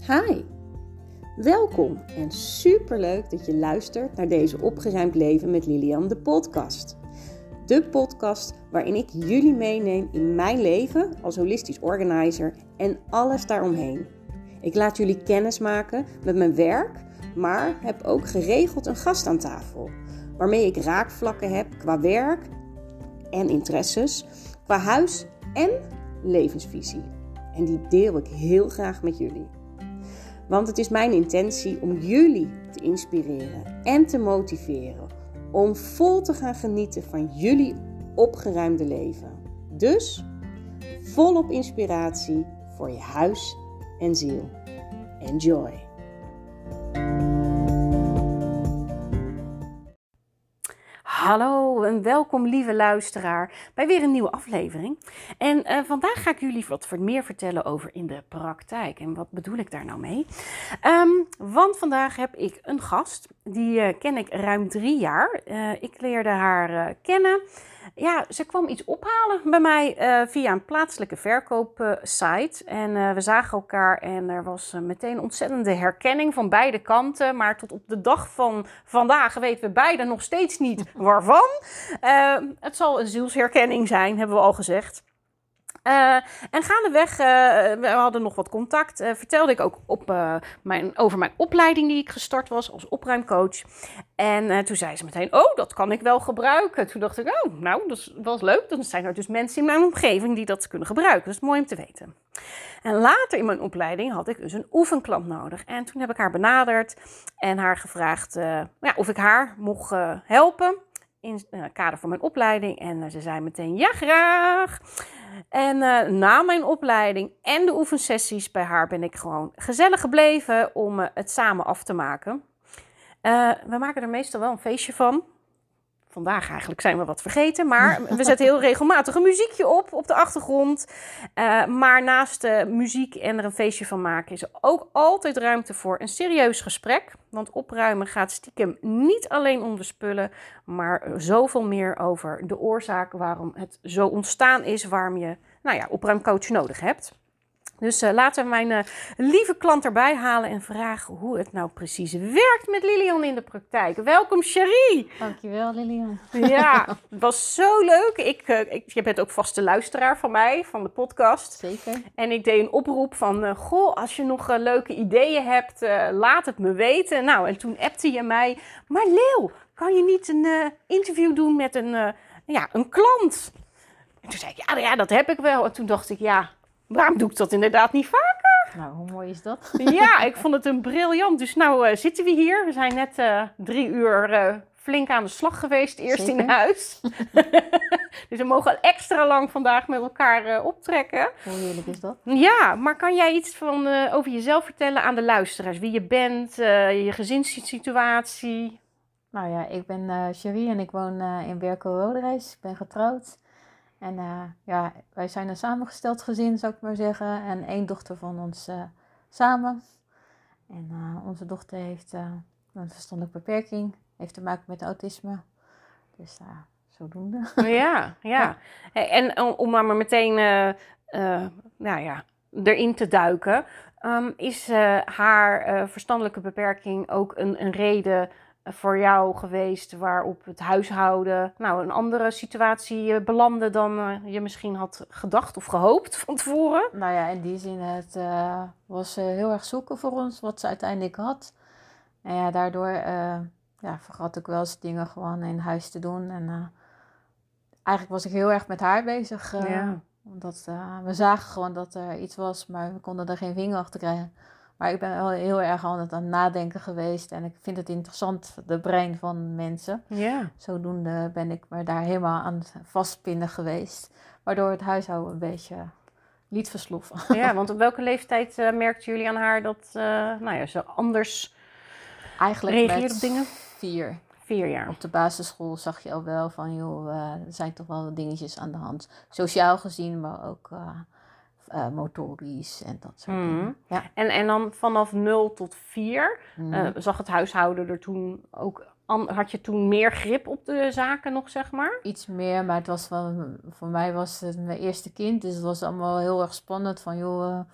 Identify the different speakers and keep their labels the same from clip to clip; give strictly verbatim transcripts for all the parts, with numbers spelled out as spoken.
Speaker 1: Hi, welkom en superleuk dat je luistert naar deze Opgeruimd Leven met Lilian, de podcast. De podcast waarin ik jullie meeneem in mijn leven als holistisch organizer en alles daaromheen. Ik laat jullie kennis maken met mijn werk, maar heb ook geregeld een gast aan tafel, waarmee ik raakvlakken heb qua werk en interesses, qua huis en levensvisie. En die deel ik heel graag met jullie. Want het is mijn intentie om jullie te inspireren en te motiveren om vol te gaan genieten van jullie opgeruimde leven. Dus volop inspiratie voor je huis en ziel. Enjoy! Hallo en welkom lieve luisteraar bij weer een nieuwe aflevering. En uh, vandaag ga ik jullie wat meer vertellen over in de praktijk. En wat bedoel ik daar nou mee? Um, want vandaag heb ik een gast, die uh, ken ik ruim drie jaar. Uh, ik leerde haar uh, kennen. Ja, ze kwam iets ophalen bij mij uh, via een plaatselijke verkoopsite. Uh, en uh, we zagen elkaar en er was uh, meteen ontzettende herkenning van beide kanten. Maar tot op de dag van vandaag weten we beide nog steeds niet waarvan. Uh, het zal een zielsherkenning zijn, hebben we al gezegd. Uh, en gaandeweg, uh, we hadden nog wat contact, uh, vertelde ik ook op, uh, mijn, over mijn opleiding die ik gestart was als opruimcoach. En uh, toen zei ze meteen, oh, dat kan ik wel gebruiken. Toen dacht ik, oh, nou, dat is wel leuk. Dan zijn er dus mensen in mijn omgeving die dat kunnen gebruiken. Dat is mooi om te weten. En later in mijn opleiding had ik dus een oefenklant nodig. En toen heb ik haar benaderd en haar gevraagd uh, ja, of ik haar mocht uh, helpen in het uh, kader van mijn opleiding. En uh, ze zei meteen, ja, graag. En uh, na mijn opleiding en de oefensessies bij haar ben ik gewoon gezellig gebleven om uh, het samen af te maken. Uh, we maken er meestal wel een feestje van. Vandaag eigenlijk zijn we wat vergeten, maar we zetten heel regelmatig een muziekje op op de achtergrond. Uh, maar naast de muziek en er een feestje van maken is er ook altijd ruimte voor een serieus gesprek. Want opruimen gaat stiekem niet alleen om de spullen, maar zoveel meer over de oorzaak waarom het zo ontstaan is, waarom je nou ja, opruimcoach nodig hebt. Dus uh, laten we mijn uh, lieve klant erbij halen en vragen hoe het nou precies werkt met Lilian in de praktijk. Welkom, Cherie!
Speaker 2: Dankjewel, Lilian.
Speaker 1: Ja, het was zo leuk. Ik, uh, ik, je bent ook vaste luisteraar van mij, van de podcast.
Speaker 2: Zeker.
Speaker 1: En ik deed een oproep van, uh, goh, als je nog uh, leuke ideeën hebt, uh, laat het me weten. Nou, en toen appte je mij, maar Leeuw, kan je niet een uh, interview doen met een, uh, ja, een klant? En toen zei ik, ja, ja, dat heb ik wel. En toen dacht ik, ja... waarom doe ik dat inderdaad niet vaker?
Speaker 2: Nou, hoe mooi is dat?
Speaker 1: Ja, ik vond het een briljant. Dus nou uh, zitten we hier. We zijn net uh, drie uur uh, flink aan de slag geweest. Eerst Zeker. In huis. Dus we mogen extra lang vandaag met elkaar uh, optrekken.
Speaker 2: Hoe heerlijk is dat?
Speaker 1: Ja, maar kan jij iets van, uh, over jezelf vertellen aan de luisteraars? Wie je bent, uh, je gezinssituatie?
Speaker 2: Nou ja, ik ben uh, Cherie en ik woon uh, in Berkel-Roderijs. Ik ben getrouwd. En uh, ja, wij zijn een samengesteld gezin, zou ik maar zeggen. En één dochter van ons uh, samen. En uh, onze dochter heeft uh, een verstandelijke beperking. Heeft te maken met autisme. Dus uh, zodoende.
Speaker 1: Ja, ja. ja. En om maar meteen uh, uh, nou ja, erin te duiken. Um, is uh, haar uh, verstandelijke beperking ook een, een reden... voor jou geweest waarop het huishouden nou, een andere situatie belandde dan uh, je misschien had gedacht of gehoopt van tevoren?
Speaker 2: Nou ja, in die zin, het uh, was uh, heel erg zoeken voor ons wat ze uiteindelijk had. En ja, daardoor uh, ja, vergat ik wel eens dingen gewoon in huis te doen. En uh, eigenlijk was ik heel erg met haar bezig. Uh, ja. Omdat uh, we zagen gewoon dat er iets was, maar we konden er geen vinger achter krijgen. Maar ik ben wel heel erg aan het, aan het nadenken geweest. En ik vind het interessant, de brein van mensen.
Speaker 1: Ja. Zodoende
Speaker 2: ben ik me daar helemaal aan het vastpinnen geweest. Waardoor het huishouden een beetje liet versloffen.
Speaker 1: Ja, want op welke leeftijd uh, merkten jullie aan haar dat uh, nou ja, ze anders
Speaker 2: Eigenlijk
Speaker 1: reageert op dingen?
Speaker 2: Vier.
Speaker 1: Vier jaar.
Speaker 2: Op de basisschool zag je al wel van, joh, uh, er zijn toch wel dingetjes aan de hand. Sociaal gezien, maar ook... Uh, Uh, motorisch en dat soort
Speaker 1: mm.
Speaker 2: dingen. Ja.
Speaker 1: En, en dan vanaf nul tot vier
Speaker 2: mm.
Speaker 1: uh, zag het huishouden er toen ook... An, had je toen meer grip op de zaken nog, zeg maar?
Speaker 2: Iets meer, maar het was wel... Voor mij was het mijn eerste kind, dus het was allemaal heel erg spannend. Van joh, uh,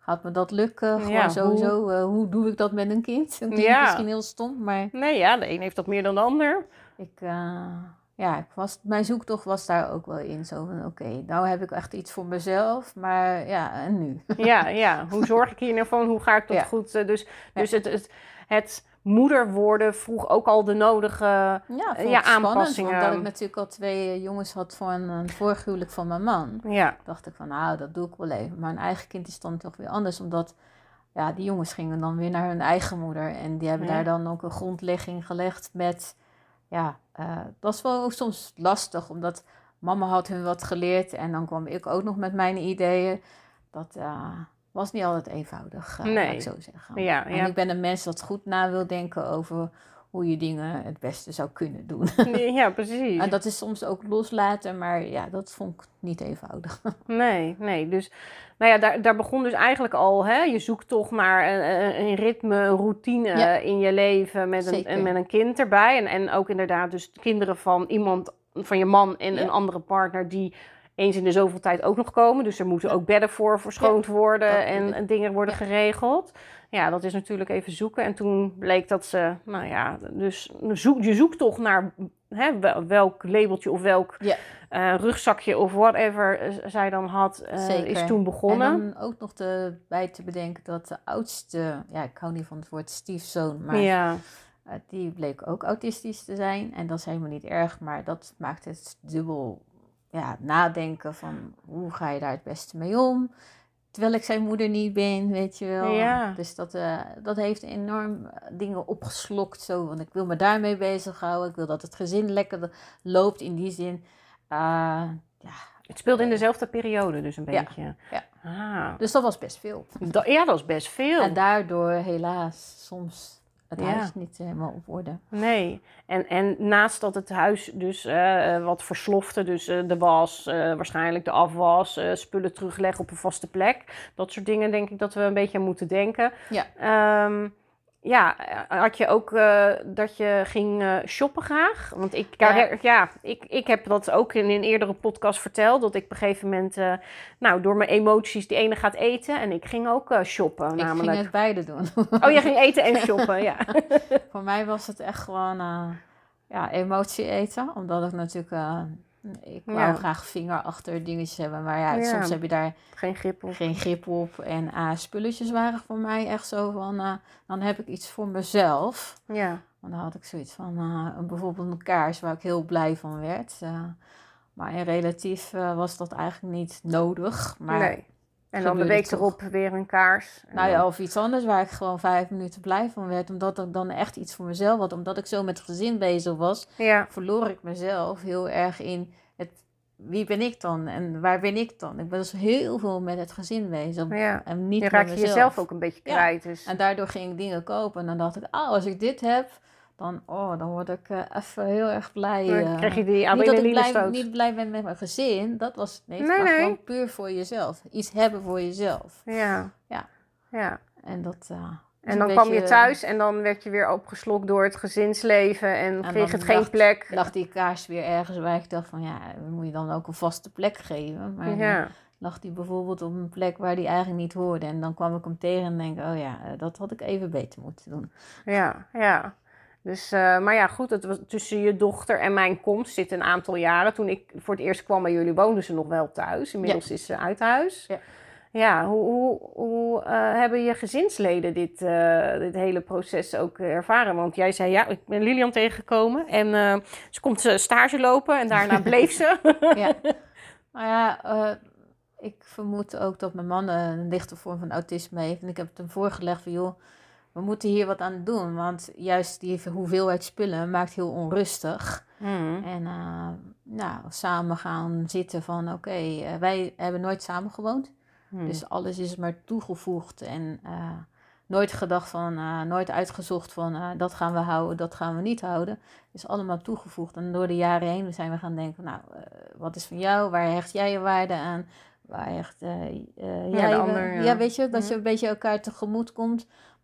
Speaker 2: gaat me dat lukken? Gewoon
Speaker 1: Ja,
Speaker 2: sowieso, hoe... Uh, hoe doe ik dat met een kind? Dat klinkt
Speaker 1: Ja.
Speaker 2: misschien heel stom, maar...
Speaker 1: Nee, ja, de een heeft dat meer dan de ander.
Speaker 2: Ik, uh, ja, ik was, mijn zoektocht was daar ook wel in. Zo van, oké, okay, nou heb ik echt iets voor mezelf, maar ja, en nu?
Speaker 1: Ja, ja. Hoe zorg ik hier nou van? Hoe ga ik dat
Speaker 2: Ja.
Speaker 1: goed? Uh, dus dus
Speaker 2: ja.
Speaker 1: het, het, het moeder worden vroeg ook al de nodige
Speaker 2: ja,
Speaker 1: uh, ja, aanpassingen.
Speaker 2: Omdat ik natuurlijk al twee jongens had voor een, een vorig huwelijk van mijn man.
Speaker 1: Ja.
Speaker 2: Dacht ik van, nou, dat doe ik wel even. Maar een eigen kind is dan toch weer anders, omdat... Ja, die jongens gingen dan weer naar hun eigen moeder. En die hebben ja. daar dan ook een grondlegging gelegd met... Ja, uh, dat is wel soms lastig, omdat mama had hun wat geleerd. En dan kwam ik ook nog met mijn ideeën. Dat uh, was niet altijd eenvoudig, uh,
Speaker 1: nee.
Speaker 2: laat ik zo zeggen.
Speaker 1: Ja,
Speaker 2: en
Speaker 1: ja.
Speaker 2: ik ben een mens dat goed na wil denken over hoe je dingen het beste zou kunnen doen.
Speaker 1: Ja, precies.
Speaker 2: En dat is soms ook loslaten, maar ja, dat vond ik niet eenvoudig.
Speaker 1: Nee, nee. Dus, nou ja, daar, daar begon dus eigenlijk al, hè, je zoekt toch naar een, een ritme, een routine ja. in je leven met een, met een kind erbij. En, en ook inderdaad dus kinderen van iemand, van je man en ja. een andere partner die eens in de zoveel tijd ook nog komen. Dus er moeten ja. ook bedden voor verschoond ja. worden en, en dingen worden ja. geregeld. Ja, dat is natuurlijk even zoeken. En toen bleek dat ze, nou ja, dus zoek, je zoekt toch naar hè, welk labeltje of welk ja. uh, rugzakje of whatever zij dan had, uh, is toen begonnen.
Speaker 2: En dan ook nog te, bij te bedenken dat de oudste, ja, ik hou niet van het woord stiefzoon, maar
Speaker 1: ja.
Speaker 2: uh, die bleek ook autistisch te zijn. En dat is helemaal niet erg, maar dat maakt het dubbel ja, nadenken van hoe ga je daar het beste mee om. Terwijl ik zijn moeder niet ben, weet je wel.
Speaker 1: Ja.
Speaker 2: Dus dat, uh, dat heeft enorm dingen opgeslokt. Zo, want ik wil me daarmee bezighouden. Ik wil dat het gezin lekker loopt in die zin. Uh, ja,
Speaker 1: het speelde in dezelfde periode dus een beetje.
Speaker 2: Ja, ja.
Speaker 1: Ah.
Speaker 2: Dus dat was best veel.
Speaker 1: Da- ja, dat is best veel.
Speaker 2: En daardoor helaas soms het
Speaker 1: ja.
Speaker 2: huis niet helemaal op orde.
Speaker 1: Nee. En, en naast dat het huis dus uh, wat verslofte, dus uh, de was, uh, waarschijnlijk de afwas, uh, spullen terugleggen op een vaste plek. Dat soort dingen denk ik dat we een beetje aan moeten denken.
Speaker 2: Ja.
Speaker 1: Um, ja, had je ook uh, dat je ging uh, shoppen graag? Want ik, ja. Ja, ik, ik heb dat ook in een eerdere podcast verteld. Dat ik op een gegeven moment, uh, nou, door mijn emoties, die ene gaat eten. En ik ging ook uh, shoppen.
Speaker 2: Ik
Speaker 1: namelijk.
Speaker 2: ging het beide doen.
Speaker 1: Oh, jij ging eten en shoppen, ja.
Speaker 2: Voor mij was het echt gewoon uh, ja, emotie eten. Omdat ik natuurlijk... Uh, ik wou ja. graag vinger achter dingetjes hebben. Maar ja, ja, soms heb je daar
Speaker 1: geen grip op.
Speaker 2: Geen grip op. En uh, spulletjes waren voor mij echt zo van... Uh, dan heb ik iets voor mezelf.
Speaker 1: Ja.
Speaker 2: Want dan had ik zoiets van... Uh, bijvoorbeeld een kaars waar ik heel blij van werd. Uh, maar in relatief uh, was dat eigenlijk niet nodig. Maar
Speaker 1: nee. En dan de week erop weer een kaars.
Speaker 2: Nou ja, of iets anders waar ik gewoon vijf minuten blij van werd. Omdat ik dan echt iets voor mezelf had. Omdat ik zo met het gezin bezig was.
Speaker 1: Ja.
Speaker 2: Verloor ik mezelf heel erg in het... Wie ben ik dan? En waar ben ik dan? Ik ben dus heel veel met het gezin bezig.
Speaker 1: Ja.
Speaker 2: En niet
Speaker 1: je raakt
Speaker 2: met
Speaker 1: je jezelf ook een beetje kwijt.
Speaker 2: Ja.
Speaker 1: Dus.
Speaker 2: En daardoor ging ik dingen kopen. En dan dacht ik, oh, als ik dit heb... Dan, oh, dan word ik uh, even heel erg blij. Uh,
Speaker 1: dan krijg je die
Speaker 2: niet dat ik blij,
Speaker 1: stoot.
Speaker 2: niet blij ben met mijn gezin. Dat was het niet.
Speaker 1: Nee,
Speaker 2: maar
Speaker 1: nee.
Speaker 2: gewoon puur voor jezelf. Iets hebben voor jezelf.
Speaker 1: Ja.
Speaker 2: Ja.
Speaker 1: ja.
Speaker 2: En dat... Uh,
Speaker 1: En dan kwam je thuis en dan werd je weer opgeslokt door het gezinsleven en, en kreeg het geen
Speaker 2: lag,
Speaker 1: plek.
Speaker 2: lag die kaars weer ergens waar ik dacht van ja, moet je dan ook een vaste plek geven. Maar
Speaker 1: ja.
Speaker 2: dan lag die bijvoorbeeld op een plek waar die eigenlijk niet hoorde. En dan kwam ik hem tegen en denk oh ja, dat had ik even beter moeten doen.
Speaker 1: Ja, ja. Dus, uh, maar ja, goed, het was tussen je dochter en mijn komst zit een aantal jaren. Toen ik voor het eerst kwam bij jullie, woonden ze nog wel thuis. Inmiddels ja. is ze uit huis.
Speaker 2: Ja.
Speaker 1: Ja, hoe, hoe, hoe uh, hebben je gezinsleden dit, uh, dit hele proces ook ervaren? Want jij zei, ja, ik ben Lilian tegengekomen en uh, ze komt uh, stage lopen en daarna bleef ze.
Speaker 2: Ja, nou ja, uh, ik vermoed ook dat mijn man een lichte vorm van autisme heeft. En ik heb het hem voorgelegd van, joh, we moeten hier wat aan doen. Want juist die hoeveelheid spullen maakt heel onrustig.
Speaker 1: Mm.
Speaker 2: En uh, nou, samen gaan zitten van, oké, okay, uh, wij hebben nooit samen gewoond. Hmm. Dus alles is maar toegevoegd en uh, nooit gedacht van, uh, nooit uitgezocht van uh, dat gaan we houden, dat gaan we niet houden. Het is allemaal toegevoegd en door de jaren heen zijn we gaan denken, nou, uh, wat is van jou, waar hecht jij je waarde aan, waar hecht uh, uh,
Speaker 1: ja,
Speaker 2: jij,
Speaker 1: de ander,
Speaker 2: ja.
Speaker 1: ja,
Speaker 2: weet je, dat je een beetje elkaar tegemoet komt.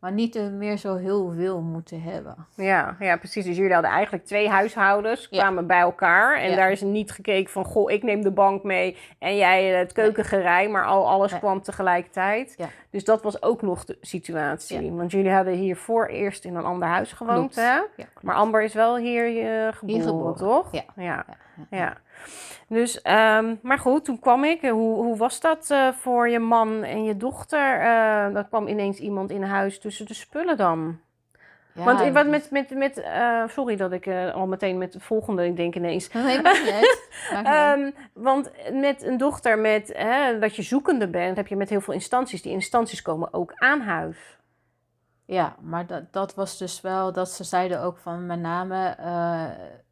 Speaker 2: maar niet uh, meer zo heel veel moeten hebben.
Speaker 1: Ja, ja, precies. Dus jullie hadden eigenlijk twee huishoudens, kwamen ja. bij elkaar. En ja. daar is niet gekeken van, goh, ik neem de bank mee en jij het keukengerei. Maar al alles ja. kwam tegelijkertijd. Ja. Dus dat was ook nog de situatie. Ja. Want jullie hadden hiervoor eerst in een ander huis gewoond, hè? Ja, maar Amber is wel hier uh, geboren, hier geboren, toch? Ja. ja. ja. ja. ja. Dus, um, maar goed, toen kwam ik. Hoe, hoe was dat uh, voor je man en je dochter? Uh, er kwam ineens iemand in huis tussen de spullen dan. Ja, Want wat met, met, met uh, sorry dat ik uh, al meteen met de volgende, ik denk ineens.
Speaker 2: Nee, maakt niet. Maakt niet.
Speaker 1: um, want met een dochter met, hè, dat je zoekende bent, heb je met heel veel instanties. Die instanties komen ook aan huis.
Speaker 2: Ja, maar dat, dat was dus wel, dat ze zeiden ook van met name... Uh,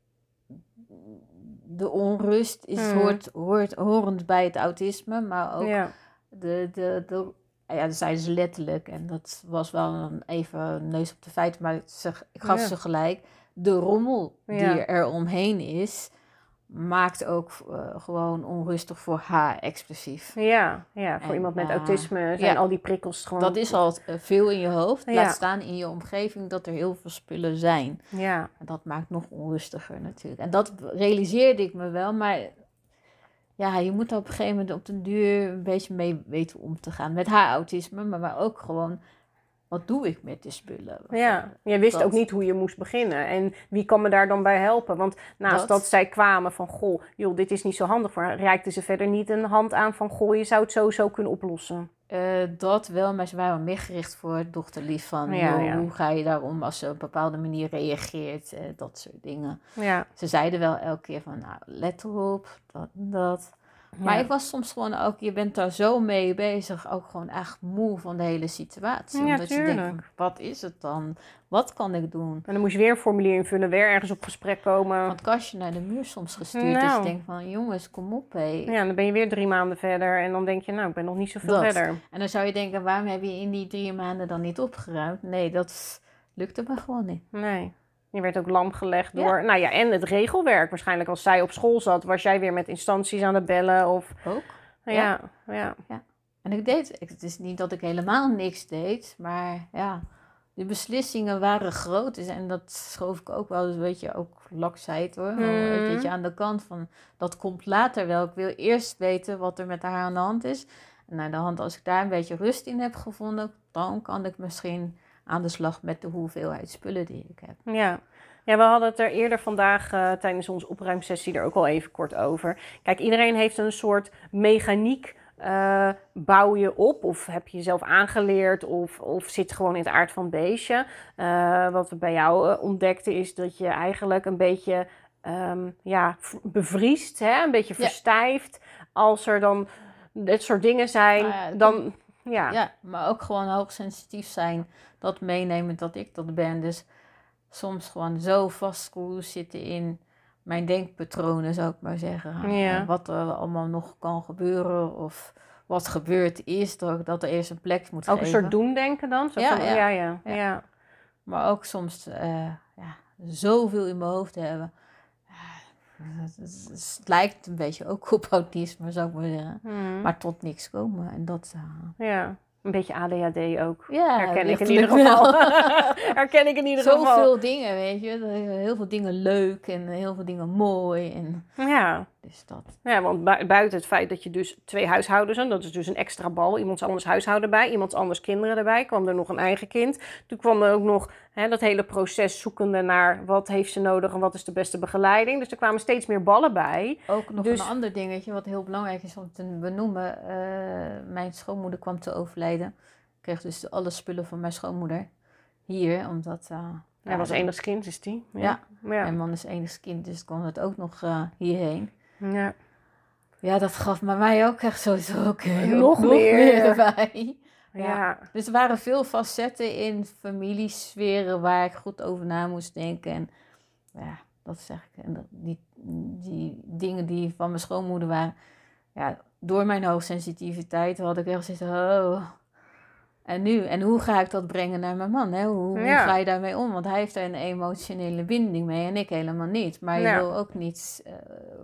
Speaker 2: de onrust is, hmm. hoort, hoort horend bij het autisme, maar ook ja. de, de, de, ja, dat zeiden ze letterlijk, en dat was wel een even neus op de feiten, maar ze, ik gaf ja. ze gelijk, de rommel die ja. er omheen is, maakt ook uh, gewoon onrustig voor haar explosief.
Speaker 1: Ja, ja voor en, iemand met uh, autisme zijn ja, al die prikkels gewoon...
Speaker 2: Dat is al uh, veel in je hoofd. Ja. Laat staan in je omgeving dat er heel veel spullen zijn.
Speaker 1: Ja.
Speaker 2: En dat maakt nog onrustiger natuurlijk. En dat realiseerde ik me wel, maar ja, je moet er op een gegeven moment op den duur een beetje mee weten om te gaan. Met haar autisme, maar, maar ook gewoon... Wat doe ik met die spullen?
Speaker 1: Ja, je wist dat. ook niet hoe je moest beginnen. En wie kan me daar dan bij helpen? Want naast dat, dat zij kwamen van... Goh, joh, dit is niet zo handig voor haar... reikten ze verder niet een hand aan van... Goh, je zou het sowieso kunnen oplossen.
Speaker 2: Uh, dat wel, maar ze waren wel meer gericht voor het dochterlief van... Ja, joh, ja. Hoe ga je daarom als ze op een bepaalde manier reageert? Uh, dat soort dingen.
Speaker 1: Ja.
Speaker 2: Ze zeiden wel elke keer van... Nou, let erop, dat en dat... Maar ja. ik was soms gewoon ook, je bent daar zo mee bezig, ook gewoon echt moe van de hele situatie.
Speaker 1: Ja,
Speaker 2: omdat
Speaker 1: tuurlijk.
Speaker 2: je denkt, wat is het dan? Wat kan ik doen?
Speaker 1: En dan moest je weer een formulier invullen, weer ergens op gesprek komen.
Speaker 2: Van het kastje naar de muur soms gestuurd. Nou. Dus je denkt van, jongens, kom op hé.
Speaker 1: Ja, dan ben je weer drie maanden verder en dan denk je, nou, ik ben nog niet zoveel dat. verder.
Speaker 2: En dan zou je denken, waarom heb je in die drie maanden dan niet opgeruimd? Nee, dat lukte me gewoon niet.
Speaker 1: Nee. Je werd ook lam gelegd door... Ja. Nou ja, en het regelwerk. Waarschijnlijk als zij op school zat... was jij weer met instanties aan het bellen of...
Speaker 2: Ook.
Speaker 1: Ja, ja. ja.
Speaker 2: ja. En ik deed... Het is niet dat ik helemaal niks deed. Maar ja, de beslissingen waren groot. En dat schoof ik ook wel. Dus weet je, ook laksheid hoor. Hmm. Een beetje aan de kant van... Dat komt later wel. Ik wil eerst weten wat er met haar aan de hand is. En aan de hand, als ik daar een beetje rust in heb gevonden... dan kan ik misschien... aan de slag met de hoeveelheid spullen die ik heb.
Speaker 1: Ja, ja we hadden het er eerder vandaag uh, tijdens onze opruimsessie er ook al even kort over. Kijk, iedereen heeft een soort mechaniek. Uh, bouw je op of heb je jezelf aangeleerd of, of zit gewoon in het aard van het beestje. Uh, wat we bij jou uh, ontdekten is dat je eigenlijk een beetje um, ja, bevriest, hè? Een beetje verstijft. Ja. Als er dan dit soort dingen zijn, ah, ja, dan... Ja.
Speaker 2: ja, maar ook gewoon hoogsensitief zijn. Dat meenemen dat ik dat ben. Dus soms gewoon zo vastgeroest zitten in mijn denkpatronen, zou ik maar zeggen.
Speaker 1: Ja.
Speaker 2: Wat er allemaal nog kan gebeuren of wat gebeurd is. Dat, dat er eerst een plek moet
Speaker 1: ook
Speaker 2: geven.
Speaker 1: Ook een soort doendenken dan? Zo
Speaker 2: ja,
Speaker 1: van,
Speaker 2: ja.
Speaker 1: Ja, ja, ja.
Speaker 2: ja. Maar ook soms uh, ja, zoveel in mijn hoofd hebben. Het, het, het lijkt een beetje ook op autisme, zou ik maar zeggen. Hmm. Maar tot niks komen. En dat... Uh...
Speaker 1: Ja, een beetje A D H D ook.
Speaker 2: Ja,
Speaker 1: herken ik in ieder geval. herken ik in ieder
Speaker 2: Zo
Speaker 1: geval.
Speaker 2: Zoveel dingen, weet je. Heel veel dingen leuk en heel veel dingen mooi. En...
Speaker 1: Ja.
Speaker 2: Dus dat.
Speaker 1: Ja, want bu- buiten het feit dat je dus twee huishoudens hebt, dat is dus een extra bal. Iemand anders huishouden bij, iemand anders kinderen erbij. Kwam er nog een eigen kind. Toen kwam er ook nog hè, dat hele proces zoekende naar wat heeft ze nodig en wat is de beste begeleiding. Dus er kwamen steeds meer ballen bij.
Speaker 2: Ook nog
Speaker 1: dus...
Speaker 2: een ander dingetje wat heel belangrijk is om te benoemen. Uh, mijn schoonmoeder kwam te overlijden. Ik kreeg dus alle spullen van mijn schoonmoeder hier, omdat... Uh,
Speaker 1: Hij was enigskind, is die?
Speaker 2: Ja. ja, ja. Mijn man is enigskind, dus kwam het ook nog uh, hierheen.
Speaker 1: Ja.
Speaker 2: Ja, dat gaf maar mij ook echt sowieso ook nog,
Speaker 1: nog meer.
Speaker 2: meer erbij.
Speaker 1: Ja. ja.
Speaker 2: Dus er waren veel facetten in familiesferen waar ik goed over na moest denken. En ja, dat zeg ik. En dat, die, die dingen die van mijn schoonmoeder waren, ja, door mijn hoogsensitiviteit had ik echt gezegd, oh. En nu, en hoe ga ik dat brengen naar mijn man? Hè? Hoe, hoe
Speaker 1: Ja.
Speaker 2: ga je daarmee om? Want hij heeft er een emotionele binding mee en ik helemaal niet. Maar je
Speaker 1: Ja.
Speaker 2: wil ook niet uh,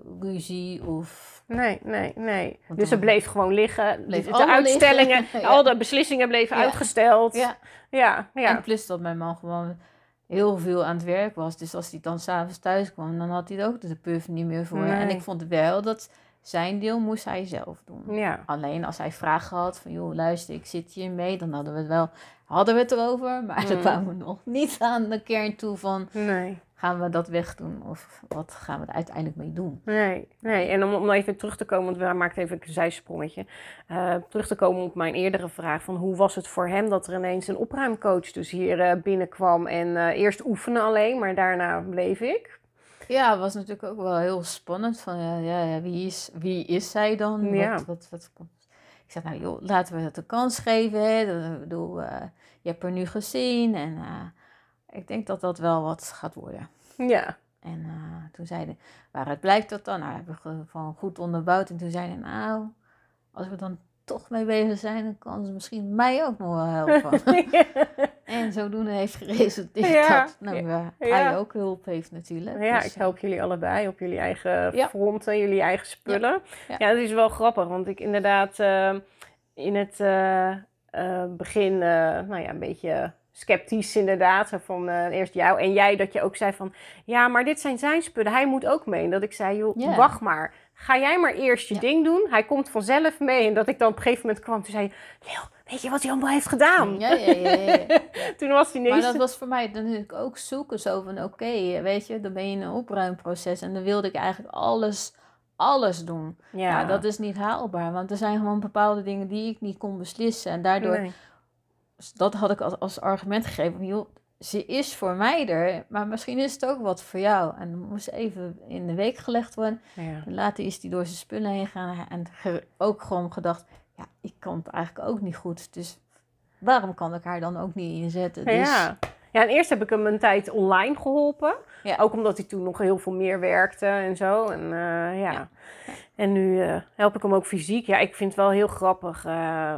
Speaker 2: ruzie of...
Speaker 1: Nee, nee, nee.
Speaker 2: Want
Speaker 1: Dus
Speaker 2: dan-
Speaker 1: het bleef gewoon liggen.
Speaker 2: Bleef
Speaker 1: de
Speaker 2: allemaal
Speaker 1: uitstellingen,
Speaker 2: liggen. Ja.
Speaker 1: al de beslissingen bleven
Speaker 2: Ja.
Speaker 1: uitgesteld.
Speaker 2: Ja.
Speaker 1: Ja, ja.
Speaker 2: En plus dat mijn man gewoon heel veel aan het werk was. Dus als hij dan s'avonds thuis kwam, dan had hij er ook de puff niet meer voor.
Speaker 1: Nee.
Speaker 2: En ik vond wel dat zijn deel moest hij zelf doen.
Speaker 1: Ja.
Speaker 2: Alleen als hij vragen had van, joh, luister, ik zit hier mee, dan hadden we het wel, hadden we het erover. Maar
Speaker 1: Mm.
Speaker 2: dan kwamen we nog niet aan de kern toe van,
Speaker 1: Nee.
Speaker 2: gaan we dat wegdoen? Of wat gaan we er uiteindelijk mee doen?
Speaker 1: Nee, nee. En om, om even terug te komen, want we maakten even een zijsprongetje. Uh, terug te komen op mijn eerdere vraag van hoe was het voor hem dat er ineens een opruimcoach dus hier uh, binnenkwam. En uh, eerst oefenen alleen, maar daarna bleef ik.
Speaker 2: Ja, het was natuurlijk ook wel heel spannend. Van, ja, ja, ja, wie, is, wie is zij dan?
Speaker 1: Ja.
Speaker 2: Wat, wat, wat, ik zei, nou joh, laten we het een kans geven. Hè. Ik bedoel, uh, je hebt haar nu gezien. En uh, ik denk dat dat wel wat gaat worden.
Speaker 1: Ja.
Speaker 2: En uh, toen zeiden, waaruit blijkt dat dan? Nou, hebben we gewoon goed onderbouwd. En toen zeiden, nou, als we dan toch mee bezig zijn, dan kan ze misschien mij ook nog wel helpen. Ja. En zodoende heeft geresulteerd
Speaker 1: Ja.
Speaker 2: dat nou, ja,
Speaker 1: Ja.
Speaker 2: hij ook hulp heeft natuurlijk.
Speaker 1: Ja,
Speaker 2: dus,
Speaker 1: ik help jullie allebei op jullie eigen
Speaker 2: Ja.
Speaker 1: fronten, jullie eigen spullen. Ja,
Speaker 2: Ja.
Speaker 1: ja dat is wel grappig, want ik inderdaad uh, in het uh, uh, begin, uh, nou ja, een beetje sceptisch inderdaad. Zo van uh, eerst jou en jij dat je ook zei van, ja, maar dit zijn zijn spullen, hij moet ook mee. En dat ik zei, joh,
Speaker 2: Ja.
Speaker 1: wacht maar. Ga jij maar eerst je
Speaker 2: Ja.
Speaker 1: ding doen. Hij komt vanzelf mee. En dat ik dan op een gegeven moment kwam, toen zei je, Leel, weet je wat hij allemaal heeft gedaan?
Speaker 2: Ja, ja, ja, ja, ja.
Speaker 1: Toen was hij ineens...
Speaker 2: Maar dat was voor mij dan natuurlijk ook zoeken zo van, oké, okay, weet je, dan ben je in een opruimproces. En dan wilde ik eigenlijk alles, alles doen.
Speaker 1: Ja,
Speaker 2: Ja, dat is niet haalbaar, want er zijn gewoon bepaalde dingen die ik niet kon beslissen. En daardoor,
Speaker 1: nee.
Speaker 2: dat had ik als, als argument gegeven van, joh, ze is voor mij er, maar misschien is het ook wat voor jou. En dan moest even in de week gelegd worden.
Speaker 1: Ja.
Speaker 2: En later is hij door zijn spullen heen gegaan en ge- ook gewoon gedacht, ja, ik kan het eigenlijk ook niet goed. Dus waarom kan ik haar dan ook niet inzetten? Dus,
Speaker 1: Ja. Ja, en eerst heb ik hem een tijd online geholpen.
Speaker 2: Ja.
Speaker 1: Ook omdat hij toen nog heel veel meer werkte en zo. En, uh, ja.
Speaker 2: Ja.
Speaker 1: en nu uh, help ik hem ook fysiek. Ja, ik vind het wel heel grappig. Uh,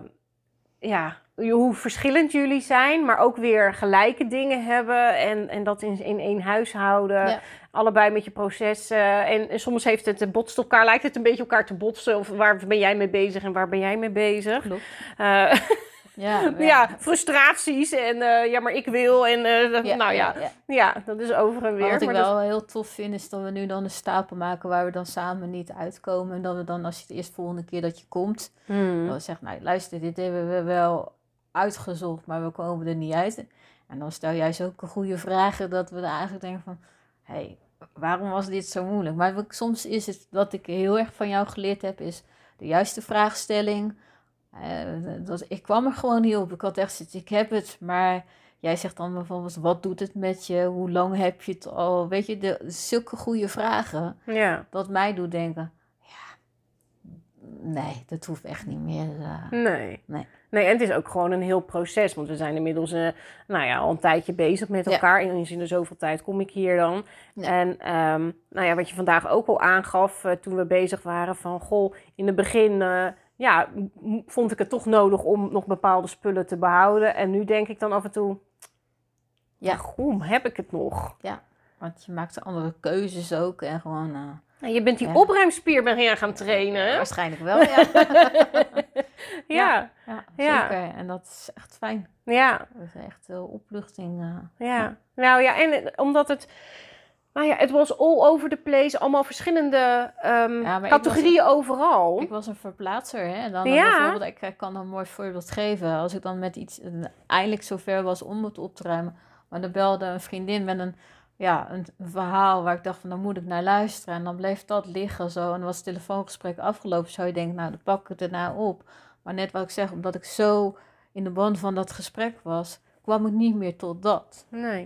Speaker 1: ja, hoe verschillend jullie zijn, maar ook weer gelijke dingen hebben. En, en dat in, in één huishouden.
Speaker 2: Ja.
Speaker 1: Allebei met je processen. En, en soms heeft het, het botst elkaar, lijkt het een beetje elkaar te botsen. Of waar ben jij mee bezig en waar ben jij mee bezig?
Speaker 2: Klopt.
Speaker 1: Uh,
Speaker 2: Ja,
Speaker 1: ja. ja, frustraties en uh, ja, maar ik wil en uh, dat,
Speaker 2: ja,
Speaker 1: nou ja.
Speaker 2: Ja, ja.
Speaker 1: ja, dat is over en weer.
Speaker 2: Maar wat ik
Speaker 1: maar
Speaker 2: wel
Speaker 1: dat...
Speaker 2: heel tof vind, is dat we nu dan een stapel maken waar we dan samen niet uitkomen. En dat we dan, als je het eerst volgende keer dat je komt,
Speaker 1: hmm.
Speaker 2: dan zegt, nou luister, dit hebben we wel uitgezocht, maar we komen er niet uit. En dan stel jij zulke goede vragen dat we er eigenlijk denken van, hé, hey, waarom was dit zo moeilijk? Maar soms is het, wat ik heel erg van jou geleerd heb, is de juiste vraagstelling. Uh, dat, ik kwam er gewoon niet op. Ik had echt zoiets, ik heb het, maar jij zegt dan bijvoorbeeld, wat doet het met je? Hoe lang heb je het al? Weet je, de, zulke goede vragen.
Speaker 1: Ja.
Speaker 2: Dat mij doet denken, ja, nee, dat hoeft echt niet meer. Uh,
Speaker 1: nee.
Speaker 2: nee.
Speaker 1: Nee, en het is ook gewoon een heel proces. Want we zijn inmiddels uh, nou ja, al een tijdje bezig met elkaar. Ja. Eens in de zoveel tijd kom ik hier dan. Ja. En um, nou ja, wat je vandaag ook al aangaf uh, toen we bezig waren van, goh, in het begin... Uh, ja, vond ik het toch nodig om nog bepaalde spullen te behouden. En nu denk ik dan af en toe, ja, waarom heb ik het nog?
Speaker 2: Ja, want je maakt andere keuzes ook en gewoon... Uh,
Speaker 1: ja, je bent die
Speaker 2: ja.
Speaker 1: opruimspier ben je gaan trainen.
Speaker 2: Ja, waarschijnlijk wel, ja.
Speaker 1: ja.
Speaker 2: ja.
Speaker 1: Ja,
Speaker 2: zeker. Ja. En dat is echt fijn.
Speaker 1: Ja.
Speaker 2: Dat is echt uh, opluchting. Uh,
Speaker 1: ja. ja, nou ja, en omdat het... Nou ja, het was all over the place. Allemaal verschillende um, ja, categorieën
Speaker 2: was,
Speaker 1: overal.
Speaker 2: Ik was een verplaatser. Hè? En dan,
Speaker 1: ja.
Speaker 2: dan bijvoorbeeld, ik, ik kan een mooi voorbeeld geven. Als ik dan met iets uh, eindelijk zover was om het op te ruimen. Maar dan belde een vriendin met een, ja, een, een verhaal waar ik dacht van, dan moet ik naar luisteren. En dan bleef dat liggen zo. En dan was het telefoongesprek afgelopen. Zou je denken, nou, dan pak ik het erna op. Maar net wat ik zeg, omdat ik zo in de band van dat gesprek was, kwam ik niet meer tot dat.
Speaker 1: Nee.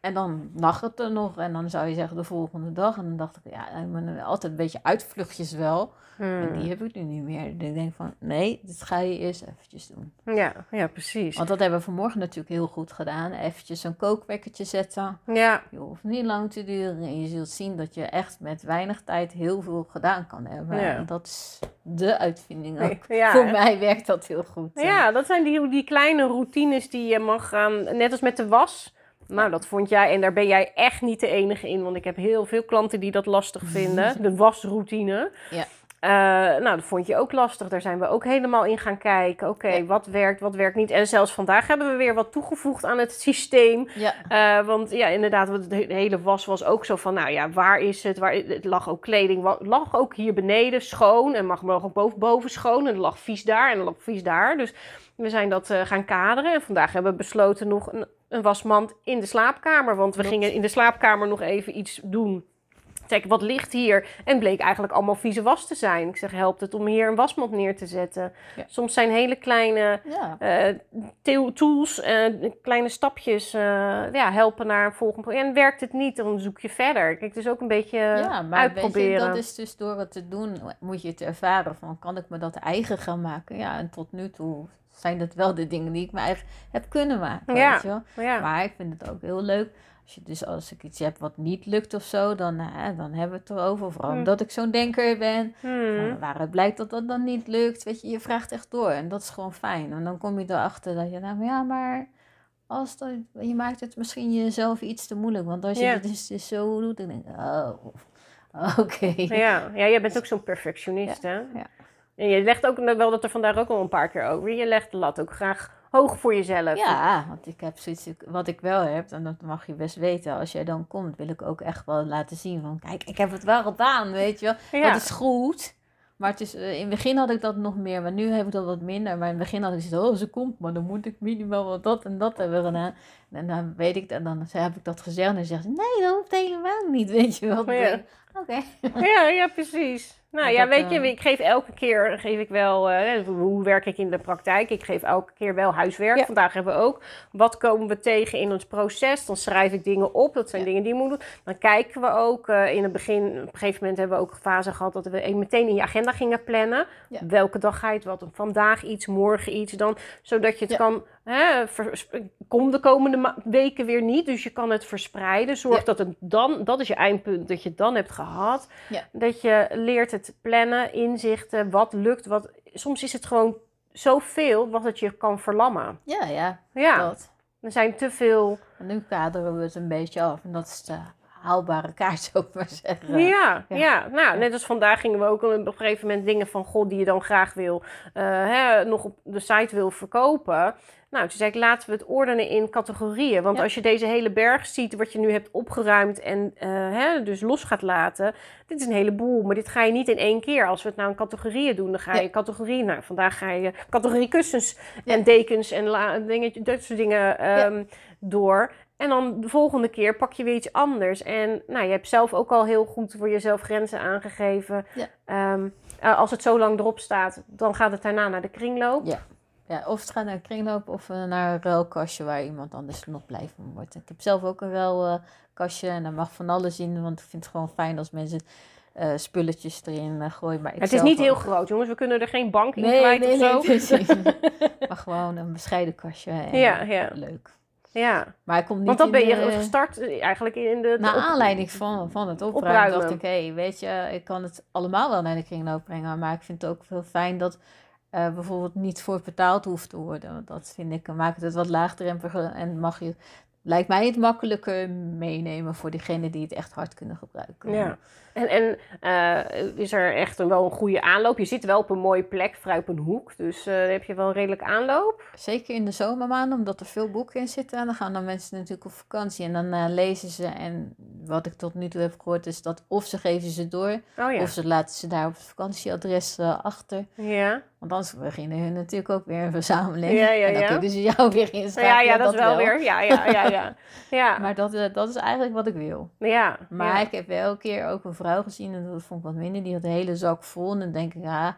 Speaker 2: En dan lag het er nog. En dan zou je zeggen de volgende dag. En dan dacht ik, ja, ik ben altijd een beetje uitvluchtjes wel.
Speaker 1: Hmm.
Speaker 2: En die heb ik nu niet meer. Dus ik denk van, nee, dit ga je eerst eventjes doen.
Speaker 1: Ja, ja, precies.
Speaker 2: Want dat hebben we vanmorgen natuurlijk heel goed gedaan. Eventjes een kookwekkertje zetten.
Speaker 1: Ja.
Speaker 2: Je hoeft niet lang te duren. En je zult zien dat je echt met weinig tijd heel veel gedaan kan hebben.
Speaker 1: Ja.
Speaker 2: En dat is de uitvinding ook.
Speaker 1: Ja,
Speaker 2: Voor
Speaker 1: hè?
Speaker 2: mij werkt dat heel goed.
Speaker 1: Ja, dat zijn die, die kleine routines die je mag gaan, net als met de was. Nou, dat vond jij, en daar ben jij echt niet de enige in, want ik heb heel veel klanten die dat lastig vinden, de wasroutine.
Speaker 2: Ja.
Speaker 1: Uh, nou, dat vond je ook lastig. Daar zijn we ook helemaal in gaan kijken. Oké, okay,
Speaker 2: ja.
Speaker 1: wat werkt, wat werkt niet. En zelfs vandaag hebben we weer wat toegevoegd aan het systeem.
Speaker 2: Ja.
Speaker 1: Uh, want ja, inderdaad, de hele was was ook zo van, nou ja, waar is het? Waar, het lag ook kleding, lag ook hier beneden schoon. En mag ook boven, boven schoon. En het lag vies daar en het lag vies daar. Dus we zijn dat uh, gaan kaderen. En vandaag hebben we besloten nog een, een wasmand in de slaapkamer. Want we Klopt. gingen in de slaapkamer nog even iets doen. Kijk, wat ligt hier? En het bleek eigenlijk allemaal vieze was te zijn. Ik zeg, helpt het om hier een wasmand neer te zetten? Ja. Soms zijn hele kleine ja. uh, tools, uh, kleine stapjes, uh, ja, helpen naar een volgend project. En werkt het niet, dan zoek je verder. Kijk, het is ook een beetje
Speaker 2: ja, maar
Speaker 1: uitproberen.
Speaker 2: Weet je, dat is dus door het te doen, moet je het ervaren van, kan ik me dat eigen gaan maken? Ja, en tot nu toe zijn dat wel de dingen die ik me eigen heb kunnen maken.
Speaker 1: Ja.
Speaker 2: Weet je wel?
Speaker 1: Ja.
Speaker 2: Maar ik vind het ook heel leuk. Als je dus als ik iets heb wat niet lukt of zo, dan, uh, dan hebben we het erover. Vooral hmm. omdat ik zo'n denker ben. Hmm. Van, waaruit blijkt dat dat dan niet lukt. Weet je, je vraagt echt door. En dat is gewoon fijn. En dan kom je erachter dat je, nou maar ja, maar als dat, je maakt het misschien jezelf iets te moeilijk. Want als je
Speaker 1: ja.
Speaker 2: het dus, dus zo doet, dan denk ik, oh, oké. Okay.
Speaker 1: Ja. ja, jij bent ook zo'n perfectionist,
Speaker 2: ja.
Speaker 1: hè?
Speaker 2: Ja.
Speaker 1: En je legt ook wel dat er vandaag ook al een paar keer over. Je legt de lat ook graag hoog voor jezelf.
Speaker 2: Ja, want ik heb zoiets, wat ik wel heb, en dat mag je best weten, als jij dan komt, wil ik ook echt wel laten zien van, kijk, ik heb het wel gedaan, weet je wel. Ja. Dat is goed. Maar het is, uh, in het begin had ik dat nog meer, maar nu heb ik dat wat minder. Maar in het begin had ik gezegd, oh, ze komt, maar dan moet ik minimaal wat dat en dat hebben gedaan. En dan weet ik, en dan heb ik dat gezegd en dan zegt ze, nee, dat hoeft helemaal niet, weet je wel.
Speaker 1: Ja.
Speaker 2: Oké.
Speaker 1: Okay. Ja, ja, precies. Nou ja, weet je, ik geef elke keer, geef ik wel, uh, hoe werk ik in de praktijk? Ik geef elke keer wel huiswerk. Ja. Vandaag hebben we ook, wat komen we tegen in ons proces? Dan schrijf ik dingen op, dat zijn ja. dingen die je moet doen. Dan kijken we ook, uh, in het begin, op een gegeven moment hebben we ook een fase gehad dat we meteen in je agenda gingen plannen. Ja. Welke dag ga je het wat, vandaag iets, morgen iets dan, zodat je het ja. kan, hè, vers- kom de komende ma- weken weer niet, dus je kan het verspreiden. Zorg ja. dat het dan, dat is je eindpunt, dat je het dan hebt gehad. Ja. Dat je leert het plannen, inzichten, wat lukt, wat... Soms is het gewoon zoveel wat het je kan verlammen.
Speaker 2: Ja, ja,
Speaker 1: ja.
Speaker 2: dat.
Speaker 1: Er zijn te veel...
Speaker 2: En nu kaderen we het een beetje af en dat is de haalbare kaart, zou ik maar zeggen.
Speaker 1: Ja, ja. ja. Nou, net als vandaag gingen we ook op een gegeven moment dingen van God die je dan graag wil, uh, hè, nog op de site wil verkopen. Nou, toen zei ik, laten we het ordenen in categorieën. Want ja. als je deze hele berg ziet, wat je nu hebt opgeruimd en uh, hè, dus los gaat laten. Dit is een heleboel, maar dit ga je niet in één keer. Als we het nou in categorieën doen, dan ga je ja. categorieën. Nou, vandaag ga je categorie kussens ja. en dekens en la, dingetje, dat soort dingen um, ja. door. En dan de volgende keer pak je weer iets anders. En nou, je hebt zelf ook al heel goed voor jezelf grenzen aangegeven. Ja. Um, uh, als het zo lang erop staat, dan gaat het daarna naar de kringloop.
Speaker 2: Ja. Ja, of het gaat naar een kringloop of uh, naar een ruilkastje waar iemand anders nog blij van wordt. Ik heb zelf ook een ruilkastje uh, en daar mag van alles in, want ik vind het gewoon fijn als mensen uh, spulletjes erin uh, gooien. Maar ik
Speaker 1: het is niet ook... heel groot, jongens. We kunnen er geen bank in
Speaker 2: nee,
Speaker 1: kwijt
Speaker 2: nee,
Speaker 1: of zo.
Speaker 2: Nee, precies. Maar gewoon een bescheiden kastje en
Speaker 1: ja, ja.
Speaker 2: leuk.
Speaker 1: Ja,
Speaker 2: maar ik kom niet
Speaker 1: want dan ben je
Speaker 2: de,
Speaker 1: gestart eigenlijk in de...
Speaker 2: Naar
Speaker 1: op,
Speaker 2: aanleiding van, van het opruimen, opruimen dacht ik, hé, hey, weet je, ik kan het allemaal wel naar de kringloop brengen, maar ik vind het ook heel fijn dat uh, bijvoorbeeld niet voor betaald hoeft te worden. Want dat vind ik, maakt het wat laagdrempeliger en mag je, lijkt mij het makkelijker meenemen voor diegenen die het echt hard kunnen gebruiken.
Speaker 1: Ja. En, en uh, is er echt een, wel een goede aanloop? Je zit wel op een mooie plek, vrij op een hoek. Dus uh, heb je wel een redelijk aanloop?
Speaker 2: Zeker in de zomermaanden, omdat er veel boeken in zitten. Dan gaan dan mensen natuurlijk op vakantie en dan uh, lezen ze. En wat ik tot nu toe heb gehoord is dat of ze geven ze door, oh ja. of ze laten ze daar op het vakantieadres uh, achter.
Speaker 1: Ja.
Speaker 2: Want anders beginnen hun natuurlijk ook weer een verzameling.
Speaker 1: Ja, ja,
Speaker 2: en dan
Speaker 1: ja.
Speaker 2: kunnen ze jou weer inschakelen.
Speaker 1: Ja, ja, dat, dat is wel, wel weer. Ja, ja, ja, ja. ja.
Speaker 2: Maar dat, uh, dat is eigenlijk wat ik wil.
Speaker 1: Ja.
Speaker 2: Maar
Speaker 1: ja.
Speaker 2: ik heb wel een keer ook een vrouw gezien en dat vond ik wat minder. Die had de hele zak vol en dan denk ik, ja,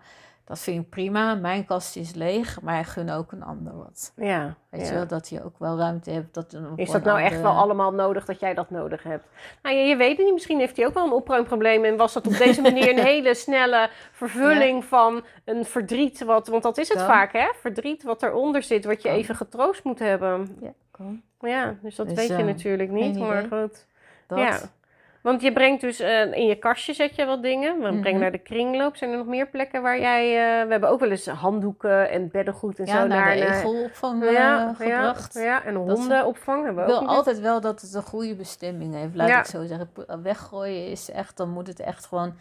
Speaker 2: dat vind ik prima. Mijn kast is leeg, maar gun ook een ander wat.
Speaker 1: Ja,
Speaker 2: Weet
Speaker 1: ja.
Speaker 2: je wel, dat je ook wel ruimte hebt. Dat een,
Speaker 1: Is
Speaker 2: voor
Speaker 1: dat
Speaker 2: een
Speaker 1: nou echt
Speaker 2: andere-
Speaker 1: wel allemaal nodig dat jij dat nodig hebt? Nou, je, je weet het niet. Misschien heeft hij ook wel een opruimprobleem. En was dat op deze manier een hele snelle vervulling van een verdriet. Wat, want dat is het
Speaker 2: Kan.
Speaker 1: vaak, hè? Verdriet wat eronder zit, wat je
Speaker 2: Kan.
Speaker 1: even getroost moet hebben.
Speaker 2: Ja, kan.
Speaker 1: Ja, dus dat
Speaker 2: Dus,
Speaker 1: weet je
Speaker 2: eh,
Speaker 1: natuurlijk niet.
Speaker 2: geen
Speaker 1: Maar
Speaker 2: idee.
Speaker 1: goed.
Speaker 2: Dat.
Speaker 1: Ja. Want je brengt dus uh, in je kastje zet je wat dingen. We
Speaker 2: Mhm.
Speaker 1: brengen naar de kringloop. Zijn er nog meer plekken waar jij... Uh, we hebben ook wel eens handdoeken en beddengoed en
Speaker 2: Ja,
Speaker 1: zo.
Speaker 2: naar de
Speaker 1: naar
Speaker 2: egelopvang
Speaker 1: ja,
Speaker 2: uh,
Speaker 1: ja,
Speaker 2: gebracht.
Speaker 1: ja, en
Speaker 2: Dat
Speaker 1: hondenopvang hebben
Speaker 2: Ik
Speaker 1: we
Speaker 2: wil
Speaker 1: ook nog.
Speaker 2: altijd wel dat het een goede bestemming heeft. Laat
Speaker 1: Ja.
Speaker 2: ik zo zeggen. Weggooien is echt... Dan moet het echt gewoon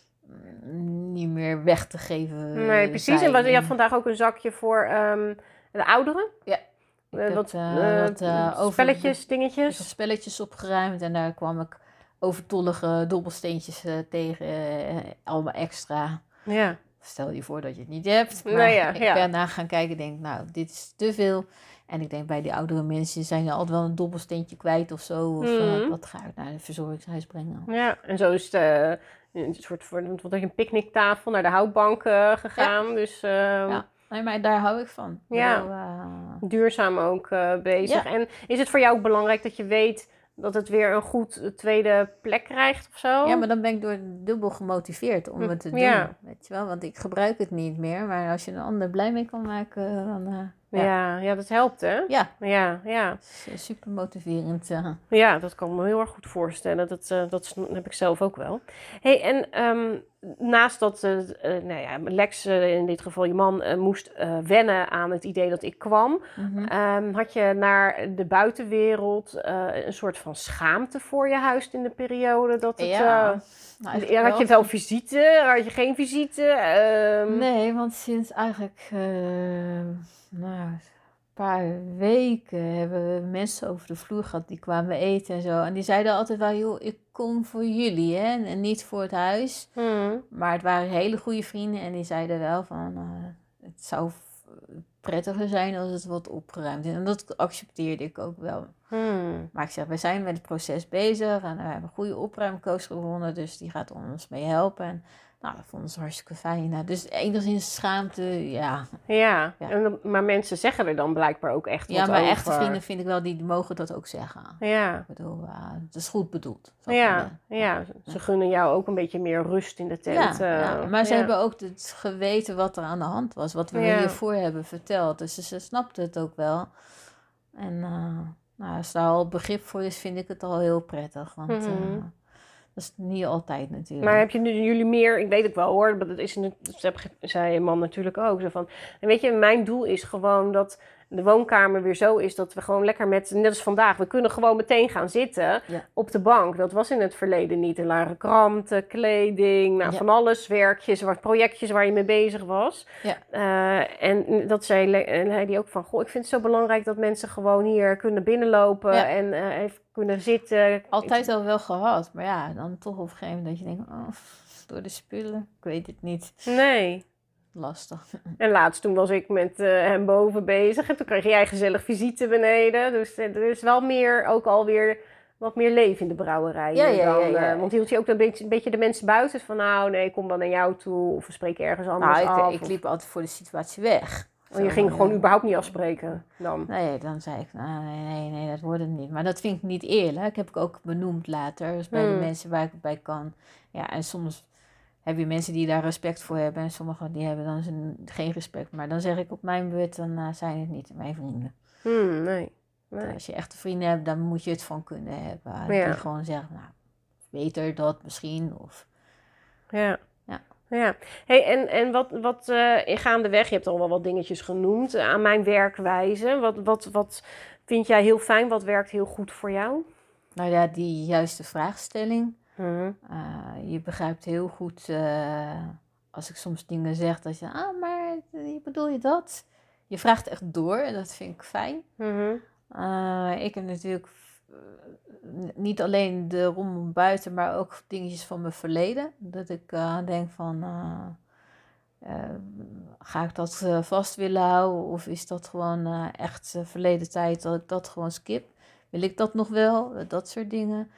Speaker 2: mm, niet meer weg te geven
Speaker 1: Nee, precies.
Speaker 2: zijn.
Speaker 1: En we, je had vandaag ook een zakje voor um, de ouderen.
Speaker 2: Ja.
Speaker 1: Uh,
Speaker 2: Ik
Speaker 1: wat
Speaker 2: heb, uh, wat uh, over
Speaker 1: spelletjes, dingetjes.
Speaker 2: Ik heb spelletjes opgeruimd en daar kwam ik overtollige dobbelsteentjes uh, tegen. Uh, allemaal extra.
Speaker 1: Ja.
Speaker 2: Stel je voor dat je het niet hebt. Maar
Speaker 1: nou ja,
Speaker 2: ik
Speaker 1: ja.
Speaker 2: ben daar gaan kijken en denk, nou, dit is te veel. En ik denk, bij die oudere mensen zijn er altijd wel een dobbelsteentje kwijt of zo. Of
Speaker 1: mm-hmm.
Speaker 2: uh, wat ga ik naar het verzorgingshuis brengen.
Speaker 1: Ja, en zo is het uh, een soort van een picknicktafel naar de houtbank uh, gegaan. Ja. Dus, uh,
Speaker 2: ja. Nee, maar daar hou ik van.
Speaker 1: Ja.
Speaker 2: Wel, uh...
Speaker 1: Duurzaam ook uh, bezig.
Speaker 2: Ja.
Speaker 1: En is het voor jou ook belangrijk dat je weet dat het weer een goed tweede plek krijgt of zo?
Speaker 2: Ja, maar dan ben ik door dubbel gemotiveerd om het te doen.
Speaker 1: Ja.
Speaker 2: Weet je wel? Want ik gebruik het niet meer. Maar als je een ander blij mee kan maken, dan... Uh,
Speaker 1: ja. Ja, ja, dat helpt, hè?
Speaker 2: Ja.
Speaker 1: Ja, ja.
Speaker 2: Dat is uh, super motiverend. Uh.
Speaker 1: Ja, dat kan ik me heel erg goed voorstellen. Dat, uh, dat heb ik zelf ook wel. Hey, en um, naast dat uh, uh, nou ja, Lex, uh, in dit geval je man, uh, moest uh, wennen aan het idee dat ik kwam,
Speaker 2: Mm-hmm.
Speaker 1: um, had je naar de buitenwereld uh, een soort van schaamte voor je huis in de periode dat het...
Speaker 2: Ja.
Speaker 1: Uh,
Speaker 2: Nou,
Speaker 1: ja, had je wel visite? Had je geen visite? Um...
Speaker 2: Nee, want sinds eigenlijk uh, nou, een paar weken hebben we mensen over de vloer gehad die kwamen eten en zo. En die zeiden altijd wel, joh, ik kom voor jullie, hè, en niet voor het huis.
Speaker 1: Hmm.
Speaker 2: Maar het waren hele goede vrienden en die zeiden wel van, uh, het zou prettiger zijn als het wat opgeruimd is. En dat accepteerde ik ook wel.
Speaker 1: Hmm.
Speaker 2: Maar ik zeg, we zijn met het proces bezig en we hebben een goede opruimcoach gewonnen, dus die gaat ons mee helpen. En nou, dat vonden ze hartstikke fijn. Nou, dus enigszins schaamte, ja.
Speaker 1: Ja,
Speaker 2: ja.
Speaker 1: En, maar mensen zeggen er dan blijkbaar ook echt
Speaker 2: ja,
Speaker 1: wat
Speaker 2: maar
Speaker 1: over.
Speaker 2: echte vrienden vind ik wel, die mogen dat ook zeggen.
Speaker 1: Ja.
Speaker 2: Ik bedoel, uh, het is goed bedoeld.
Speaker 1: Ja, ja, ze gunnen jou ook een beetje meer rust in de tent.
Speaker 2: Ja,
Speaker 1: uh,
Speaker 2: ja. maar ze
Speaker 1: ja.
Speaker 2: hebben ook het geweten wat er aan de hand was. Wat we
Speaker 1: ja.
Speaker 2: hiervoor hebben verteld. Dus ze, ze snapten het ook wel. En uh, nou, als daar al begrip voor is, vind ik het al heel prettig. Want mm-hmm. uh, dat is niet altijd natuurlijk.
Speaker 1: Maar heb je nu jullie meer, ik weet het wel hoor, dat is dat zei je man natuurlijk ook. Zo van, en weet je, mijn doel is gewoon dat de woonkamer weer zo is dat we gewoon lekker met, net als vandaag, we kunnen gewoon meteen gaan zitten
Speaker 2: ja.
Speaker 1: op de bank. Dat was in het verleden niet. Er lagen kranten, kleding, nou,
Speaker 2: ja.
Speaker 1: van alles, werkjes, projectjes waar je mee bezig was.
Speaker 2: Ja.
Speaker 1: Uh, en dat zei hij ook van, goh, ik vind het zo belangrijk dat mensen gewoon hier kunnen binnenlopen ja. en uh, even kunnen zitten.
Speaker 2: Altijd al wel gehad, maar ja, dan toch op een gegeven moment dat je denkt, oh, door de spullen, ik weet het niet.
Speaker 1: Nee.
Speaker 2: Lastig.
Speaker 1: En laatst toen was ik met uh, hem boven bezig en toen kreeg jij gezellig visite beneden. Dus er is wel meer, ook alweer wat meer leven in de brouwerij.
Speaker 2: Ja, ja,
Speaker 1: dan,
Speaker 2: ja, ja, ja.
Speaker 1: Uh, want hield je ook een beetje, een beetje de mensen buiten van nou nee, ik kom dan naar jou toe of we spreken ergens anders
Speaker 2: nou, ik,
Speaker 1: af.
Speaker 2: ik liep of... altijd voor de situatie weg.
Speaker 1: Oh, je ging gewoon überhaupt niet afspreken dan?
Speaker 2: Nee, dan zei ik, nou, nee, nee, nee, dat wordt het niet. Maar dat vind ik niet eerlijk. Heb ik ook benoemd later, dus bij hmm. de mensen waar ik bij kan. Ja, en soms heb je mensen die daar respect voor hebben en sommigen die hebben dan zijn, geen respect. Maar dan zeg ik op mijn beurt, dan uh, zijn het niet mijn vrienden.
Speaker 1: Hmm, nee. nee.
Speaker 2: Als je echte vrienden hebt, dan moet je het van kunnen hebben.
Speaker 1: Ja.
Speaker 2: Die gewoon zeggen, nou, beter dat misschien. Of...
Speaker 1: Ja.
Speaker 2: Ja.
Speaker 1: Ja. Hey, en, en wat, wat uh, in gaandeweg, je hebt al wel wat dingetjes genoemd uh, aan mijn werkwijze. Wat, wat, wat vind jij heel fijn? Wat werkt heel goed voor jou?
Speaker 2: Nou ja, die juiste vraagstelling.
Speaker 1: Mm-hmm.
Speaker 2: Uh, je begrijpt heel goed, uh, als ik soms dingen zeg, dat je, ah, maar bedoel je dat? Je vraagt echt door en dat vind ik fijn.
Speaker 1: Mm-hmm.
Speaker 2: Uh, ik heb natuurlijk uh, niet alleen de rommel buiten, maar ook dingetjes van mijn verleden. Dat ik uh, denk van, uh, uh, ga ik dat uh, vast willen houden? Of is dat gewoon uh, echt uh, verleden tijd dat ik dat gewoon skip? Wil ik dat nog wel? Dat soort dingen.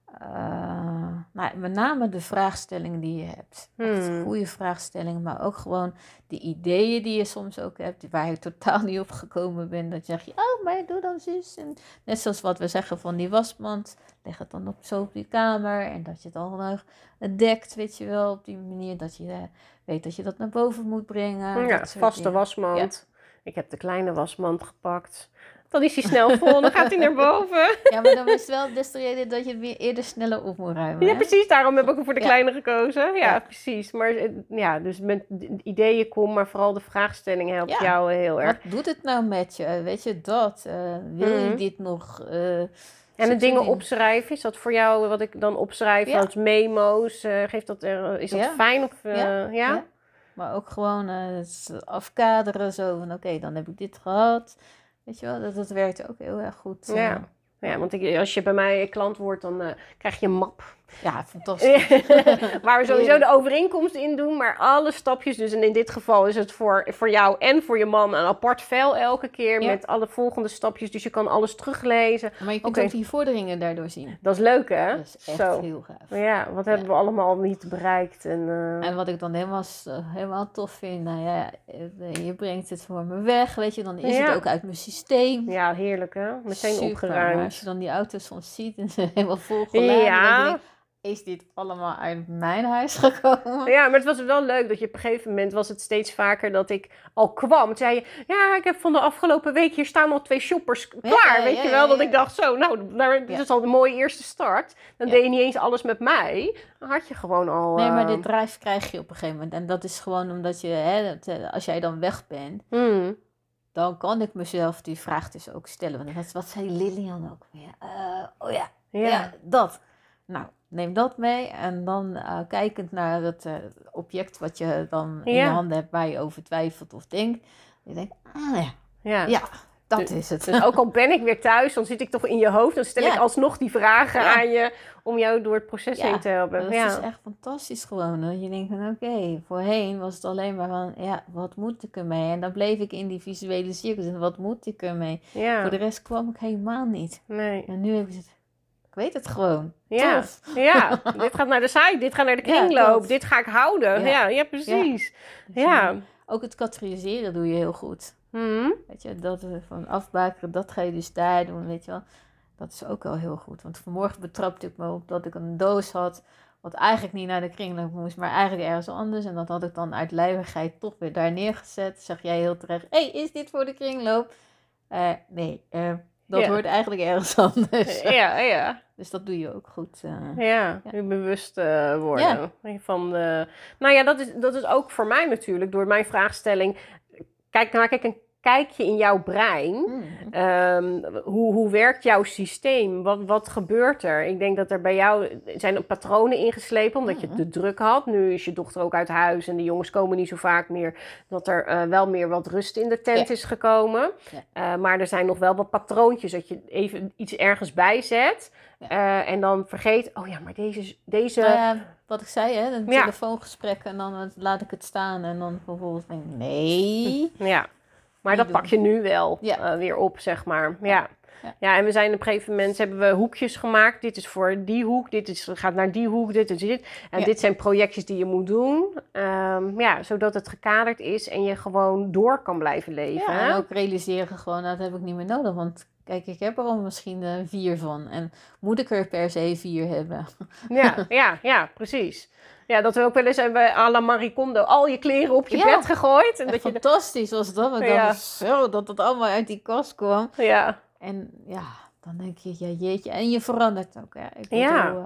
Speaker 2: Uh, nou, met name de vraagstellingen die je hebt. Echt
Speaker 1: Hmm.
Speaker 2: goede vraagstellingen, maar ook gewoon de ideeën die je soms ook hebt, waar je totaal niet op gekomen bent. Dat je zegt, oh, maar doe dan zus. En net zoals wat we zeggen van die wasmand, leg het dan op, zo op die kamer. En dat je het dan nog dekt, weet je wel, op die manier dat je uh, weet dat je dat naar boven moet brengen.
Speaker 1: Ja, vaste dingen. wasmand. Ja. Ik heb de kleine wasmand gepakt. Dan is hij snel vol, dan gaat hij naar boven.
Speaker 2: Ja, maar dan is het wel des te reden dat je het weer eerder sneller op moet ruimen.
Speaker 1: Ja,
Speaker 2: hè?
Speaker 1: precies. Daarom heb ik ook voor de
Speaker 2: ja.
Speaker 1: kleine gekozen. Ja, ja, precies. Maar ja, dus met ideeën kom, maar vooral de vraagstelling helpt ja. jou heel erg.
Speaker 2: Wat doet het nou met je? Weet je dat? Uh, wil mm. je dit nog? Uh,
Speaker 1: en de dingen opschrijven, is dat voor jou wat ik dan opschrijf ja. als memo's? Uh, geeft dat er, is dat
Speaker 2: ja.
Speaker 1: fijn? Of, uh,
Speaker 2: ja.
Speaker 1: ja?
Speaker 2: ja? Maar ook gewoon uh, afkaderen zo van oké, okay, dan heb ik dit gehad. Weet je wel, dat, dat werkt ook heel erg goed. Uh,
Speaker 1: ja. Ja, want ik, als je bij mij klant wordt, dan uh, krijg je een map.
Speaker 2: Ja, fantastisch.
Speaker 1: Waar we sowieso de overeenkomst in doen, maar alle stapjes. Dus en in dit geval is het voor, voor jou en voor je man een apart vel elke keer. Ja. Met alle volgende stapjes, dus je kan alles teruglezen.
Speaker 2: Maar je kunt okay. ook die vorderingen daardoor zien.
Speaker 1: Dat is leuk, hè?
Speaker 2: Dat is echt
Speaker 1: Zo.
Speaker 2: heel gaaf.
Speaker 1: Ja, wat hebben ja. we allemaal niet bereikt. En, uh...
Speaker 2: en wat ik dan helemaal, helemaal tof vind, nou ja, je brengt het voor me weg, weet je. Dan is ja. het ook uit mijn systeem.
Speaker 1: Ja, heerlijk, hè? Meteen
Speaker 2: Super,
Speaker 1: opgeruimd.
Speaker 2: Maar als je dan die auto's soms ziet en ze helemaal volgeladen,
Speaker 1: ja.
Speaker 2: dan denk ik, is dit allemaal uit mijn huis gekomen?
Speaker 1: Ja, maar het was wel leuk dat je op een gegeven moment was het steeds vaker dat ik al kwam. Toen zei je, ja, ik heb van de afgelopen week, hier staan al twee shoppers klaar. Ja, weet ja, je wel, ja, ja. dat ik dacht zo, nou, daar, dit ja. is al een mooie eerste start. Dan ja. deed je niet eens alles met mij. Dan had je gewoon al...
Speaker 2: Nee, maar
Speaker 1: uh...
Speaker 2: dit drive krijg je op een gegeven moment. En dat is gewoon omdat je, hè, dat, als jij dan weg bent...
Speaker 1: Hmm.
Speaker 2: Dan kan ik mezelf die vraag dus ook stellen. Want wat, wat zei Lilian ook weer? Uh, oh ja, ja, ja, dat. Nou, neem dat mee. En dan uh, kijkend naar het uh, object wat je dan in ja. je handen hebt... waar je over twijfelt of denkt. Je denkt, ah ja, ja, ja dat
Speaker 1: dus,
Speaker 2: is het.
Speaker 1: Dus ook al ben ik weer thuis, dan zit ik toch in je hoofd. Dan stel ja. ik alsnog die vragen ja. aan je om jou door het proces ja. heen te helpen.
Speaker 2: Dat
Speaker 1: ja.
Speaker 2: is echt fantastisch gewoon. Dat je denkt van oké, okay, voorheen was het alleen maar van... ja, wat moet ik ermee? En dan bleef ik in die visuele cirkels. En wat moet ik ermee? Ja. Voor de rest kwam ik helemaal niet.
Speaker 1: Nee.
Speaker 2: En nu heb ik het... Ik weet het gewoon.
Speaker 1: Ja,
Speaker 2: Tof.
Speaker 1: ja. Dit gaat naar de site, dit gaat naar de kringloop, ja, dit ga ik houden. Ja, ja, ja precies. Ja. Ja.
Speaker 2: Ook het categoriseren doe je heel goed.
Speaker 1: Mm-hmm.
Speaker 2: Weet je, dat van afbakeren, dat ga je dus daar doen, weet je wel. Dat is ook wel heel goed. Want vanmorgen betrapte ik me op dat ik een doos had... wat eigenlijk niet naar de kringloop moest, maar eigenlijk ergens anders. En dat had ik dan uit lijvigheid toch weer daar neergezet. Zeg jij heel terecht, hé, hey, is dit voor de kringloop? Uh, nee, uh, dat ja. hoort eigenlijk ergens anders.
Speaker 1: Ja, ja.
Speaker 2: Dus dat doe je ook goed. Uh,
Speaker 1: ja, ja. bewust uh, worden. Ja. Van, uh, nou ja, dat is, dat is ook voor mij natuurlijk, door mijn vraagstelling. Kijk, nou, kijk, een kijkje in jouw brein. Mm. Um, hoe, hoe werkt jouw systeem? Wat, wat gebeurt er? Ik denk dat er bij jou zijn er patronen ingeslepen, omdat mm. je te druk had. Nu is je dochter ook uit huis en de jongens komen niet zo vaak meer. Dat er uh, wel meer wat rust in de tent ja. is gekomen. Ja. Uh, maar er zijn nog wel wat patroontjes dat je even iets ergens bijzet. Ja. Uh, en dan vergeet, oh ja, maar deze... deze...
Speaker 2: Nou ja, wat ik zei, hè, een ja. telefoongesprek en dan laat ik het staan. En dan vervolgens denk ik, nee...
Speaker 1: Ja. Maar dat pak je nu wel ja. uh, weer op, zeg maar. Ja. Ja. ja, en we zijn op een gegeven moment hebben we hoekjes gemaakt. Dit is voor die hoek, dit is, gaat naar die hoek, dit is dit. En ja. dit zijn projectjes die je moet doen. Um, ja, zodat het gekaderd is en je gewoon door kan blijven leven.
Speaker 2: Ja,
Speaker 1: hè?
Speaker 2: En ook realiseren gewoon, nou, dat heb ik niet meer nodig. Want kijk, ik heb er al misschien uh, vier van. En moet ik er per se vier hebben?
Speaker 1: Ja, ja, ja, precies. Ja, dat we ook wel eens hebben à la Marie Kondo al je kleren op je ja. bed gegooid. En dat je
Speaker 2: fantastisch was dat. Maar
Speaker 1: ja.
Speaker 2: dan zo, dat het allemaal uit die kast kwam.
Speaker 1: Ja.
Speaker 2: En ja, dan denk je, ja jeetje. En je verandert ook. Hè. Ik
Speaker 1: ja.
Speaker 2: bedoel,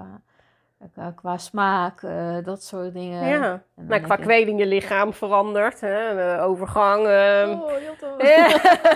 Speaker 2: uh, qua smaak, uh, dat soort dingen.
Speaker 1: Ja. Nou, qua kleding je lichaam verandert. Hè. De overgang. Uh...
Speaker 2: Oh, heel tof.
Speaker 1: Ja.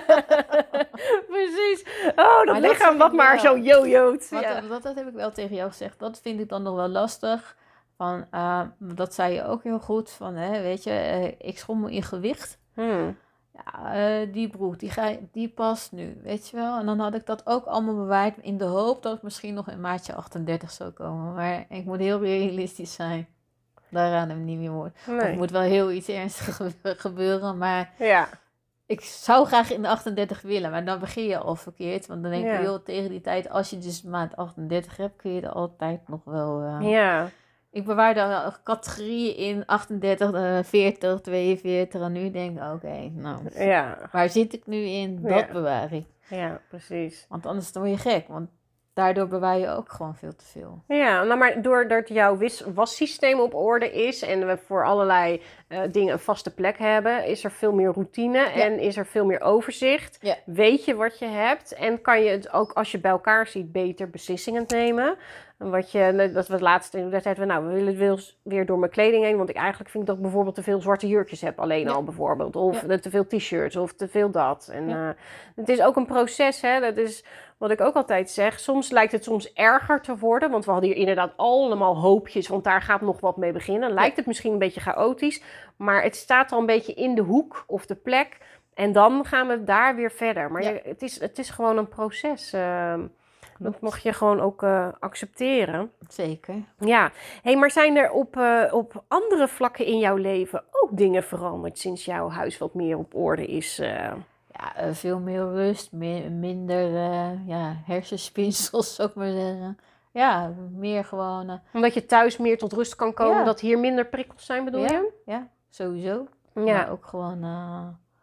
Speaker 1: Precies. Oh, dat maar lichaam dat wat maar zo jojoot.
Speaker 2: Ja. Dat, dat heb ik wel tegen jou gezegd. Dat vind ik dan nog wel lastig. Van, uh, dat zei je ook heel goed. Van, hè, weet je, uh, ik schommel in gewicht.
Speaker 1: Hmm.
Speaker 2: Ja, uh, die broek, die, ga, die past nu, weet je wel. En dan had ik dat ook allemaal bewaard in de hoop dat het misschien nog in maatje achtendertig zou komen. Maar ik moet heel realistisch zijn. Daaraan heb ik niet meer woord. Nee. Het moet wel heel iets ernstigs gebeuren, maar...
Speaker 1: Ja.
Speaker 2: ik zou graag in de achtendertig willen, maar dan begin je al verkeerd. Want dan denk je,
Speaker 1: Ja.
Speaker 2: joh, tegen die tijd, als je dus maat achtendertig hebt, kun je er altijd nog wel... Uh...
Speaker 1: Ja.
Speaker 2: Ik bewaar dan categorieën in achtendertig, uh, veertig, tweeënveertig. En nu denk ik, oké, okay, nou,
Speaker 1: Ja.
Speaker 2: waar zit ik nu in? Dat
Speaker 1: Ja.
Speaker 2: bewaar ik.
Speaker 1: Ja, precies.
Speaker 2: Want anders dan word je gek, want daardoor bewaar je ook gewoon veel te veel.
Speaker 1: Ja, nou maar doordat jouw wis- wassysteem op orde is en we voor allerlei uh, dingen een vaste plek hebben, is er veel meer routine ja. en is er veel meer overzicht.
Speaker 2: Ja.
Speaker 1: Weet je wat je hebt en kan je het ook als je bij elkaar ziet beter beslissingen nemen. Wat je, dat we het laatste, dat zeiden we, nou, we willen weer, weer door mijn kleding heen, want ik eigenlijk vind dat ik bijvoorbeeld te veel zwarte jurkjes heb, alleen ja. al bijvoorbeeld. Of ja. te veel t-shirts, of te veel dat. En ja. uh, het is ook een proces, hè. Dat is wat ik ook altijd zeg. Soms lijkt het soms erger te worden, want we hadden hier inderdaad allemaal hoopjes, want daar gaat nog wat mee beginnen. Lijkt het misschien een beetje chaotisch, maar het staat al een beetje in de hoek of de plek. En dan gaan we daar weer verder. Maar ja. je, het, is, het is gewoon een proces. Uh, Dat mag je gewoon ook uh, accepteren.
Speaker 2: Zeker.
Speaker 1: Ja. Hey, maar zijn er op, uh, op andere vlakken in jouw leven ook dingen veranderd sinds jouw huis wat meer op orde is? Uh...
Speaker 2: Ja, uh, veel meer rust, meer, minder uh, ja, hersenspinsels, zou ik maar zeggen. Ja, meer gewoon... Uh...
Speaker 1: Omdat je thuis meer tot rust kan komen, ja. dat hier minder prikkels zijn, bedoel
Speaker 2: ja,
Speaker 1: je?
Speaker 2: Ja, sowieso. Ja. Maar ook gewoon, uh,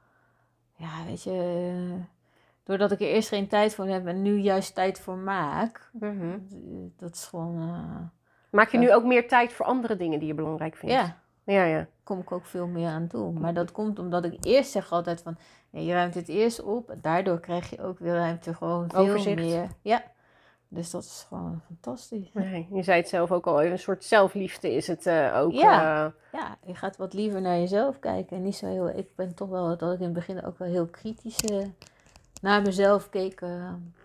Speaker 2: ja, weet je... Uh, Doordat ik er eerst geen tijd voor heb en nu juist tijd voor maak.
Speaker 1: Mm-hmm.
Speaker 2: Dat is gewoon... Uh,
Speaker 1: maak je nu ook meer tijd voor andere dingen die je belangrijk vindt?
Speaker 2: Ja.
Speaker 1: Ja, ja.
Speaker 2: Kom ik ook veel meer aan toe. Maar dat komt omdat ik eerst zeg altijd van... Ja, je ruimt het eerst op. En daardoor krijg je ook weer ruimte gewoon veel
Speaker 1: Overzicht.
Speaker 2: meer. Ja. Dus dat is gewoon fantastisch.
Speaker 1: Nee, je zei het zelf ook al. Een soort zelfliefde is het uh, ook.
Speaker 2: Ja.
Speaker 1: Uh...
Speaker 2: ja, je gaat wat liever naar jezelf kijken. En niet zo heel... Ik ben toch wel... Dat ik in het begin ook wel heel kritisch... Uh, naar mezelf keek. Uh,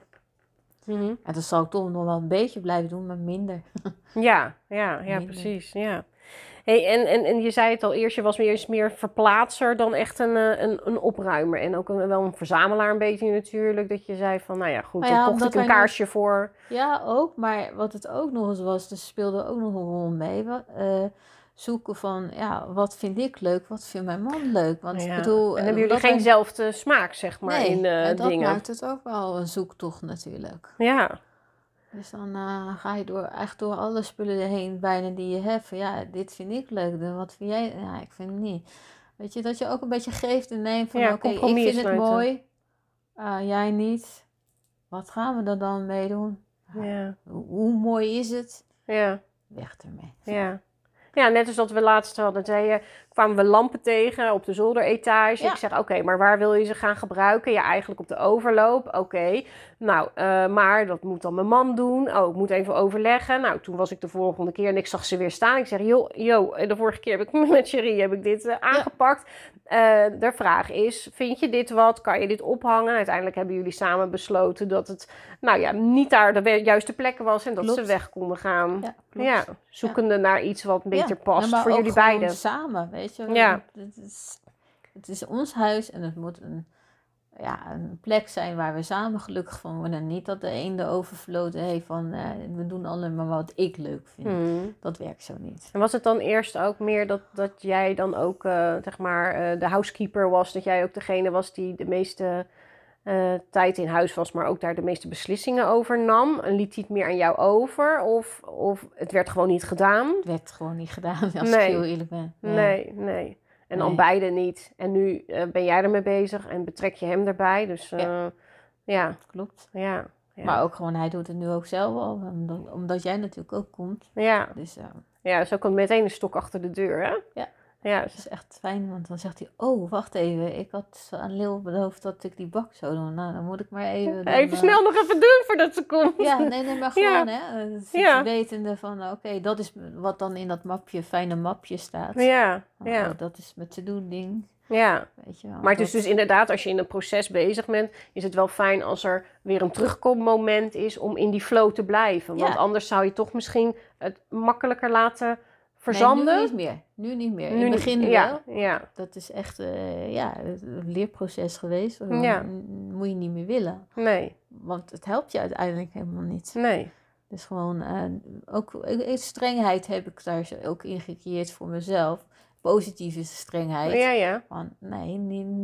Speaker 1: mm-hmm.
Speaker 2: En dat zal ik toch nog wel een beetje blijven doen, maar minder.
Speaker 1: ja, ja, ja, minder. Precies. Ja. Hey, en, en, en je zei het al eerst, je was meer, meer verplaatser dan echt een, een, een opruimer. En ook een, wel een verzamelaar een beetje natuurlijk. Dat je zei van, nou ja, goed, nou ja, dan kocht ik een kaarsje nog... voor.
Speaker 2: Ja, ook. Maar wat het ook nog eens was, dus speelde ook nog een rol mee. Uh, zoeken van, ja, wat vind ik leuk, wat vindt mijn man leuk. Want
Speaker 1: ja.
Speaker 2: ik bedoel...
Speaker 1: En hebben jullie geen dezelfde smaak, zeg maar,
Speaker 2: nee,
Speaker 1: in uh,
Speaker 2: en dat
Speaker 1: dingen.
Speaker 2: maakt het ook wel een zoektocht natuurlijk.
Speaker 1: Ja.
Speaker 2: Dus dan uh, ga je door, echt door alle spullen heen bijna die je hebt. Van, ja, dit vind ik leuk, dan wat vind jij? Ja, ik vind het niet. Weet je, dat je ook een beetje geeft en neemt van, ja, oké, okay, ik vind het sluiten. mooi. Uh, jij niet. Wat gaan we er dan mee doen?
Speaker 1: Ja.
Speaker 2: Hoe, hoe mooi is het?
Speaker 1: Ja.
Speaker 2: Weg ermee.
Speaker 1: Ja. Ja, net als dat we laatst hadden, zei je, kwamen we lampen tegen op de zolderetage. Ja. Ik zeg, oké, okay, maar waar wil je ze gaan gebruiken? Ja, eigenlijk op de overloop. Oké, okay. nou, uh, maar dat moet dan mijn man doen. Oh, ik moet even overleggen. Nou, toen was ik de volgende keer en ik zag ze weer staan. Ik zeg, joh, joh, de vorige keer heb ik met Cherie heb ik dit uh, aangepakt. Ja. Uh, de vraag is, vind je dit wat? Kan je dit ophangen? Uiteindelijk hebben jullie samen besloten dat het, nou ja, niet daar de juiste plek was en dat klopt. Ze weg konden gaan. Ja, ja zoekende ja. naar iets wat beter ja. past
Speaker 2: ja,
Speaker 1: voor jullie beiden.
Speaker 2: Samen, weet je.
Speaker 1: Ja.
Speaker 2: Het is, het is ons huis en het moet een, ja, een plek zijn waar we samen gelukkig van worden. Niet dat de een de overvloten heeft van uh, we doen allemaal wat ik leuk vind. Mm. Dat werkt zo niet.
Speaker 1: En was het dan eerst ook meer dat, dat jij dan ook uh, zeg maar uh, de housekeeper was? Dat jij ook degene was die de meeste uh, tijd in huis was, maar ook daar de meeste beslissingen over nam? En liet hij het meer aan jou over? Of, of het werd gewoon niet gedaan?
Speaker 2: Het werd gewoon niet gedaan, als
Speaker 1: nee.
Speaker 2: ik heel eerlijk ben.
Speaker 1: Nee, nee. nee. En dan nee. beide niet. En nu uh, ben jij ermee bezig en betrek je hem erbij. Dus uh, ja. ja.
Speaker 2: Klopt.
Speaker 1: Ja, ja.
Speaker 2: Maar ook gewoon, hij doet het nu ook zelf al. Omdat, omdat jij natuurlijk ook komt.
Speaker 1: Ja.
Speaker 2: Dus, uh,
Speaker 1: ja, zo komt meteen een stok achter de deur, hè?
Speaker 2: Ja.
Speaker 1: Ja,
Speaker 2: dat is echt fijn, want dan zegt hij, oh, wacht even, ik had aan Leeuw beloofd dat ik die bak zou doen. Nou, dan moet ik maar even... Dan,
Speaker 1: even uh... snel nog even doen voordat ze komt.
Speaker 2: Ja, nee, nee, maar gewoon,
Speaker 1: ja.
Speaker 2: hè. Het
Speaker 1: ja.
Speaker 2: wetende van, oké, okay, dat is wat dan in dat mapje, fijne mapje staat.
Speaker 1: Ja,
Speaker 2: oh,
Speaker 1: ja.
Speaker 2: Oh, dat is met to-do ding.
Speaker 1: Ja,
Speaker 2: weet je wel,
Speaker 1: maar het
Speaker 2: dat...
Speaker 1: is dus inderdaad, als je in een proces bezig bent, is het wel fijn als er weer een terugkommoment is om in die flow te blijven. Want ja. anders zou je toch misschien het makkelijker laten... verzanden?
Speaker 2: Nee, nu niet meer. Nu niet meer. Nu in het begin wel.
Speaker 1: Ja, ja.
Speaker 2: Dat is echt uh, ja, een leerproces geweest.
Speaker 1: Ja.
Speaker 2: Moet je niet meer willen.
Speaker 1: Nee.
Speaker 2: Want het helpt je uiteindelijk helemaal niet.
Speaker 1: Nee.
Speaker 2: Dus gewoon, uh, ook strengheid heb ik daar ook in gecreëerd voor mezelf. Positieve strengheid.
Speaker 1: Ja, ja.
Speaker 2: Van, nee, niet, niet nu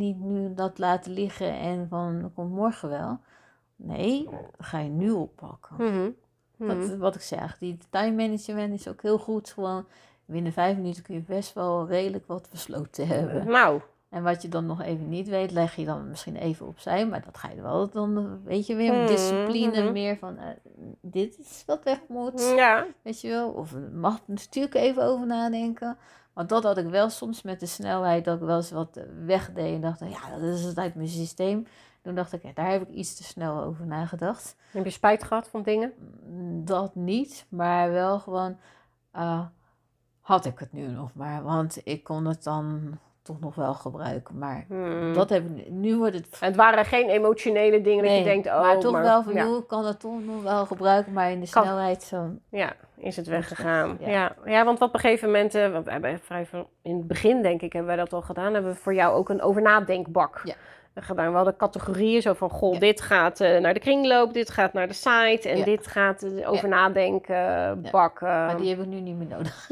Speaker 2: nu dat laten liggen en van, dat komt morgen wel. Nee, dat ga je nu oppakken.
Speaker 1: Mm-hmm. Mm-hmm.
Speaker 2: Wat, wat ik zeg, die time management is ook heel goed. Gewoon binnen vijf minuten kun je best wel redelijk wat besloten hebben.
Speaker 1: Nou.
Speaker 2: En wat je dan nog even niet weet, leg je dan misschien even opzij. Maar dat ga je wel, dan weet je weer
Speaker 1: Mm-hmm.
Speaker 2: discipline meer van, uh, dit is wat weg moet.
Speaker 1: Ja.
Speaker 2: Weet je wel, of mag er natuurlijk even over nadenken. Want dat had ik wel soms met de snelheid, dat ik wel eens wat wegdeed en dacht, ja, dat is het uit mijn systeem. Toen dacht ik, ja, daar heb ik iets te snel over nagedacht.
Speaker 1: Heb je spijt gehad van dingen?
Speaker 2: Dat niet, maar wel gewoon, uh, had ik het nu nog maar. Want ik kon het dan toch nog wel gebruiken. Maar
Speaker 1: Hmm.
Speaker 2: dat heb ik, nu wordt het...
Speaker 1: Het waren geen emotionele dingen
Speaker 2: nee,
Speaker 1: dat je denkt, oh,
Speaker 2: maar toch
Speaker 1: maar,
Speaker 2: wel van,
Speaker 1: ja.
Speaker 2: joh, ik kan het toch nog wel gebruiken, maar in de
Speaker 1: Kan.
Speaker 2: snelheid zo...
Speaker 1: Ja, is het weggegaan.
Speaker 2: Ja.
Speaker 1: Ja. Ja, want op een gegeven moment, uh, want we hebben vrij veel, in het begin denk ik, hebben wij dat al gedaan, hebben we voor jou ook een overnadenkbak
Speaker 2: Ja.
Speaker 1: gedaan. We hadden categorieën zo van, goh,
Speaker 2: Ja.
Speaker 1: dit gaat uh, naar de kringloop, dit gaat naar de site en
Speaker 2: Ja.
Speaker 1: dit gaat uh, over nadenken, uh,
Speaker 2: Ja.
Speaker 1: bak. Uh.
Speaker 2: Maar die heb ik nu niet meer nodig.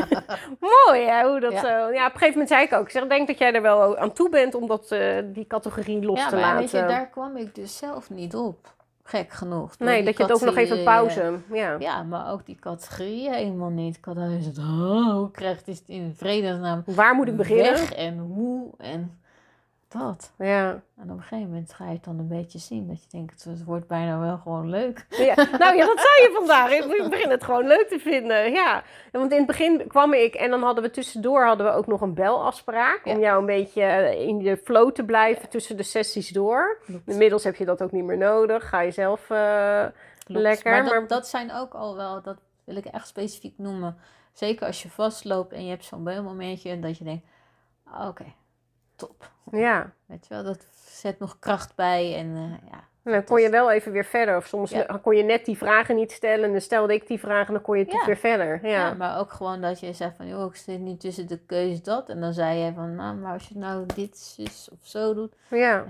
Speaker 1: Mooi hè, hoe dat
Speaker 2: Ja.
Speaker 1: zo... Ja, op een gegeven moment zei ik ook, ik zeg, ik denk dat jij er wel aan toe bent om dat, uh, die categorie los
Speaker 2: Ja,
Speaker 1: te
Speaker 2: maar
Speaker 1: laten.
Speaker 2: weet je, daar kwam ik dus zelf niet op. Gek genoeg. Door
Speaker 1: Nee,
Speaker 2: die
Speaker 1: dat je het ook nog even
Speaker 2: categorieën-
Speaker 1: pauze. Ja.
Speaker 2: Ja, maar ook die categorieën helemaal niet. Ik had dan eens het, oh, hoe krijgt het in vredesnaam
Speaker 1: Waar moet ik beginnen?
Speaker 2: weg en hoe en dat.
Speaker 1: Ja.
Speaker 2: En op een gegeven moment ga je het dan een beetje zien. Dat je denkt, het wordt bijna wel gewoon leuk.
Speaker 1: Ja. Nou ja, dat zei je vandaag. Ik begin het gewoon leuk te vinden. Ja. Want in het begin kwam ik en dan hadden we tussendoor hadden we ook nog een belafspraak.
Speaker 2: Ja.
Speaker 1: Om jou een beetje in de flow te blijven
Speaker 2: Ja.
Speaker 1: tussen de sessies door.
Speaker 2: Klopt.
Speaker 1: Inmiddels heb je dat ook niet meer nodig. Ga je zelf uh,
Speaker 2: Klopt.
Speaker 1: lekker.
Speaker 2: Maar dat,
Speaker 1: maar...
Speaker 2: dat zijn ook al wel, dat wil ik echt specifiek noemen. Zeker als je vastloopt en je hebt zo'n belmomentje. Dat je denkt, oké, okay, top.
Speaker 1: Ja.
Speaker 2: Weet je wel, dat zet nog kracht bij en uh, ja.
Speaker 1: En dan kon je wel even weer verder. Of soms
Speaker 2: Ja.
Speaker 1: kon je net die vragen niet stellen. En dan stelde ik die vragen en dan kon je toch
Speaker 2: Ja.
Speaker 1: weer verder. Ja.
Speaker 2: Ja, maar ook gewoon dat je zegt van, joh, ik zit niet tussen de keuze dat. En dan zei je van, nou, maar als je nou dit zus of zo doet.
Speaker 1: Ja.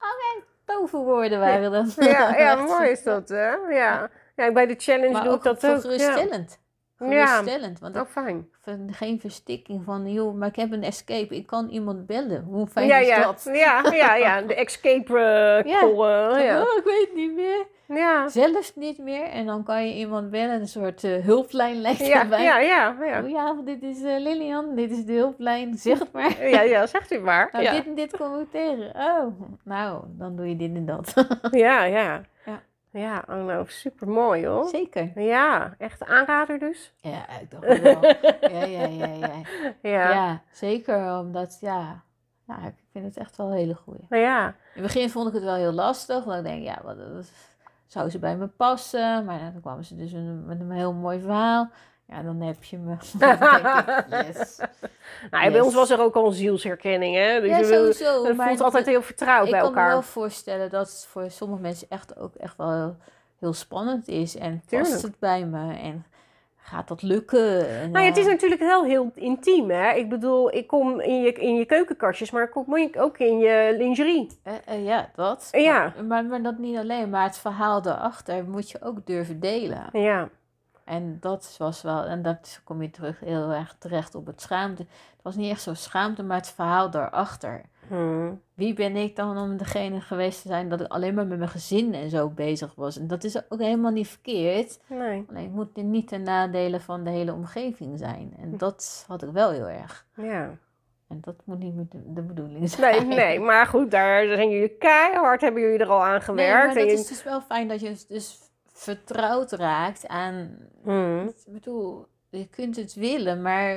Speaker 2: Toverwoorden waren dat.
Speaker 1: Ja, ja, mooi is dat, hè? Ja. Ja, bij de challenge
Speaker 2: Maar
Speaker 1: doe
Speaker 2: ook
Speaker 1: ik dat
Speaker 2: voor
Speaker 1: ook.
Speaker 2: geruststellend.
Speaker 1: Ja.
Speaker 2: Geruststellend. Want
Speaker 1: Oh,
Speaker 2: ik
Speaker 1: fijn.
Speaker 2: vind geen verstikking van, joh, maar ik heb een escape. Ik kan iemand bellen. Hoe fijn
Speaker 1: Ja,
Speaker 2: is
Speaker 1: ja.
Speaker 2: dat?
Speaker 1: Ja, ja, ja. De escape uh,
Speaker 2: Ja.
Speaker 1: call. uh,
Speaker 2: Zo,
Speaker 1: ja.
Speaker 2: oh, ik weet het niet meer.
Speaker 1: Ja.
Speaker 2: Zelfs niet meer. En dan kan je iemand bellen. Een soort uh, hulplijn lijkt
Speaker 1: Ja,
Speaker 2: erbij.
Speaker 1: ja, ja, ja.
Speaker 2: Goedenavond, dit is uh, Lilian. Dit is de hulplijn. Zeg het maar.
Speaker 1: Ja, ja, zegt u maar.
Speaker 2: Nou,
Speaker 1: Ja,
Speaker 2: dit en dit kom ik tegen. Oh, nou, dan doe je dit en dat.
Speaker 1: ja, ja.
Speaker 2: Ja.
Speaker 1: Ja, oh, nou, super mooi hoor.
Speaker 2: Zeker.
Speaker 1: Ja, echt aanrader dus.
Speaker 2: Ja, ik dacht ook wel. Ja, ja, ja, ja.
Speaker 1: Ja.
Speaker 2: Ja, zeker omdat, ja, ja, ik vind het echt wel een hele goeie.
Speaker 1: Nou ja.
Speaker 2: In het begin vond ik het wel heel lastig, want ik denk, ja, wat, wat zou ze bij me passen? Maar dan kwamen ze dus een, met een heel mooi verhaal. Ja, dan heb je me. Dan denk ik, yes.
Speaker 1: Nou, ja, bij
Speaker 2: Yes.
Speaker 1: ons was er ook al een zielsherkenning, hè? Dus
Speaker 2: Ja,
Speaker 1: je wil-
Speaker 2: sowieso.
Speaker 1: het
Speaker 2: maar
Speaker 1: voelt altijd heel vertrouwd
Speaker 2: ik
Speaker 1: bij
Speaker 2: kan me
Speaker 1: elkaar.
Speaker 2: wel voorstellen dat het voor sommige mensen echt ook echt wel heel, heel spannend is. En
Speaker 1: Tuurlijk.
Speaker 2: past het bij me? En gaat dat lukken? En,
Speaker 1: Nou ja, het is
Speaker 2: eh,
Speaker 1: natuurlijk wel heel intiem, hè? Ik bedoel, ik kom in je, in je keukenkastjes, maar ik kom ook in je lingerie.
Speaker 2: eh, eh, ja, dat.
Speaker 1: Ja.
Speaker 2: Maar, maar, maar dat niet alleen. Maar het verhaal daarachter moet je ook durven delen.
Speaker 1: Ja.
Speaker 2: En dat was wel, en dat kom je terug heel erg terecht op het schaamte. Het was niet echt zo schaamte, maar het verhaal daarachter.
Speaker 1: Hmm.
Speaker 2: Wie ben ik dan om degene geweest te zijn dat ik alleen maar met mijn gezin en zo bezig was? En dat is ook helemaal niet verkeerd.
Speaker 1: Nee.
Speaker 2: Alleen het moet niet ten nadele van de hele omgeving zijn. En dat had ik wel heel erg.
Speaker 1: Ja.
Speaker 2: En dat moet niet meer de, de bedoeling zijn.
Speaker 1: Nee, nee, maar goed, daar zijn jullie keihard, hebben jullie er al aan
Speaker 2: Nee,
Speaker 1: gewerkt.
Speaker 2: maar
Speaker 1: en
Speaker 2: dat
Speaker 1: je-
Speaker 2: is dus wel fijn dat je dus vertrouwd raakt aan...
Speaker 1: Hmm.
Speaker 2: Ik bedoel, je kunt het willen, maar...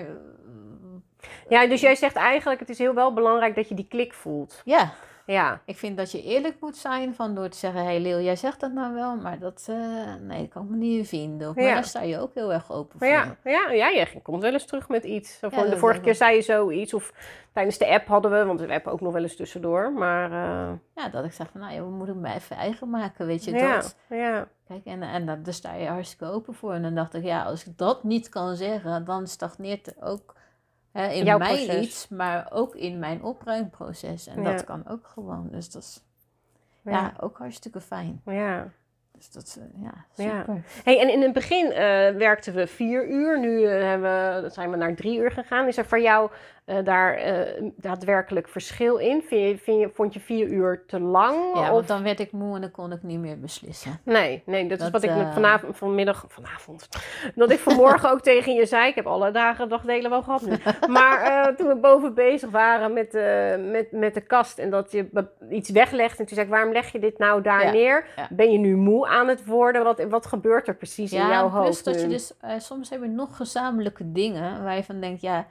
Speaker 1: Ja, dus jij zegt eigenlijk, het is heel wel belangrijk dat je die klik voelt.
Speaker 2: Ja,
Speaker 1: Ja.
Speaker 2: ik vind dat je eerlijk moet zijn van door te zeggen... Hé hey Leeuw, jij zegt dat nou wel, maar dat, uh, nee, dat kan ik me niet vinden. Of, maar
Speaker 1: Ja.
Speaker 2: daar sta je ook heel erg open voor.
Speaker 1: Maar ja, ja, ja, jij komt wel eens terug met iets. Zo van,
Speaker 2: Ja,
Speaker 1: de
Speaker 2: dat
Speaker 1: vorige
Speaker 2: is
Speaker 1: keer
Speaker 2: wel-
Speaker 1: zei je zoiets. Of tijdens de app hadden we, want we hebben ook nog wel eens tussendoor. Maar uh,
Speaker 2: Ja, dat ik zeg van, nou ja, we moeten me even eigen maken, weet je
Speaker 1: ja,
Speaker 2: dat?
Speaker 1: ja,
Speaker 2: Kijk, en, en dat, daar sta je hartstikke open voor. En dan dacht ik, ja, als ik dat niet kan zeggen, dan stagneert er ook hè, in
Speaker 1: Jouw
Speaker 2: mij
Speaker 1: proces.
Speaker 2: iets, maar ook in mijn opruimproces. En
Speaker 1: Ja.
Speaker 2: dat kan ook gewoon. Dus dat is ja,
Speaker 1: ja.
Speaker 2: ook hartstikke fijn.
Speaker 1: ja.
Speaker 2: Dus dat is, uh, ja,
Speaker 1: Ja.
Speaker 2: super.
Speaker 1: Hey, en in het begin uh, werkten we vier uur. Nu uh, hebben we, zijn we naar drie uur gegaan. Is er voor jou
Speaker 3: uh, daar uh, daadwerkelijk verschil in? Vind je, vind je, vond je vier uur te lang?
Speaker 2: Ja,
Speaker 3: of?
Speaker 2: want dan werd ik moe en dan kon ik niet meer beslissen.
Speaker 3: Nee, nee dat, dat is wat ik
Speaker 2: uh...
Speaker 3: vanavond, vanmiddag, vanavond, dat ik vanmorgen ook tegen je zei. Ik heb alle dagen, dagdelen wel gehad nu. Maar uh, toen we boven bezig waren met, uh, met, met de kast en dat je iets weglegt. En toen zei ik, waarom leg je dit nou daar
Speaker 2: ja,
Speaker 3: neer?
Speaker 2: Ja.
Speaker 3: Ben je nu moe aan het worden? Wat, wat gebeurt er precies
Speaker 2: ja,
Speaker 3: in jouw
Speaker 2: plus
Speaker 3: hoofd
Speaker 2: dat
Speaker 3: nu?
Speaker 2: je dus, uh, soms heb je nog gezamenlijke dingen waar je van denkt, ja,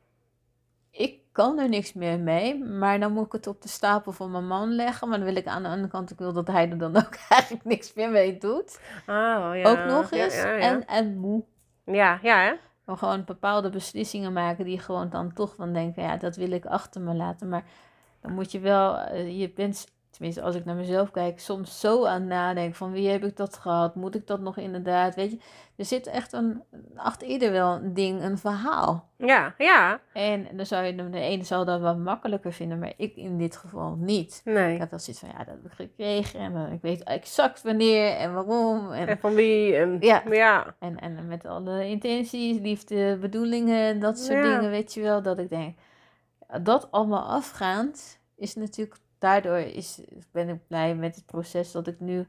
Speaker 2: ik kan er niks meer mee, maar dan moet ik het op de stapel van mijn man leggen. Maar dan wil ik aan de andere kant, ik wil dat hij er dan ook eigenlijk niks meer mee doet.
Speaker 3: Oh, ja.
Speaker 2: Ook nog eens.
Speaker 3: Ja, ja, ja.
Speaker 2: En, en moe.
Speaker 3: Ja, ja hè?
Speaker 2: Om gewoon bepaalde beslissingen maken die je gewoon dan toch van denken, ja, dat wil ik achter me laten. Maar dan moet je wel, uh, je bent, tenminste als ik naar mezelf kijk, soms zo aan het nadenken van wie heb ik dat gehad? Moet ik dat nog inderdaad? Weet je, er zit echt een, achter ieder wel een ding, een verhaal.
Speaker 3: Ja, ja.
Speaker 2: En dan zou je, de ene zal dat wat makkelijker vinden, maar ik in dit geval niet.
Speaker 3: Nee.
Speaker 2: Ik heb wel zoiets van, ja, dat heb ik gekregen en uh, ik weet exact wanneer en waarom. En,
Speaker 3: en van wie. En,
Speaker 2: ja.
Speaker 3: ja.
Speaker 2: En, en met alle intenties, liefde, bedoelingen, dat soort
Speaker 3: ja.
Speaker 2: dingen, weet je wel. Dat ik denk, dat allemaal afgaand is natuurlijk, daardoor is, ben ik blij met het proces dat ik nu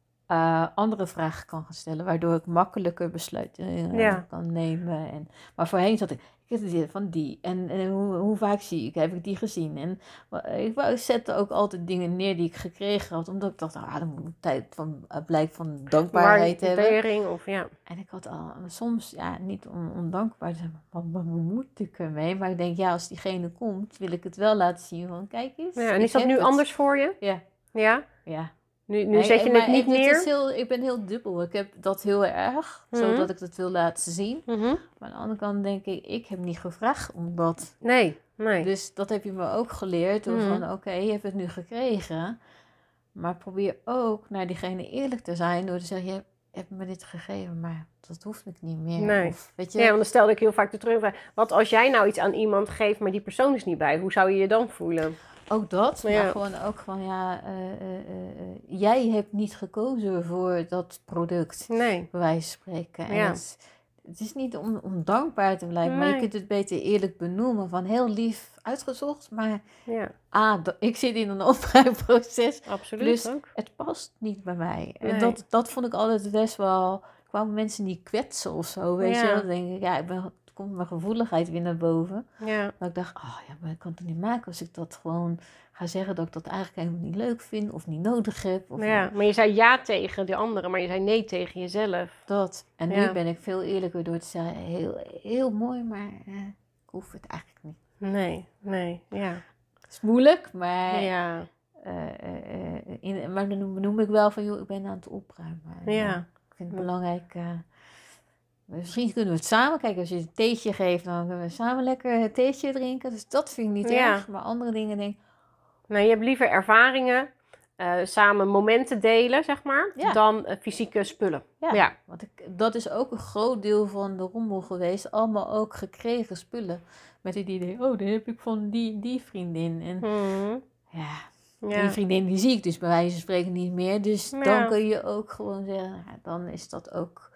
Speaker 2: uh, andere vragen kan gaan stellen. Waardoor ik makkelijker besluiten uh,
Speaker 3: ja.
Speaker 2: kan nemen. En, maar voorheen zat ik, ik heb het van die. En, en hoe, hoe vaak zie ik, heb ik die gezien. En ik, ik zette ook altijd dingen neer die ik gekregen had. Omdat ik dacht, ah, dan moet ik tijd van uh, blijk van dankbaarheid hebben.
Speaker 3: Of, ja.
Speaker 2: En ik had al soms, ja, niet om, ondankbaar te zijn, wat, wat moet ik ermee? Maar ik denk, ja, als diegene komt, wil ik het wel laten zien van, kijk eens.
Speaker 3: Ja, en is dat nu
Speaker 2: het.
Speaker 3: anders voor je?
Speaker 2: Ja.
Speaker 3: Ja?
Speaker 2: Ja.
Speaker 3: Nu, nu zet je
Speaker 2: maar,
Speaker 3: het niet
Speaker 2: het,
Speaker 3: neer?
Speaker 2: Het is heel, ik ben heel dubbel. Ik heb dat heel erg, mm-hmm. zodat ik het wil laten zien.
Speaker 3: Mm-hmm.
Speaker 2: Maar aan de andere kant denk ik, ik heb niet gevraagd om dat.
Speaker 3: Nee, nee.
Speaker 2: Dus dat heb je me ook geleerd. Door mm-hmm. van, oké, okay, je hebt het nu gekregen. Maar probeer ook naar diegene eerlijk te zijn. Door te zeggen, je hebt me dit gegeven, maar dat hoeft ik niet meer.
Speaker 3: Nee.
Speaker 2: Of, weet je?
Speaker 3: Ja, want dan stelde ik heel vaak de terugvraag. Wat als jij nou iets aan iemand geeft, maar die persoon is niet bij? Hoe zou je je dan voelen?
Speaker 2: Ook dat, maar
Speaker 3: ja.
Speaker 2: gewoon ook van, ja, uh, uh, uh, jij hebt niet gekozen voor dat product.
Speaker 3: Nee.
Speaker 2: Bij wijze van spreken. En
Speaker 3: ja.
Speaker 2: het, is, het is niet om, om dankbaar te blijven,
Speaker 3: nee.
Speaker 2: maar je kunt het beter eerlijk benoemen. Van heel lief uitgezocht, maar
Speaker 3: ja.
Speaker 2: ah, d- ik zit in een opruimproces.
Speaker 3: Absoluut
Speaker 2: dus
Speaker 3: ook.
Speaker 2: het past niet bij mij.
Speaker 3: Nee.
Speaker 2: En dat, dat vond ik altijd best wel, kwamen mensen niet kwetsen of zo, weet
Speaker 3: ja.
Speaker 2: je wel. Dan denk ik, ja, ik ben... komt mijn gevoeligheid weer naar boven.
Speaker 3: Ja.
Speaker 2: Dat ik dacht, oh ja, maar ik kan het niet maken als ik dat gewoon ga zeggen dat ik dat eigenlijk helemaal niet leuk vind of niet nodig heb. Of
Speaker 3: ja, maar je zei ja tegen de anderen, maar je zei nee tegen jezelf.
Speaker 2: Dat. En
Speaker 3: ja.
Speaker 2: nu ben ik veel eerlijker door te zeggen, heel, heel mooi, maar eh, ik hoef het eigenlijk niet.
Speaker 3: Nee, nee, ja.
Speaker 2: Het is moeilijk, maar,
Speaker 3: ja.
Speaker 2: uh, uh, in, maar dan noem ik wel van, joh, ik ben aan het opruimen.
Speaker 3: Ja.
Speaker 2: Uh, ik vind het belangrijk... Uh, Misschien kunnen we het samen. Kijk, als je een theetje geeft, dan kunnen we samen lekker een theetje drinken. Dus dat vind ik niet
Speaker 3: ja.
Speaker 2: erg. Maar andere dingen denk ik...
Speaker 3: Nou, je hebt liever ervaringen, uh, samen momenten delen, zeg maar,
Speaker 2: ja.
Speaker 3: dan uh, fysieke spullen.
Speaker 2: Ja,
Speaker 3: ja.
Speaker 2: want ik, dat is ook een groot deel van de rommel geweest. Allemaal ook gekregen spullen. Met het idee, oh, dat heb ik van die, die vriendin. En
Speaker 3: mm-hmm.
Speaker 2: ja,
Speaker 3: ja,
Speaker 2: die vriendin die zie ik dus bij wijze van spreken niet meer. Dus ja. dan kun je ook gewoon zeggen, nou, dan is dat ook...